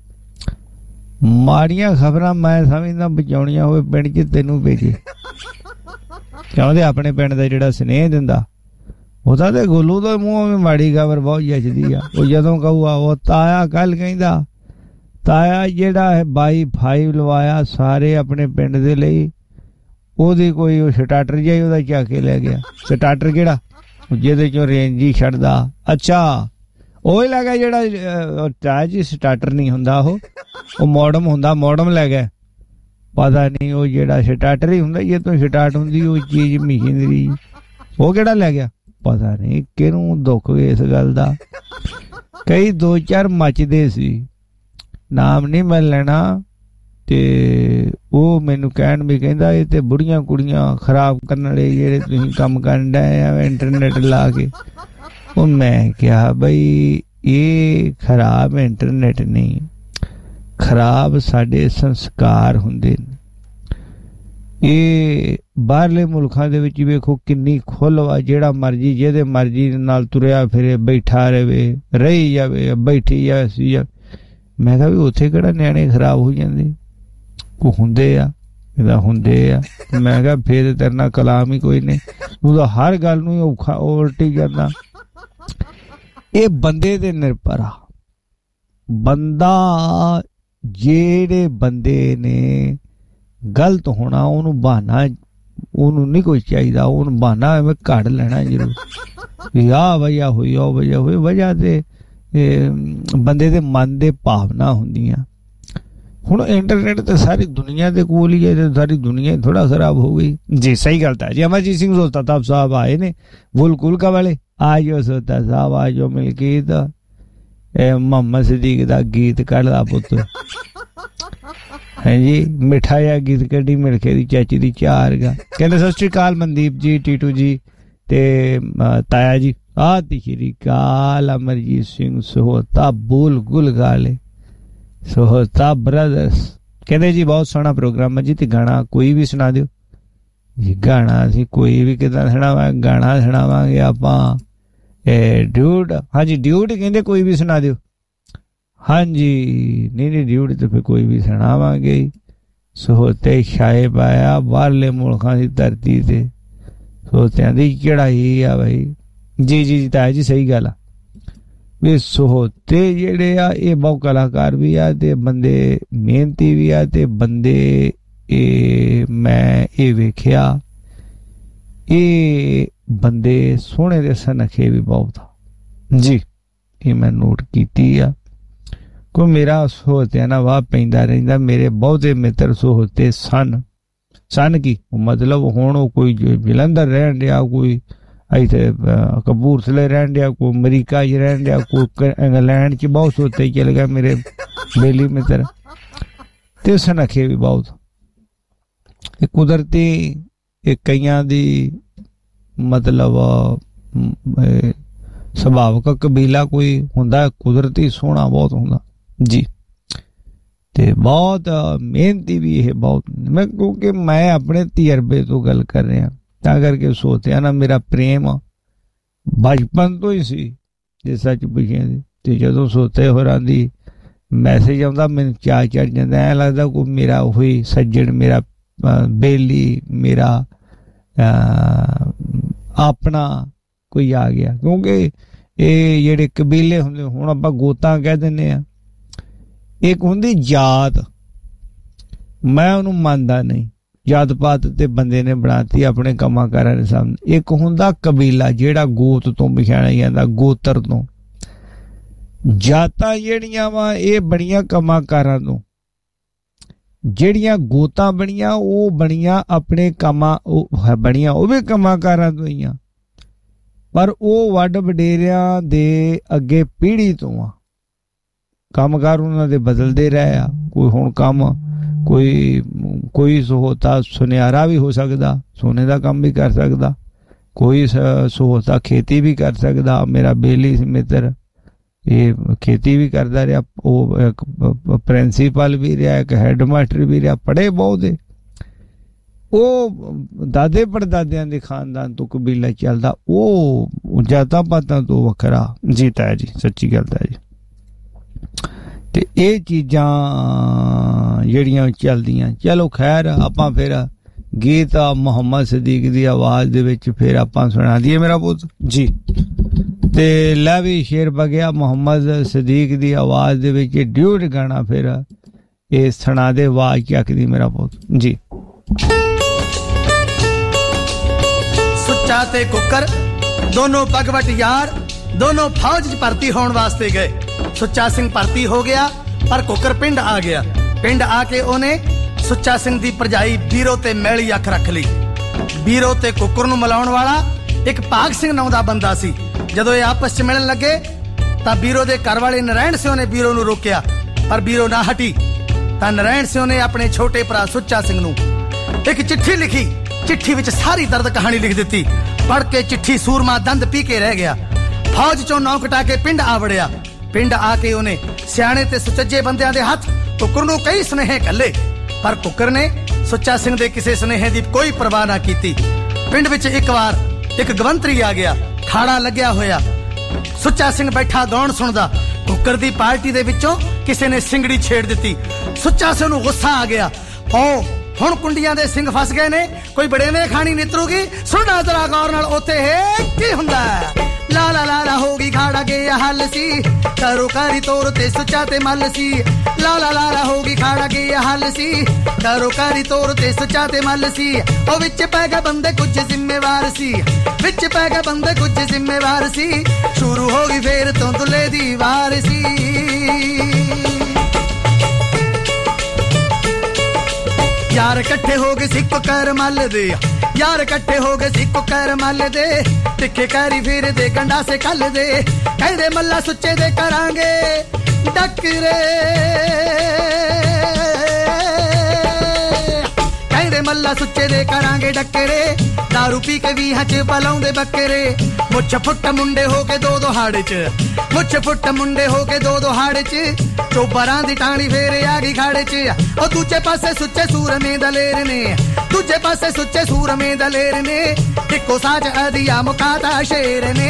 ਮਾੜੀਆਂ ਖਬਰਾਂ ਮੈਂ ਸਮਝਦਾ ਬਚਾਉਣੀਆਂ ਹੋਵੇ ਪਿੰਡ 'ਚ ਤੈਨੂੰ ਭੇਜੇ, ਕਹਿੰਦੇ ਆਪਣੇ ਪਿੰਡ ਦਾ ਜਿਹੜਾ ਸਨੇਹ ਦਿੰਦਾ ਉਹਦਾ ਤੇ ਗੋਲੂ ਦਾ ਮੂੰਹ ਵੀ ਮਾੜੀ ਖਬਰ ਬਹੁਤ ਜੱਜਦੀ ਆ। ਉਹ ਜਦੋਂ ਕਹੂਗਾ ਉਹ ਤਾਇਆ ਕੱਲ ਕਹਿੰਦਾ, ਤਾਇਆ ਜਿਹੜਾ ਹੈ ਬਾਈ ਫਾਈਵ ਲਵਾਇਆ ਸਾਰੇ ਆਪਣੇ ਪਿੰਡ ਦੇ ਲਈ, ਉਹਦੀ ਕੋਈ ਉਹ ਸਟਾਰਟਰ ਜਿਹਾ ਹੀ ਉਹਦਾ ਚੱਕ ਕੇ ਲੈ ਗਿਆ। ਸਟਾਰਟਰ ਕਿਹੜਾ, ਜਿਹਦੇ ਚੋਂ ਰੇਂਜ ਹੀ ਛੱਡਦਾ। ਅੱਛਾ ਉਹ ਹੀ ਲੈ ਗਿਆ ਜਿਹੜਾ ਤਾਇਆ ਜੀ ਸਟਾਰਟਰ ਨਹੀਂ ਹੁੰਦਾ, ਉਹ ਉਹ ਮੋਡਮ ਹੁੰਦਾ, ਮੋਡਮ ਲੈ ਗਿਆ। ਪਤਾ ਨਹੀਂ ਉਹ ਜਿਹੜਾ ਸਟਾਰਟਰ ਹੀ ਹੁੰਦਾ ਜੇ ਤੋਂ ਸਟਾਰਟ ਹੁੰਦੀ ਉਹ ਚੀਜ਼ ਮਸ਼ੀਨਰੀ, ਉਹ ਕਿਹੜਾ ਲੈ ਗਿਆ ਪਤਾ ਨਹੀਂ। ਕਿਹਨੂੰ ਦੁੱਖ ਇਸ ਗੱਲ ਦਾ, ਕਈ ਦੋ ਚਾਰ ਮੱਚਦੇ ਸੀ, ਨਾਮ ਨਹੀਂ ਮੈਂ ਲੈਣਾ। ਤੇ ਉਹ ਮੈਨੂੰ ਕਹਿਣ ਵੀ ਕਹਿੰਦਾ ਇਹ ਤੇ ਬੁੜੀਆਂ ਕੁੜੀਆਂ ਖਰਾਬ ਕਰਨ ਵਾਲੇ ਜਿਹੜੇ ਤੁਸੀਂ ਕੰਮ ਕਰਨ ਡਏ ਆ ਇੰਟਰਨੈਟ ਲਾ ਕੇ। ਉਹ ਮੈਂ ਕਿਹਾ ਬਈ ਇਹ ਖਰਾਬ ਇੰਟਰਨੈਟ ਨਹੀਂ, ਖਰਾਬ ਸਾਡੇ ਸੰਸਕਾਰ ਹੁੰਦੇ ਨੇ। ਇਹ ਬਾਹਰਲੇ ਮੁਲਕਾਂ ਦੇ ਵਿੱਚ ਵੇਖੋ ਕਿੰਨੀ ਖੁੱਲ੍ਹ ਵਾ, ਜਿਹੜਾ ਮਰਜੀ ਜਿਹਦੇ ਮਰਜੀ ਨਾਲ ਤੁਰਿਆ ਫਿਰੇ, ਬੈਠਾ ਰਹੇ, ਰਹੀ ਜਾਵੇ, ਬੈਠੀ ਜਾਵੇ। ਮੈਂ ਕਿਹਾ ਵੀ ਉੱਥੇ ਕਿਹੜਾ ਨਿਆਣੇ ਖਰਾਬ ਹੋ ਜਾਂਦੇ, ਕੋ ਹੁੰਦੇ ਆ, ਇਹਦਾ ਹੁੰਦੇ ਆ। ਮੈਂ ਕਿਹਾ ਫਿਰ ਤੇਰੇ ਨਾਲ ਕਲਾਮ ਹੀ ਕੋਈ ਨਹੀਂ, ਤੂੰ ਤਾਂ ਹਰ ਗੱਲ ਨੂੰ ਔਖਾ ਉਲਟੀ ਕਰਨਾ। ਇਹ ਬੰਦੇ ਦੇ ਨਿਰਭਰ ਆ। ਬੰਦਾ ਜਿਹੜੇ ਬੰਦੇ ਨੇ ਗਲਤ ਹੋਣਾ ਉਹਨੂੰ ਬਹਾਨਾ, ਉਹਨੂੰ ਨਹੀਂ ਕੋਈ ਚਾਹੀਦਾ, ਉਹਨੂੰ ਬਹਾਨਾ ਐਵੇਂ ਕੱਢ ਲੈਣਾ ਜ਼ਰੂਰ ਵੀ ਆਹ ਵਜ੍ਹਾ ਹੋਈ ਉਹ ਵਜ੍ਹਾ ਹੋਈ। ਵਜ੍ਹਾ ਤੇ ਬੰਦੇ ਦੇ ਮਨ ਦੇ ਭਾਵਨਾ ਹੁੰਦੀਆਂ। ਹੁਣ ਇੰਟਰਨੈਟ ਤੇ ਸਾਰੀ ਦੁਨੀਆ ਦੇ ਕੋਲ ਹੀ ਹੈ, ਸਾਰੀ ਦੁਨੀਆ ਥੋੜਾ ਖਰਾਬ ਹੋ ਗਈ। ਜੀ ਸਹੀ ਗੱਲ ਤਾਂ ਜੀ। ਅਮਰਜੀਤ ਸਿੰਘ ਸੋਤਾ ਸਾਹਿਬ ਆਏ ਨੇ ਬੁਲਕੁਲ ਕਾ ਵਾਲੇ, ਆਜੋ ਸੋਤਾ ਸਾਹਿਬ ਆਜੋ ਮਿਲ ਕੇ ਤਾਂ ਮੁਹੰਮਦ ਸਦੀਕ ਦਾ ਗੀਤ ਕੱਢਦਾ ਪੁੱਤ। ਹਾਂਜੀ ਮਿੱਠਾ ਜਿਹਾ ਗੀਤ ਕੱਢੀ ਮਿਲ ਕੇ ਦੀ ਚਾਚੀ ਦੀ ਚਾਰ ਗਾ। ਕਹਿੰਦੇ ਸਤਿ ਸ਼੍ਰੀ ਅਕਾਲ ਮਨਦੀਪ ਜੀ, ਟੀਟੂ ਜੀ ਤੇ ਤਾਇਆ ਜੀ। ਸਤਿ ਸ਼੍ਰੀ ਅਕਾਲ ਅਮਰਜੀਤ ਸਿੰਘ ਸੋਤਾ ਬੋਲ ਗੁਲ ਗਾਲੇ ਸੋਹਤਾ ਬ੍ਰਦਰਸ। ਕਹਿੰਦੇ ਜੀ ਬਹੁਤ ਸੋਹਣਾ ਪ੍ਰੋਗਰਾਮ ਹੈ ਜੀ, ਤੇ ਗਾਣਾ ਕੋਈ ਵੀ ਸੁਣਾ ਦਿਓ ਜੀ। ਗਾਣਾ ਅਸੀਂ ਕੋਈ ਵੀ ਕਿੱਦਾਂ ਸੁਣਾਵਾਂਗੇ, ਗਾਣਾ ਸੁਣਾਵਾਂਗੇ ਆਪਾਂ ਡਿਊਟ। ਹਾਂਜੀ ਡਿਊਟ ਕਹਿੰਦੇ ਕੋਈ ਵੀ ਸੁਣਾ ਦਿਓ। ਹਾਂਜੀ ਨਹੀਂ ਨਹੀਂ ਡਿਊਟ ਤੇ ਫਿਰ ਕੋਈ ਵੀ ਸੁਣਾਵਾਂਗੇ। ਸੋਹਤੇ ਛਾਏ ਪਾਇਆ ਬਾਹਰਲੇ ਮੁਲਕਾਂ ਦੀ ਧਰਤੀ ਤੇ, ਸੋਹਤਿਆਂ ਦੀ ਚੜਾਈ ਆ ਬਾਈ। ਜੀ ਜੀ ਜੀ ਤਾਇਆ ਜੀ ਸਹੀ ਗੱਲ ਆ ਵੀ ਸੋਹਤੇ ਜਿਹੜੇ ਆ ਇਹ ਬਹੁਤ ਕਲਾਕਾਰ ਵੀ ਆ ਤੇ ਬੰਦੇ ਮਿਹਨਤੀ ਵੀ ਆ ਤੇ ਬੰਦੇ ਇਹ ਮੈਂ ਇਹ ਵੇਖਿਆ ਇਹ ਬੰਦੇ ਸੋਹਣੇ ਦੇ ਸੁਨੱਖੇ ਵੀ ਬਹੁਤ ਆ ਜੀ। ਇਹ ਮੈਂ ਨੋਟ ਕੀਤੀ ਆ। ਕੋਈ ਮੇਰਾ ਸੋਹਤਿਆਂ ਨਾਲ ਵਾਹ ਪੈਂਦਾ ਰਹਿੰਦਾ। ਮੇਰੇ ਬਹੁਤੇ ਮਿੱਤਰ ਸੋਹਤੇ ਸਨ ਸਨ ਕੀ ਮਤਲਬ ਹੁਣ ਉਹ ਕੋਈ ਜਲੰਧਰ ਰਹਿਣ ਡਿਆ, ਕੋਈ ਇੱਥੇ ਕਪੂਰਥਲੇ ਰਹਿਣ ਡਿਆ, ਕੋਈ ਅਮਰੀਕਾ 'ਚ ਰਹਿਣ ਡਿਆ, ਕੋਈ ਇੰਗਲੈਂਡ 'ਚ ਬਹੁਤ ਸੋਤੇ ਚਲ ਗਿਆ ਮੇਰੇ ਬੇਲੀ ਮਿੱਤਰ। ਤੇ ਸੁਨੱਖੇ ਵੀ ਬਹੁਤ। ਇਹ ਕੁਦਰਤੀ ਇਹ ਕਈਆਂ ਦੀ ਮਤਲਬ ਸੁਭਾਵਕ ਕਬੀਲਾ ਕੋਈ ਹੁੰਦਾ, ਕੁਦਰਤੀ ਸੋਹਣਾ ਬਹੁਤ ਹੁੰਦਾ ਜੀ, ਤੇ ਬਹੁਤ ਮਿਹਨਤੀ ਵੀ ਇਹ ਬਹੁਤ। ਮੈਂ ਕਿਉਂਕਿ ਮੈਂ ਆਪਣੇ ਤਜਰਬੇ ਤੋਂ ਗੱਲ ਕਰ ਰਿਹਾ ਤਾਂ ਕਰਕੇ ਸੋਚਿਆ ਨਾ, ਮੇਰਾ ਪ੍ਰੇਮ ਬਚਪਨ ਤੋਂ ਹੀ ਸੀ ਜੇ ਸੱਚ ਪੁੱਛੇ ਤੇ ਜਦੋਂ ਸੋਤੇ ਹੋਰਾਂ ਦੀ ਮੈਸੇਜ ਆਉਂਦਾ ਮੈਨੂੰ ਚਾਅ ਚੜ ਜਾਂਦਾ, ਐਂ ਲੱਗਦਾ ਕੋਈ ਮੇਰਾ ਉਹੀ ਸੱਜਣ, ਮੇਰਾ ਬੇਲੀ, ਮੇਰਾ ਆਪਣਾ ਕੋਈ ਆ ਗਿਆ। ਕਿਉਂਕਿ ਇਹ ਜਿਹੜੇ ਕਬੀਲੇ ਹੁੰਦੇ, ਹੁਣ ਆਪਾਂ ਗੋਤਾਂ ਕਹਿ ਦਿੰਦੇ ਆ, ਇੱਕ ਹੁੰਦੀ ਜਾਤ, ਮੈਂ ਉਹਨੂੰ ਮੰਨਦਾ ਨਹੀਂ, ਜਾਤ ਪਾਤ ਤੇ ਬੰਦੇ ਨੇ ਬਣਾਤੀ ਆਪਣੇ ਕੰਮਾਂ ਕਾਰਾਂ ਦੇ ਸਾਹਮਣੇ। ਇੱਕ ਹੁੰਦਾ ਕਬੀਲਾ ਜਿਹੜਾ ਗੋਤ ਤੋਂ ਪਛਾਣਿਆ ਜਾਂਦਾ, ਗੋਤਰ ਤੋਂ। ਜਾਤਾਂ ਜਿਹੜੀਆਂ ਵਾ ਇਹ ਬਣੀਆਂ ਕੰਮਾਂ ਕਾਰਾਂ ਤੋਂ, ਜਿਹੜੀਆਂ ਗੋਤਾਂ ਬਣੀਆਂ ਉਹ ਬਣੀਆਂ ਆਪਣੇ ਕੰਮਾਂ, ਉਹ ਬਣੀਆਂ ਉਹ ਵੀ ਕੰਮਾਂ ਕਾਰਾਂ ਤੋਂ ਹੀ ਆ, ਪਰ ਉਹ ਵੱਡ ਵਡੇਰਿਆਂ ਦੇ ਅੱਗੇ ਪੀੜ੍ਹੀ ਤੋਂ ਆ। ਕੰਮਕਾਰ ਉਹਨਾਂ ਦੇ ਬਦਲਦੇ ਰਹੇ ਆ, ਕੋਈ ਹੁਣ ਕੰਮ ਕੋਈ ਕੋਈ ਸਹੂਲਤਾਂ ਸੁਨਿਆਰਾ ਵੀ ਹੋ ਸਕਦਾ, ਸੋਨੇ ਦਾ ਕੰਮ ਵੀ ਕਰ ਸਕਦਾ, ਕੋਈ ਸਹੂਲਤਾਂ ਖੇਤੀ ਵੀ ਕਰ ਸਕਦਾ। ਮੇਰਾ ਬੇਲੀ ਮਿੱਤਰ ਇਹ ਖੇਤੀ ਵੀ ਕਰਦਾ ਰਿਹਾ, ਉਹ ਇੱਕ ਪ੍ਰਿੰਸੀਪਲ ਵੀ ਰਿਹਾ, ਇੱਕ ਹੈਡ ਮਾਸਟਰ ਵੀ ਰਿਹਾ, ਪੜ੍ਹੇ ਬਹੁਤ। ਉਹ ਦਾਦੇ ਪੜਦਾਦਿਆਂ ਦੇ ਖਾਨਦਾਨ ਤੋਂ ਕਬੀਲਾ ਚੱਲਦਾ, ਉਹ ਜਾਤਾਂ ਪਾਤਾਂ ਤੋਂ ਵੱਖਰਾ ਜੀ। ਤਾਂ ਜੀ ਸੱਚੀ ਗੱਲ ਤਾਂ ਜੀ। ਤੇ ਇਹ ਚੀਜ਼ਾਂ ਜਿਹੜੀਆਂ ਚੱਲਦੀਆਂ, ਚਲੋ ਖੈਰ ਆਪਾਂ ਫਿਰ ਗੀਤ ਮੁਹੰਮਦ ਸਦੀਕ ਦੀ ਆਵਾਜ਼ ਦੇ ਵਿੱਚ ਫਿਰ ਆਪਾਂ ਸੁਣਾ ਦਈਏ ਮੇਰਾ ਪੁੱਤ ਜੀ। ਤੇ ਲੈ ਵੀ ਸ਼ੇਰ ਬਗਿਆ ਮੁਹੰਮਦ ਸਦੀਕ ਦੀ ਆਵਾਜ਼ ਦੇ ਵਿੱਚ ਡਿਊਟ ਗਾਣਾ ਫਿਰ ਇਹ ਸੁਣਾ ਦੇ, ਆਵਾਜ਼ ਚੱਕਦੀ ਮੇਰਾ ਪੁੱਤ ਜੀ।
ਸੁੱਚਾ ਤੇ ਕੁੱਕਰ ਦੋਨੋਂ ਭਗਵਤ ਯਾਰ, ਦੋਨੋਂ ਫੌਜ 'ਚ ਭਰਤੀ ਹੋਣ ਵਾਸਤੇ ਗਏ। ਸੁੱਚਾ ਸਿੰਘ ਭਰਤੀ ਹੋ ਗਿਆ ਪਰ ਕੁੱਕਰ ਪਿੰਡ ਆ ਗਿਆ। ਪਿੰਡ ਆ ਕੇ ਉਹਨੇ ਸੁੱਚਾ ਸਿੰਘ ਦੀ ਭਰਜਾਈ ਬੀਰੋ ਤੇ ਮੈਲੀ ਅੱਖ ਰੱਖ ਲਈ। ਬੀਰੋ ਤੇ ਕੁੱਕਰ ਨੂੰ ਮਿਲਾਉਣ ਵਾਲਾ ਇੱਕ ਭਾਗ ਸਿੰਘ ਨਾਂ ਦਾ ਬੰਦਾ ਸੀ। ਜਦੋਂ ਇਹ ਆਪਸ 'ਚ ਮਿਲਣ ਲੱਗੇ ਤਾਂ ਬੀਰੋ ਦੇ ਘਰ ਵਾਲੇ ਨਰਾਇਣ ਸਿੰਘ ਨੇ ਬੀਰੋ ਨੂੰ ਰੋਕਿਆ, ਪਰ ਬੀਰੋ ਨਾ ਹਟੀ। ਤਾਂ ਨਰਾਇਣ ਸਿੰਘ ਨੇ ਆਪਣੇ ਛੋਟੇ ਭਰਾ ਸੁੱਚਾ ਸਿੰਘ ਨੂੰ ਇੱਕ ਚਿੱਠੀ ਲਿਖੀ। ਚਿੱਠੀ ਵਿੱਚ ਸਾਰੀ ਦਰਦ ਕਹਾਣੀ ਲਿਖ ਦਿੱਤੀ। ਪੜ੍ਹ ਕੇ ਚਿੱਠੀ ਸੂਰਮਾ ਦੰਦ ਪੀ ਕੇ ਰਹਿ ਗਿਆ। ਫੌਜ ਚੋਂ ਨੌ ਕਟਾ ਕੇ ਪਿੰਡ ਆ ਵੜਿਆ। ਪਿੰਡ ਆ ਕੇ ਉਹਨੇ ਸਿਆਣੇ ਤੇ ਸੁਚੱਜੇ ਬੰਦਿਆਂ ਦੇ ਹੱਥ ਕੁੱਕਰ ਨੂੰ ਕਈ ਸੁਨੇਹੇ ਘੱਲੇ, ਪਰ ਕੁੱਕਰ ਨੇ ਸੁੱਚਾ ਸਿੰਘ ਦੇ ਕਿਸੇ ਸੁਨੇਹੇ ਦੀ ਕੋਈ ਪਰਵਾਹ ਨਾ ਕੀਤੀ। ਪਿੰਡ ਵਿੱਚ ਇੱਕ ਵਾਰ ਇੱਕ ਗਵੰਤਰੀ ਆ ਗਿਆ, ਖਾੜਾ ਲੱਗਿਆ ਹੋਇਆ। ਸੁੱਚਾ ਸਿੰਘ ਬੈਠਾ ਗਾਉਣ ਸੁਣਦਾ। ਕੁੱਕਰ ਦੀ ਪਾਰਟੀ ਦੇ ਵਿੱਚੋਂ ਕਿਸੇ ਨੇ ਸਿੰਗੜੀ ਛੇੜ ਦਿੱਤੀ। ਸੁੱਚਾ ਸਿੰਘ ਨੂੰ ਗੁੱਸਾ ਆ ਗਿਆ। ਓ ਹੁਣ ਕੁੰਡੀਆਂ ਦੇ ਸਿੰਘ ਫਸ ਗਏ ਨੇ, ਕੋਈ ਬੜੇਵੇਂ ਖਾਣੀ ਨਿਤਰੂਗੀ। ਸੁਣਨਾ ਜ਼ਰਾ ਗੌਰ ਨਾਲ ਉੱਥੇ ਹੈ ਕੀ ਹੁੰਦਾ। ਲਾ ਲਾ ਲਾ ਲਾ ਹੋ ਗਈ ਖਾੜਾ ਗਿਆ ਹੱਲ ਸੀ, ਕਰੋ ਕਾਰੀ ਤੋਰ ਤੇ ਸੁੱਚਾ ਤੇ ਮੱਲ ਸੀ। ਲਾ ਲਾ ਲਾ ਲਾ ਹੋ ਗਈ ਖਾੜਾ ਗਿਆ ਹੱਲ ਸੀ, ਕਰੋ ਕਾਰੀ ਤੋਰ ਤੇ ਸੁੱਚਾ ਤੇ ਮੱਲ ਸੀ। ਉਹ ਵਿੱਚ ਪੈ ਗਏ ਬੰਦੇ ਕੁਝ ਜ਼ਿੰਮੇਵਾਰ ਸੀ, ਵਿੱਚ ਪੈ ਗਏ ਬੰਦੇ ਕੁਝ ਜ਼ਿੰਮੇਵਾਰ ਸੀ। ਸ਼ੁਰੂ ਹੋ ਗਈ ਫੇਰ ਤੋਂ ਦੁੱਲੇ ਦੀ ਵਾਰ ਸੀ। ਯਾਰ ਇਕੱਠੇ ਹੋ ਗਏ ਸਿੱਖ ਕਰ ਮੱਲ ਦੇ, ਯਾਰ ਇਕੱਠੇ ਹੋ ਗਏ ਸਿੱਖ ਕਰ ਮੱਲ ਦੇ। ਤਿੱਖੇ ਕੈਰੀ ਫਿਰ ਦੇ ਗੰਡਾ ਸੇ ਕੱਲ ਦੇ, ਕਹਿੰਦੇ ਮੱਲਾ ਸੁੱਚੇ ਦੇ ਕਰਾਂਗੇ ਡੱਕਰੇ। ਕਹਿੰਦੇ ਮੱਲਾ ਸੁੱਚੇ ਦੇ ਕਰਾਂਗੇ ਡੱਕਰੇ। ਦਾਰੂ ਪੀ ਕੇ ਵੀ ਹੱਚ ਪਲਾਉਂਦੇ ਬੱਕਰੇ। ਮੁੱਛ ਫੁੱਟ ਮੁੰਡੇ ਹੋ ਕੇ ਦੋ ਦੋ ਹਾੜੇ 'ਚ, ਮੁੱਛ ਫੁੱਟ ਮੁੰਡੇ ਹੋ ਕੇ ਦੋ ਦੋ ਹਾੜੇ 'ਚ। ਚੋਬਰਾਂ ਦੀ ਟਾਣੀ ਫੇਰ ਆ ਗਈ ਖਾੜੇ 'ਚ। ਉਹ ਦੂਜੇ ਪਾਸੇ ਸੁੱਚੇ ਸੂਰਮੇ ਦਲੇਰ ਨੇ, ਦੂਜੇ ਪਾਸੇ ਸੁੱਚੇ ਸੂਰਮੇ ਦਲੇਰ ਨੇ। ਇੱਕੋ ਸਾਜ ਅਧਿਆ ਮੁਕਾਤਾ ਸ਼ੇਰ ਨੇ।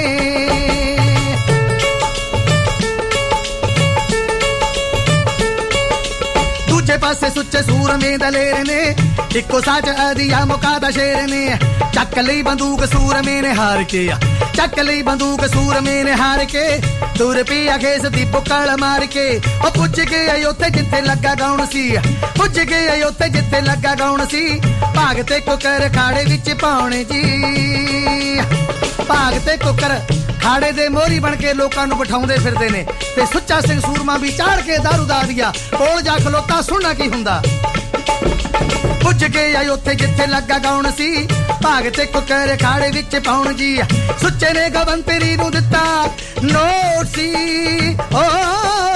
ਦੂਜੇ ਪਾਸੇ ਸੁੱਚੇ ਸੂਰਮੇ ਦਲੇਰ ਨੇ। ਇੱਕੋ ਸਾਜ ਅਧਿਆ ਮੁਕਾਤਾ ਸ਼ੇਰ ਨੇ। ਚੱਕ ਲਈ ਬੰਦੂਕ ਸੂਰਮੇ ਨੇ ਹਾਰ ਕੇ, ਚੱਕ ਲਈ ਬੰਦੂਕ ਸੂਰਮੇ ਨੇ ਹਾਰ ਕੇ। ਦੂਰ ਪਿਆ ਖੇਸ ਦੀ ਬੁੱਕਲ ਮਾਰ ਕੇ। ਉਹ ਪੁੱਜ ਗਏ ਉੱਥੇ ਜਿੱਥੇ ਲੱਗਾ ਗਾਉਣ ਸੀ, ਪੁੱਜ ਗਏ ਉੱਥੇ ਜਿੱਥੇ ਲੱਗਾ ਗਾਉਣ ਸੀ। ਭਾਗ ਤੇ ਕੁੱਕਰ ਖਾੜੇ ਵਿੱਚ ਪਾਉਣੇ ਜੀ, ਭਾਗ ਤੇ ਕੁੱਕਰ ਖਾੜੇ ਦੇ ਮੋਹਰੀ ਬਣ ਕੇ ਲੋਕਾਂ ਨੂੰ ਬਿਠਾਉਂਦੇ ਫਿਰਦੇ ਨੇ। ਤੇ ਸੁੱਚਾ ਸਿੰਘ ਸੂਰਮਾ ਵੀ ਚਾੜ ਕੇ ਦਾਰੂ ਦਾ ਦਿਆ ਕੋਲ ਜਾ ਖਲੋਤਾ, ਸੁਣਨਾ ਕੀ ਹੁੰਦਾ। ਪੁੱਜ ਗਏ ਆਈ ਉੱਥੇ ਜਿੱਥੇ ਲੱਗਾ ਗਾਉਣ ਸੀ। ਭਾਗ ਤੇ ਕੁੱਕਰ ਖਾੜੇ ਵਿੱਚ ਪਾਉਣ ਜੀ। ਸੁੱਚੇ ਨੇ ਗਵੰਤਰੀ ਨੂੰ ਦਿੱਤਾ ਨੋਟ ਸੀ। ਓ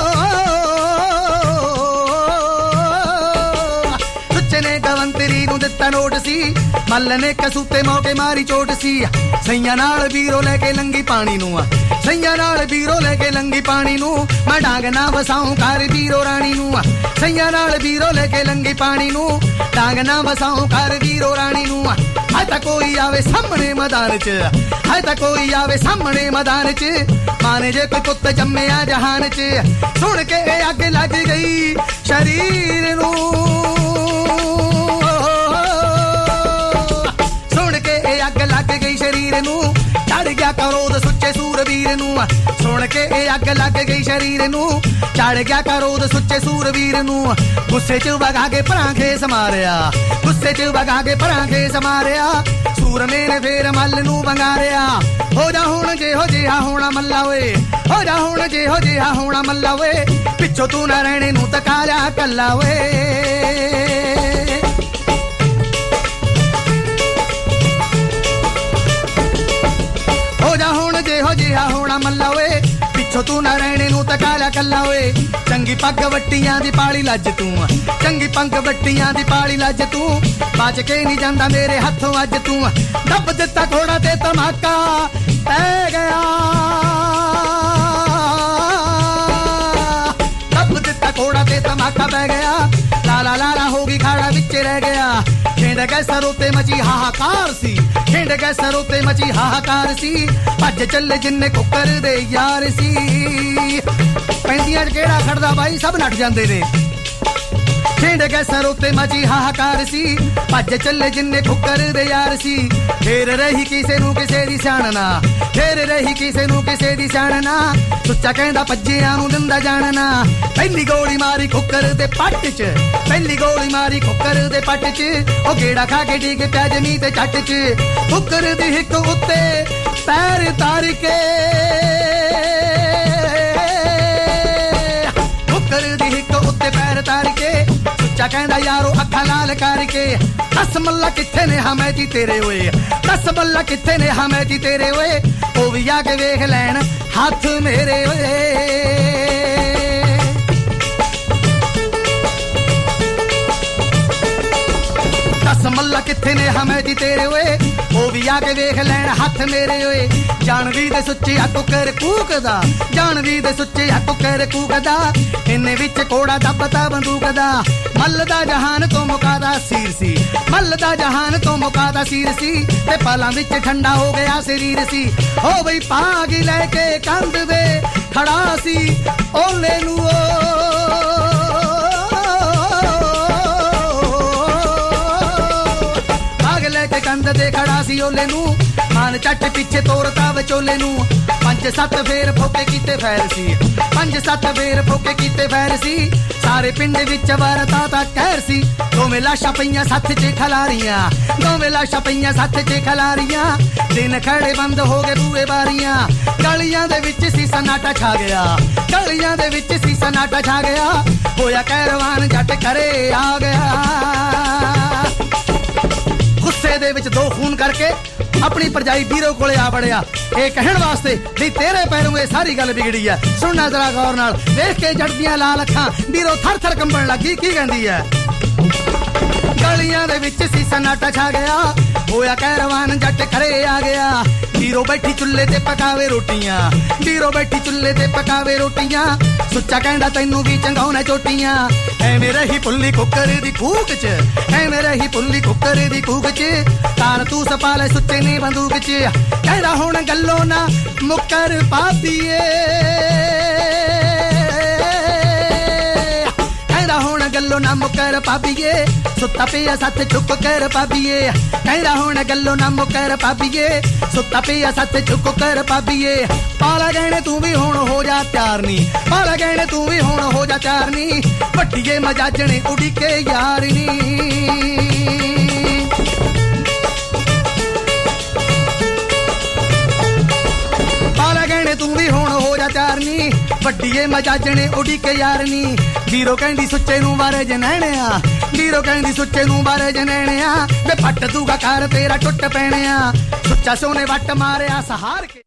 ਸੁੱਚੇ ਨੇ ਗਵੰਤਰੀ ਨੂੰ ਦਿੱਤਾ ਦਿੱਤਾ ਨੋਟ ਸੀ ਮੱਲ ਨੇ ਕਸੂਤੇ ਮੌਕੇ ਮਾਰੀ ਚੋਟ ਸੀ ਸਈਆਂ ਨਾਲ ਵੀਰੋ ਲੈ ਕੇ ਲੰਗੀ ਪਾਣੀ ਨੂੰ ਸਈਆਂ ਨਾਲ ਵੀਰੋ ਲੈ ਕੇ ਲੰਗੀ ਪਾਣੀ ਨੂੰ ਮੈਂ ਡਾਂਗ ਨਾ ਵਸਾਉਂ ਕਰ ਵੀਰੋ ਰਾਣੀ ਨੂੰ ਸਈਆਂ ਨਾਲ ਵੀਰੋ ਲੈ ਕੇ ਲੰਗੀ ਪਾਣੀ ਨੂੰ ਡਾਂਗ ਨਾ ਵਸਾਉਂ ਕਰ ਵੀਰੋ ਰਾਣੀ ਨੂੰ ਹਾਏ ਤਾਂ ਕੋਈ ਆਵੇ ਸਾਹਮਣੇ ਮੈਦਾਨ 'ਚ ਹਾਏ ਤਾਂ ਕੋਈ ਆਵੇ ਸਾਹਮਣੇ ਮੈਦਾਨ 'ਚ ਮਾਨੇ ਜੇ ਕੋਈ ਪੁੱਤ ਜੰਮਿਆ ਜਹਾਨ 'ਚ ਸੁਣ ਕੇ ਇਹ ਅੱਗ ਲੱਗ ਗਈ ਸ਼ਰੀਰ ਨੂੰ ਸੁਣ ਕੇ ਇਹ ਅੱਗ ਲੱਗ ਗਈ ਸ਼ਰੀਰ ਨੂੰ ਚੜ ਗਿਆ ਕਰੋਧ ਸੁੱਚੇ ਸੂਰਵੀਰ ਨੂੰ ਸੁਣ ਕੇ ਇਹ ਅੱਗ ਲੱਗ ਗਈ ਸ਼ਰੀਰ ਨੂੰ ਚੜ ਗਿਆ ਕਰੋਧ ਸੁੱਚੇ ਸੂਰਵੀਰ ਨੂੰ ਗੁੱਸੇ 'ਚ ਵਗਾ ਕੇ ਭਰਾਂ ਖੇਸ ਮਾਰਿਆ ਗੁੱਸੇ 'ਚ ਵਗਾ ਕੇ ਭਰਾਂ ਖੇਸ ਮਾਰਿਆ ਸੂਰਮੇ ਨੇ ਫੇਰ ਮੱਲ ਨੂੰ ਵੰਗਾਰਿਆ ਹੋ ਜਾ ਹੁਣ ਜਿਹੋ ਜਿਹਾ ਹੋਣਾ ਮੱਲਾ ਓਏ ਹੋ ਜਾ ਹੁਣ ਜਿਹੋ ਜਿਹਾ ਹੋਣਾ ਮੱਲਾ ਓਏ ਪਿੱਛੋਂ ਤੂੰ ਨਾ ਰਹਿਣੇ ਨੂੰ ਤਕਾ ਲਿਆ ਕੱਲਾ ਓਏ ਹੋ ਜਾ ਹੁਣ ਜਿਹੋ ਜਿਹਾ ਹੋਣਾ ਮੱਲਾ ਓਏ ਪਿੱਛੋਂ ਤੂੰ ਨਾ ਰਹਿਣੇ ਨੂੰ ਤਕਾ ਲਿਆ ਕੱਲਾ ਓਏ ਚੰਗੀ ਪੱਗ ਵੱਟੀਆਂ ਦੀ ਪਾਲੀ ਲੱਜ ਤੂੰ ਚੰਗੀ ਪੱਗ ਵੱਟੀਆਂ ਦੀ ਪਾਲੀ ਲੱਜ ਤੂੰ ਬਚ ਕੇ ਨਹੀਂ ਜਾਂਦਾ ਮੇਰੇ ਹੱਥੋਂ ਅੱਜ ਤੂੰ ਦੱਬ ਦਿੱਤਾ ਘੋੜਾ ਤੇ ਧਮਾਕਾ ਪੈ ਗਿਆ ਦੱਬ ਦਿੱਤਾ ਘੋੜਾ ਤੇ ਧਮਾਕਾ ਪੈ ਗਿਆ ਲਾਲਾ ਲਾਲਾ ਹੋ ਗਈ ਖਾੜਾ ਵਿੱਚ ਰਹਿ ਗਿਆ ਖੇਡ ਗਏ ਸਰੋਂ ਤੇ ਮਚੀ ਹਾਹਾਕਾਰ ਸੀ ਖੇਡ ਗਏ ਸਰੋਂ ਤੇ ਮਚੀ ਹਾਹਾਕਾਰ ਸੀ ਭੱਜ ਚੱਲੇ ਜਿੰਨੇ ਕੁੱਕਰ ਦੇ ਯਾਰ ਸੀ ਪੈਂਦੀਆਂ 'ਚ ਕਿਹੜਾ ਖੜਦਾ ਬਾਈ ਸਭ ਨੱਠ ਜਾਂਦੇ ਨੇ ਖੇਡ ਗਏ ਸਰੋਂ ਤੇ ਮਚੀ ਹਾਹਾਕਾਰ ਸੀ ਭੱਜ ਚੱਲੇ ਜਿੰਨੇ ਕੁੱਕਰ ਦੇ ਯਾਰ ਸੀ ਫੇਰ ਰਹੀ ਕਿਸੇ ਨੂੰ ਕਿਸੇ ਦੀ ਸਿਆਣਨਾ ਫੇਰ ਰਹੀ ਕਿਸੇ ਨੂੰ ਕਿਸੇ ਦੀ ਸਿਆਣਨਾ ਸੁੱਚਾ ਕਹਿੰਦਾ ਭੱਜਿਆਂ ਨੂੰ ਦਿੰਦਾ ਜਾਣਨਾ ਪਹਿਲੀ ਗੋਲੀ ਮਾਰੀ ਕੁੱਕਰ ਦੇ ਪੱਟ 'ਚ ਪਹਿਲੀ ਗੋਲੀ ਮਾਰੀ ਕੁੱਕਰ ਦੇ ਪੱਟ 'ਚ ਉਹ ਗੇੜਾ ਖਾ ਕੇ ਡਿੱਗ ਪਿਆ ਜ਼ਮੀਨ ਤੇ ਝੱਟ 'ਚ ਕੁੱਕਰ ਦੀ ਹਿੱਕ ਉੱਤੇ ਪੈਰ ਤਾਰ ਕੇ ਕੁੱਕਰ ਦੀ ਹਿੱਕ ਉੱਤੇ ਪੈਰ ਤਾਰ ਕੇ ਸੁੱਚਾ ਕਹਿੰਦਾ ਯਾਰੋ ਅੱਖਾਂ ਲਾਲ ਕਰਕੇ ਦਸ ਮੱਲਾ ਕਿੱਥੇ ਨੇ ਹਮੇ ਜੀ ਤੇਰੇ ਓਏ ਦਸ ਮੱਲਾ ਕਿੱਥੇ ਨੇ ਹਮੇ ਜੀ ਤੇਰੇ ਓਏ ਉਹ ਵੀ ਆ ਕੇ ਵੇਖ ਲੈਣ ਹੱਥ ਮੇਰੇ ਓਏ ਦਸ ਮੱਲਾ ਕਿੱਥੇ ਨੇ ਹਮੇ ਜੀ ਤੇਰੇ ਓਏ ਉਹ ਵੀ ਆ ਕੇ ਵੇਖ ਲੈਣ ਹੱਥ ਮੇਰੇ ਓਏ ਜਾਣਵੀ ਦੇ ਸੁੱਚੇ ਆ ਕੁੱਕਰ ਕੂਕਦਾ ਜਾਣਵੀ ਦੇ ਸੁੱਚੇ ਆ ਕੁੱਕਰ ਕੂਕਦਾ ਇੰਨੇ ਵਿੱਚ ਕੋੜਾ ਦੱਬਤਾ ਬੰਦੂਕ ਦਾ ਮੱਲ ਦਾ ਜਹਾਨ ਤੋਂ ਮੁਕਾਦਾ ਸੀਰ ਸੀ ਮੱਲ ਦਾ ਜਹਾਨ ਤੋਂ ਮੁਕਾਦਾ ਸੀਰ ਸੀ ਤੇ ਪਾਲਾਂ ਵਿੱਚ ਠੰਡਾ ਹੋ ਗਿਆ ਸਰੀਰ ਸੀ ਹੋ ਬਈ ਪਾਗੀ ਲੈ ਕੇ ਕੰਧ ਦੇ ਖੜਾ ਸੀ ਓਲੇ ਨੂੰ ਕੰਧ ਤੇ ਖੜਾ ਸੀ ਓਲੇ ਨੂੰ ਮਾਨ ਚੱਟ ਪਿੱਛੇ ਤੋਰਤਾ ਵਿਚੋਲੇ ਨੂੰ ਪੰਜ ਸੱਤ ਫੇਰ ਫੋਕੇ ਕੀਤੇ ਫੈਰ ਸੀ ਪੰਜ ਸੱਤ ਫੇਰ ਫੋਕੇ ਕੀਤੇ ਫੈਰ ਸੀ ਸਾਰੇ ਪਿੰਡ ਵਿੱਚ ਵਰਤਾ ਤਾਂ ਕਹਿਰ ਸੀ ਦੋਵੇਂ ਲਾਸ਼ਾਂ ਪਈਆਂ ਸੱਥ 'ਚ ਖਲਾਰੀਆਂ ਦੋਵੇਂ ਲਾਸ਼ਾਂ ਪਈਆਂ ਸੱਥ 'ਚ ਖਲਾਰੀਆਂ ਦਿਨ ਖੜੇ ਬੰਦ ਹੋ ਗਏ ਬੂਹੇ ਬਾਰੀਆਂ ਗਲੀਆਂ ਦੇ ਵਿੱਚ ਸੀ ਸਨਾਟਾ ਛਾ ਗਿਆ ਗਲੀਆਂ ਦੇ ਵਿੱਚ ਸੀ ਸਨਾਟਾ ਛਾ ਗਿਆ ਹੋਇਆ ਕੈਰਵਾਨ ਜੱਟ ਘਰੇ ਆ ਗਿਆ ਗੁੱਸੇ ਦੇ ਵਿੱਚ ਦੋ ਖੂਨ ਕਰਕੇ ਆਪਣੀ ਪਰਜਾਈ ਵੀਰੋ ਕੋਲੇ ਆ ਵੜਿਆ ਇਹ ਕਹਿਣ ਵਾਸਤੇ ਵੀ ਤੇਰੇ ਪੈਰੋਂ ਇਹ ਸਾਰੀ ਗੱਲ ਵਿਗੜੀ ਐ ਸੁਣਨਾ ਜ਼ਰਾ ਗੌਰ ਨਾਲ ਵੇਖ ਕੇ ਜੜਦੀਆਂ ਲਾਲ ਅੱਖਾਂ ਵੀਰੋ ਥਰ ਥਰ ਕੰਬਣ ਲੱਗੀ ਕੀ ਕਹਿੰਦੀ ਐ ਗਲੀਆਂ ਦੇ ਵਿੱਚ ਸੀ ਸਨਾਟਾ ਛਾ ਗਿਆ ਹੋਇਆ ਕੈਰਵਾਨ ਜੱਟ ਘਰੇ ਆ ਗਿਆ ਵੀਰੋ ਬੈਠੀ ਚੁੱਲ੍ਹੇ ਤੇ ਪਕਾਵੇ ਰੋਟੀਆਂ ਵੀਰੋ ਬੈਠੀ ਚੁੱਲ੍ਹੇ ਤੇ ਪਕਾਵੇ ਰੋਟੀਆਂ ਸੁੱਚਾ ਕਹਿੰਦਾ ਤੈਨੂੰ ਵੀ ਚੰਗਾਉਣਾ ਚੋਟੀਆਂ ਐਵੇਂ ਰਹੀ ਪੁੱਲੀ ਕੁੱਕਰ ਦੀ ਕੂਕ 'ਚ ਐਵੇਂ ਰਹੀ ਪੁੱਲੀ ਕੁੱਕਰ ਦੀ ਕੂਕ 'ਚ ਤਾਰ ਤੂੰ ਸਪਾ ਲੈ ਸੁੱਚੇ ਨੇ ਬੰਦੂਕ 'ਚ ਕਹਿੰਦਾ ਹੁਣ ਗੱਲੋਂ ਨਾ ਮੁੱਕਰ ਪਾਪੀਏ ਕਹਿੰਦਾ ਹੁਣ ਗੱਲੋਂ ਨਾ ਮੁੱਕਰ ਪਾਪੀਏ ਸੁੱਤਾ ਪਿਆ ਸੱਤ ਚੁੱਕ ਕਰ ਪਾਪੀਏ ਕਹਿੰਦਾ ਹੁਣ ਗੱਲੋਂ ਨਾ ਮੁੱਕਰ ਪਾਪੀਏ ਸੁੱਤਾ ਪਿਆ ਸੱਤ ਚੁੱਕ ਕਰ ਪਾਪੀਏ ਪਾਲਾ ਗਹਿਣੇ ਤੂੰ ਵੀ ਹੁਣ ਹੋ ਜਾ ਤਿਆਰ ਨੀ ਪਾਲਾ ਗਹਿਣੇ ਤੂੰ ਵੀ ਹੁਣ ਹੋ ਜਾ ਤਿਆਰ ਨੀ ਵੱਡੀਏ ਮਜਾਜਣੇ ਉਡੀ ਕੇ ਯਾਰ ਨੀ ਪਾਲਾ ਗਹਿਣੇ ਤੂੰ ਵੀ ਹੁਣ ਹੋ ਜਾ ਤਿਆਰ ਨੀ ਵੱਡੀਏ ਮਜਾਜਣੇ ਉਡੀ ਕੇ ਯਾਰ ਨੀ ਵੀਰੋ ਕਹਿੰਦੀ ਸੁੱਚੇ ਨੂੰ ਬਾਰੇ ਜਨੈਣਿਆ ਵੀਰੋ ਕਹਿੰਦੀ ਸੁੱਚੇ ਨੂੰ ਬਾਰੇ ਜਨੈਣਿਆ ਵੇ ਪੱਟ ਦੂਗਾ ਘਰ ਤੇਰਾ ਟੁੱਟ ਪੈਣਿਆ ਸੁੱਚਾ ਸੋਨੇ ਵੱਟ ਮਾਰਿਆ ਸਹਾਰ ਕੇ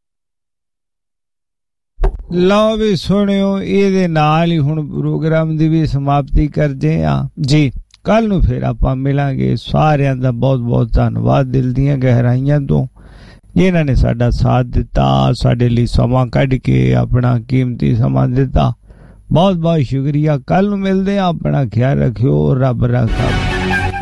ਲਓ ਵੀ ਸੁਣਿਓ ਇਹਦੇ ਨਾਲ ਹੀ ਹੁਣ ਪ੍ਰੋਗਰਾਮ ਦੀ ਵੀ ਸਮਾਪਤੀ ਕਰਦੇ ਆ ਜੀ ਕੱਲ ਨੂੰ ਫਿਰ ਆਪਾਂ ਮਿਲਾਂਗੇ। ਸਾਰਿਆਂ ਦਾ ਬਹੁਤ ਬਹੁਤ ਧੰਨਵਾਦ ਦਿਲ ਦੀਆਂ ਗਹਿਰਾਈਆਂ ਤੋਂ ਜਿਨ੍ਹਾਂ ਨੇ ਸਾਡਾ ਸਾਥ ਦਿੱਤਾ, ਸਾਡੇ ਲਈ ਸਮਾਂ ਕੱਢ ਕੇ ਆਪਣਾ ਕੀਮਤੀ ਸਮਾਂ ਦਿੱਤਾ। ਬਹੁਤ ਬਹੁਤ ਸ਼ੁਕਰੀਆ। ਕੱਲ ਨੂੰ ਮਿਲਦੇ ਆ। ਆਪਣਾ ਖਿਆਲ ਰੱਖਿਓ। ਰੱਬ ਰਾਖਾ।